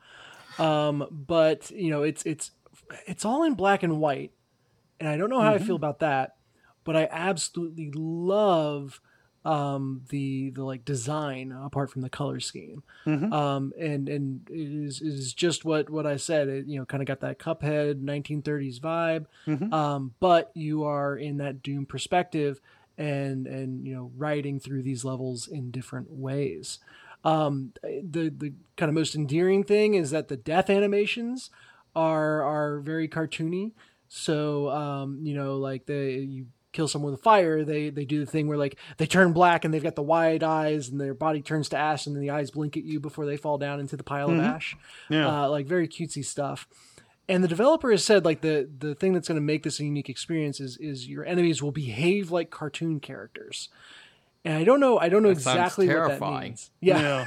Um, but you know, it's it's it's all in black and white, and I don't know how mm-hmm. I feel about that. But I absolutely love. Um, the the like design apart from the color scheme, mm-hmm. um, and and it is it is just what what I said. It, you know, kind of got that Cuphead nineteen thirties vibe, mm-hmm. um, but you are in that Doom perspective, and and you know, riding through these levels in different ways. Um, the the kind of most endearing thing is that the death animations are are very cartoony. So um, you know, like the you. kill someone with fire, they they do the thing where like they turn black and they've got the wide eyes and their body turns to ash and then the eyes blink at you before they fall down into the pile mm-hmm. of ash. Yeah. Uh, like very cutesy stuff. And the developer has said like the the thing that's going to make this a unique experience is is your enemies will behave like cartoon characters. And I don't know I don't know that exactly what that means. Yeah.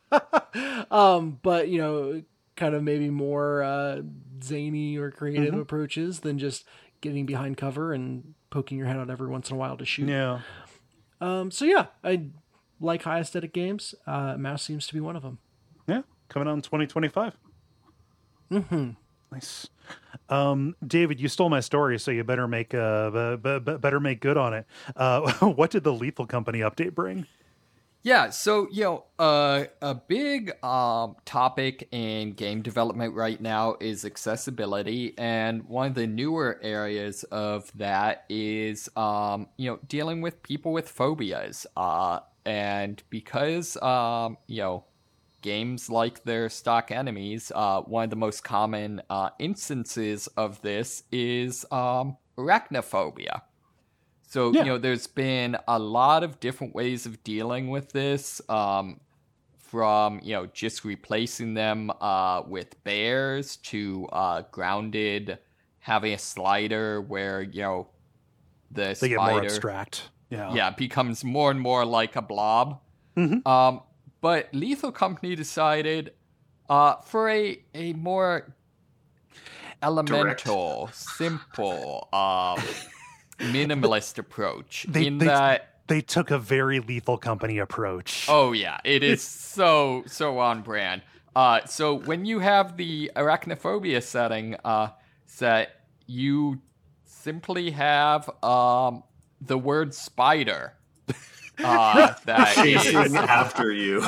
yeah. um, but you know, kind of maybe more uh, zany or creative mm-hmm. approaches than just getting behind cover and poking your head out every once in a while to shoot. Yeah. Um, so yeah, I like high aesthetic games. Uh, Mouse seems to be one of them. Yeah. Coming out in twenty twenty-five. Mm-hmm. Nice. Um, David, you stole my story, so you better make uh, b- b- better make good on it. Uh, what did the Lethal Company update bring? Yeah, so, you know, uh, a big um, topic in game development right now is accessibility, and one of the newer areas of that is, um, you know, dealing with people with phobias. Uh, and because, um, you know, games like their stock enemies, uh, one of the most common uh, instances of this is um, arachnophobia. So, yeah. you know, there's been a lot of different ways of dealing with this. Um, from, you know, just replacing them uh, with bears to uh, grounded, having a slider where, you know, the They spider... get more abstract. Yeah. Yeah, becomes more and more like a blob. Mm-hmm. Um, but Lethal Company decided uh, for a, a more elemental, Direct. simple, um, minimalist approach They- in they- that... They took a very Lethal Company approach. Oh, yeah. It is so, so on brand. Uh, so when you have the arachnophobia setting uh, set, you simply have um, the word spider. Uh, that Chasing is, after you.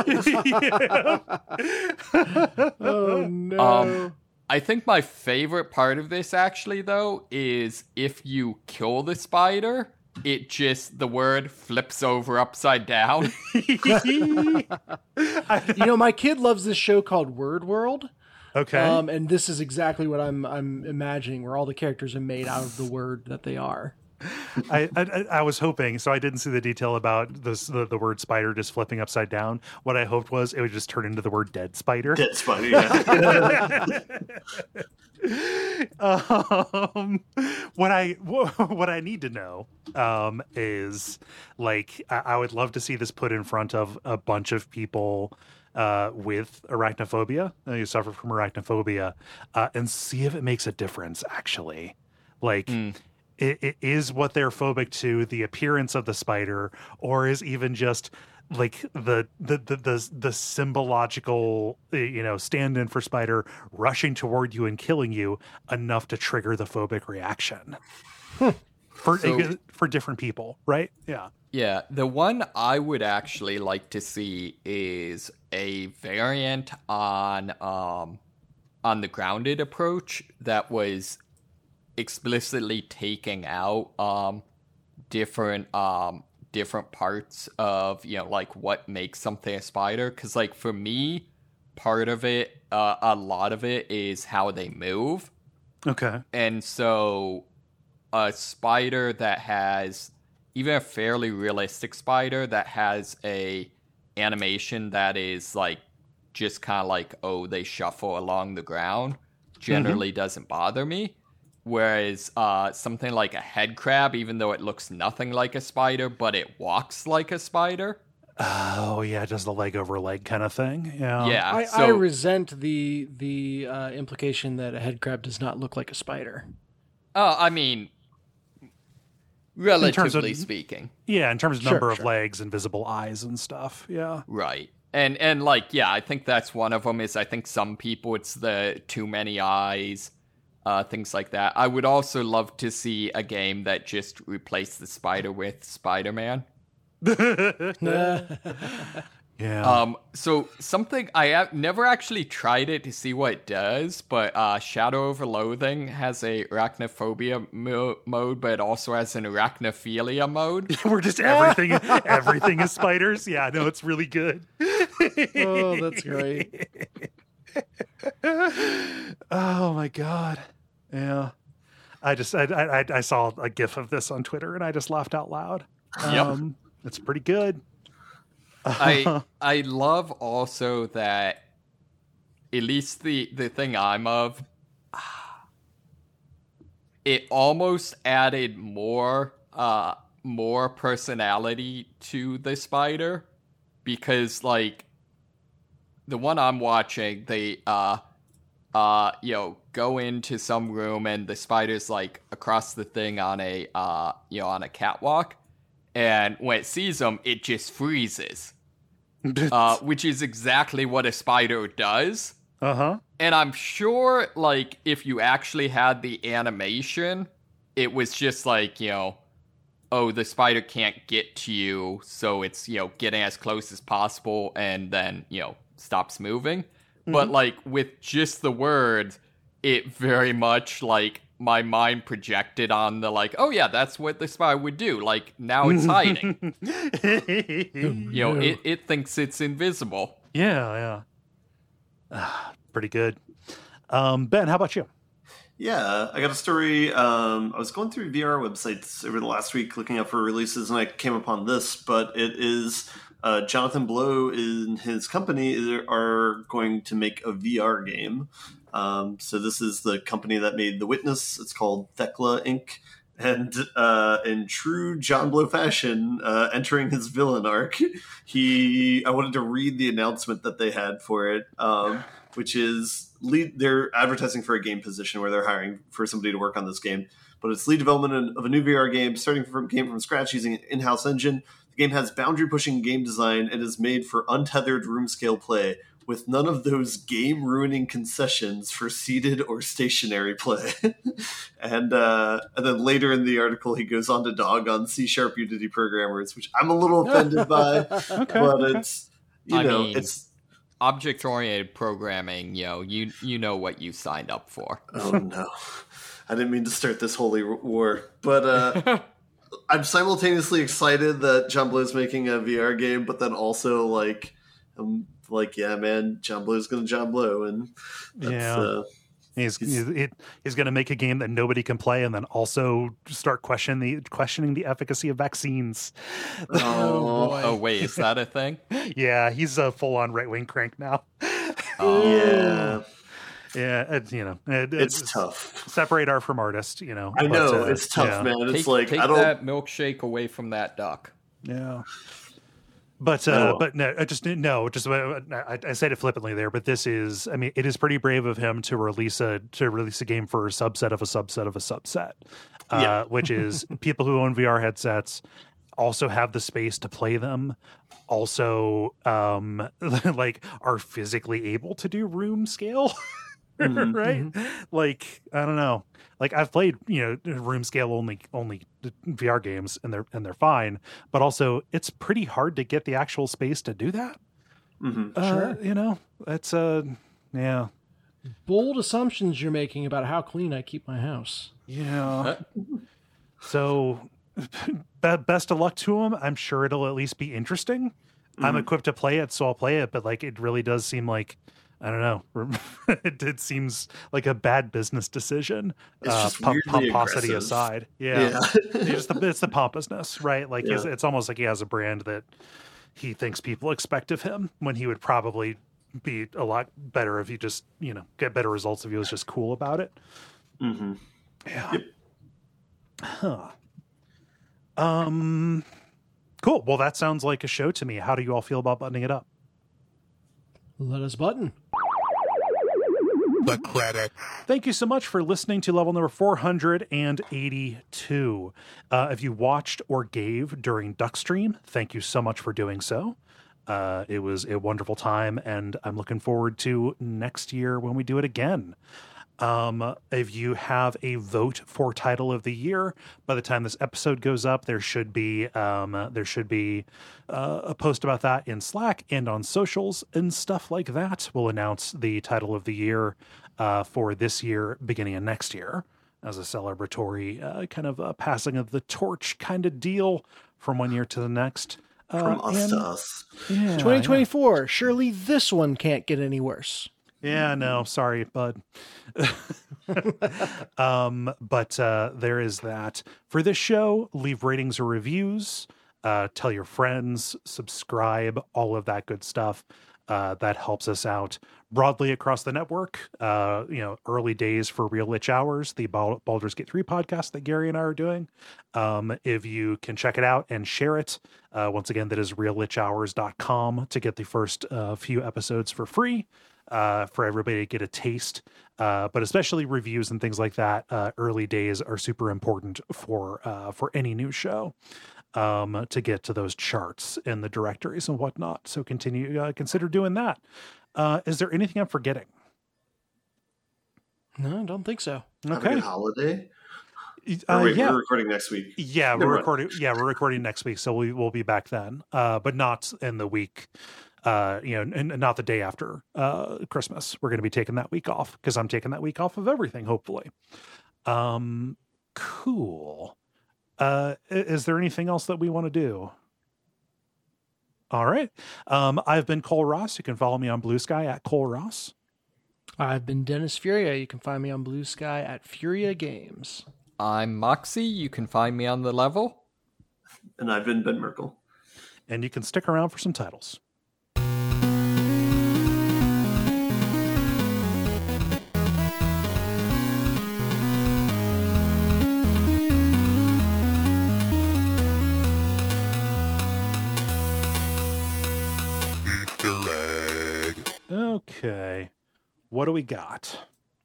Oh no. Um, I think my favorite part of this, actually, though, is if you kill the spider, it just, the word flips over upside down. You know, my kid loves this show called Word World. Okay. Um, and this is exactly what I'm I'm imagining, where all the characters are made out of the word that they are. I, I I was hoping, so I didn't see the detail about this, the, the word spider just flipping upside down. What I hoped was it would just turn into the word dead spider. Dead spider, yeah. um, what I what I need to know um, is like I, I would love to see this put in front of a bunch of people uh, with arachnophobia, uh, you suffer from arachnophobia, uh, and see if it makes a difference. Actually, like. Mm. It, it is what they're phobic to, the appearance of the spider, or is even just like the the the the, the symbological, you know, stand-in for spider rushing toward you and killing you enough to trigger the phobic reaction for So- for different people, right? Yeah. Yeah, the one I would actually like to see is a variant on um on the grounded approach that was explicitly taking out um different um different parts of, you know, like what makes something a spider, because like for me, part of it, uh, a lot of it is how they move. Okay. And so a spider that has, even a fairly realistic spider that has a animation that is like just kind of like, oh, they shuffle along the ground, generally mm-hmm. doesn't bother me. Whereas uh, something like a head crab, even though it looks nothing like a spider, but it walks like a spider. Oh yeah, just the leg over leg kind of thing. Yeah. Yeah. I, so, I resent the the uh, implication that a head crab does not look like a spider. Oh, I mean, relatively of, speaking. Yeah, in terms of Sure, number of sure. legs and visible eyes and stuff. Yeah. Right. And and like, yeah, I think that's one of them. Is I think some people it's the too many eyes. Uh, things like that. I would also love to see a game that just replaced the spider with Spider-Man. Yeah. Um, so something I have never actually tried it to see what it does, but uh, Shadow over Loathing has a arachnophobia mo- mode, but it also has an arachnophilia mode. We're just everything. Everything is spiders. Yeah, no, it's really good. Oh, that's great. Oh my god. Yeah. I just I, I I saw a gif of this on Twitter and I just laughed out loud. Yep. Um, it's pretty good. I I love also that at least the the thing I'm of, it almost added more uh more personality to the spider, because like the one I'm watching, they uh uh you know go into some room and the spider's like across the thing on a uh you know on a catwalk, and when it sees them it just freezes. Uh, which is exactly what a spider does. Uh-huh. And I'm sure, like, if you actually had the animation, it was just like, you know, oh, the spider can't get to you, so it's, you know, getting as close as possible and then, you know, stops moving. Mm-hmm. But, like, with just the words, it very much, like, my mind projected on the, like, oh, yeah, that's what the spider would do. Like, now it's hiding. You know, it, it thinks it's invisible. Yeah, yeah. Ah, pretty good. Um, Ben, how about you? Yeah, I got a story. Um, I was going through V R websites over the last week looking up for releases, and I came upon this, but it is uh, Jonathan Blow and his company are going to make a V R game. Um, so this is the company that made The Witness. It's called Thekla Incorporated. And uh, in true John Blow fashion, uh, entering his villain arc, he I wanted to read the announcement that they had for it, um, which is lead. They're advertising for a game position where they're hiring for somebody to work on this game. But it's lead development of a new V R game, starting from game from scratch using an in-house engine. The game has boundary-pushing game design and is made for untethered room-scale play, with none of those game-ruining concessions for seated or stationary play. and uh, and then later in the article, he goes on to dog on C-sharp Unity programmers, which I'm a little offended by, Okay. but it's, you I know, mean, it's... object-oriented programming, you know, you you know what you signed up for. Oh, no. I didn't mean to start this holy war, but uh, I'm simultaneously excited that John Blow's making a V R game, but then also, like... I'm like, yeah, man, John Blow's going to John Blow, and that's, Yeah. uh, He's he's, it, he's going to make a game that nobody can play, and then also start questioning the questioning the efficacy of vaccines. Oh, boy. Oh, wait, is that a thing? Yeah, he's a full on right wing crank now. yeah, Yeah, it, you know, it, it's tough. Separate art from artist. You know, I but, know uh, it's tough, yeah. man. It's Take, like take I don't. that milkshake away from that duck. Yeah. But uh, No. but no, I just no, just I, I said it flippantly there. But this is, I mean, it is pretty brave of him to release a to release a game for a subset of a subset of a subset, uh, Yeah. which is people who own V R headsets also have the space to play them, also um, like are physically able to do room scale. Mhm. right? Like, I don't know. Like I've played, you know, room scale only only V R games and they're and they're fine, but also it's pretty hard to get the actual space to do that. Mhm. Uh, Sure. you know, it's uh yeah. Bold assumptions you're making about how clean I keep my house. Yeah. So be- best of luck to him. I'm sure it'll at least be interesting. I'm Mhm. equipped to play it, so I'll play it, but like it really does seem like I don't know. it, it seems like a bad business decision. It's uh, just pom- weirdly pomposity aggressive. aside. Yeah. Yeah. it's, just the, it's the pompousness, right? Like Yeah. it's, it's almost like he has a brand that he thinks people expect of him when he would probably be a lot better if he just, you know, get better results if he was just cool about it. Mhm. Yeah. Yep. Huh. Um, cool. Well, that sounds like a show to me. How do you all feel about buttoning it up? Let us button. The credits. Thank you so much for listening to level number four hundred eighty-two. Uh, if you watched or gave during Duckstream, thank you so much for doing so. Uh, it was a wonderful time, and I'm looking forward to next year when we do it again. Um, if you have a vote for title of the year, by the time this episode goes up, there should be um, there should be uh, a post about that in Slack and on socials and stuff like that. We'll announce the title of the year uh, for this year, beginning of next year, as a celebratory uh, kind of a passing of the torch kind of deal from one year to the next. Uh, From us and- to us. yeah, twenty twenty-four. Surely this one can't get any worse. Yeah, no, sorry, bud. um, but uh, there is that. For this show, leave ratings or reviews, uh, tell your friends, subscribe, all of that good stuff. Uh, that helps us out broadly across the network. Uh, you know, early days for Real Lich Hours, the Bal- Baldur's Gate three podcast that Gary and I are doing. Um, if you can check it out and share it, uh, once again, that is real lich hours dot com to get the first uh, few episodes for free. Uh, for everybody to get a taste, uh, but especially reviews and things like that. Uh, early days are super important for uh, for any new show um, to get to those charts and the directories and whatnot. So continue, uh, consider doing that. Uh, is there anything I'm forgetting? No, I don't think so. Have a Okay, good holiday. uh, Or wait, yeah, we're recording next week. yeah, we're Never mind. recording. Yeah, we're recording next week, so we will be back then, uh, but not in the week. Uh, you know, and, and not the day after uh, Christmas. We're going to be taking that week off because I'm taking that week off of everything, hopefully. Um, cool. Uh, i- is there anything else that we want to do? All right. Um, I've been Cole Ross. You can follow me on Blue Sky at Cole Ross. I've been Dennis Furia. You can find me on Blue Sky at Furia Games. I'm Moxie. You can find me on the level. And I've been Ben Merkel. and you can stick around for some titles. Easter egg. Okay. What do we got?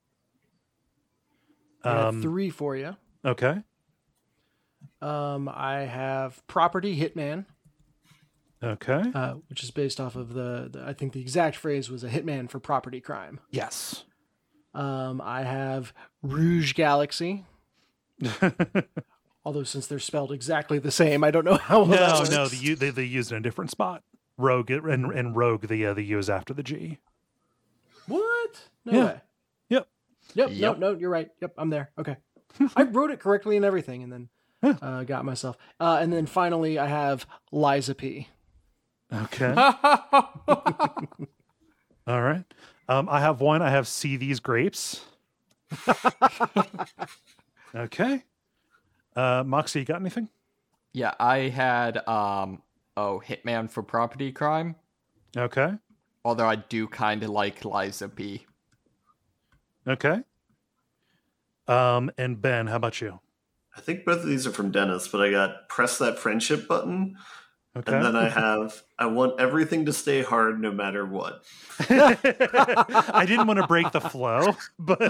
I got Um, three for you. okay. Um, I have Property Hitman, Okay. uh, which is based off of the, the. I think the exact phrase was a hitman for property crime. Yes. Um, I have Rouge Galaxy. Although since they're spelled exactly the same, I don't know how well that No, works. no, the, U- they they used it in a different spot. Rogue and and Rogue the uh, the U is after the G. What? No Yeah. way. Yep. Yep, Yep. No, no, you're right. Yep, I'm there. Okay. I wrote it correctly and everything, and then uh, got myself. Uh, and then finally, I have Liza P. Okay. All right. Um, I have one. I have See These Grapes. Okay. Uh, Moxie, you got anything? Yeah, I had um oh Hitman for property crime. Okay. Although I do kind of like Liza P. Okay. Um, and Ben, how about you? I think both of these are from Dennis, but I got press that friendship button. Okay. And then I have, I want everything to stay hard no matter what. I didn't want to break the flow, but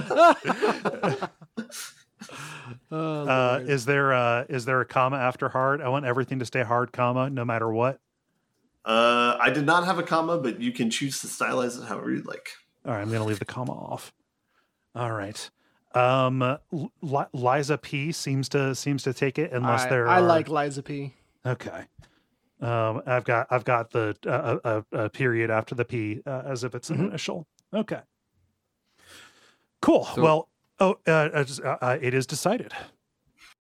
Oh, uh, Lord. is there uh is there a comma after hard? I want everything to stay hard, comma, no matter what. Uh, I did not have a comma, but you can choose to stylize it however you'd like. All right, I'm going to leave the comma off. All right. Um, L- Li- Liza P seems to seems to take it unless I, there. I are... like Liza P. Okay. Um, I've got I've got the uh, uh, uh, period after the P uh, as if it's an Mhm. initial. Okay. Cool. So- well, oh, uh, uh, just, uh, uh, it is decided.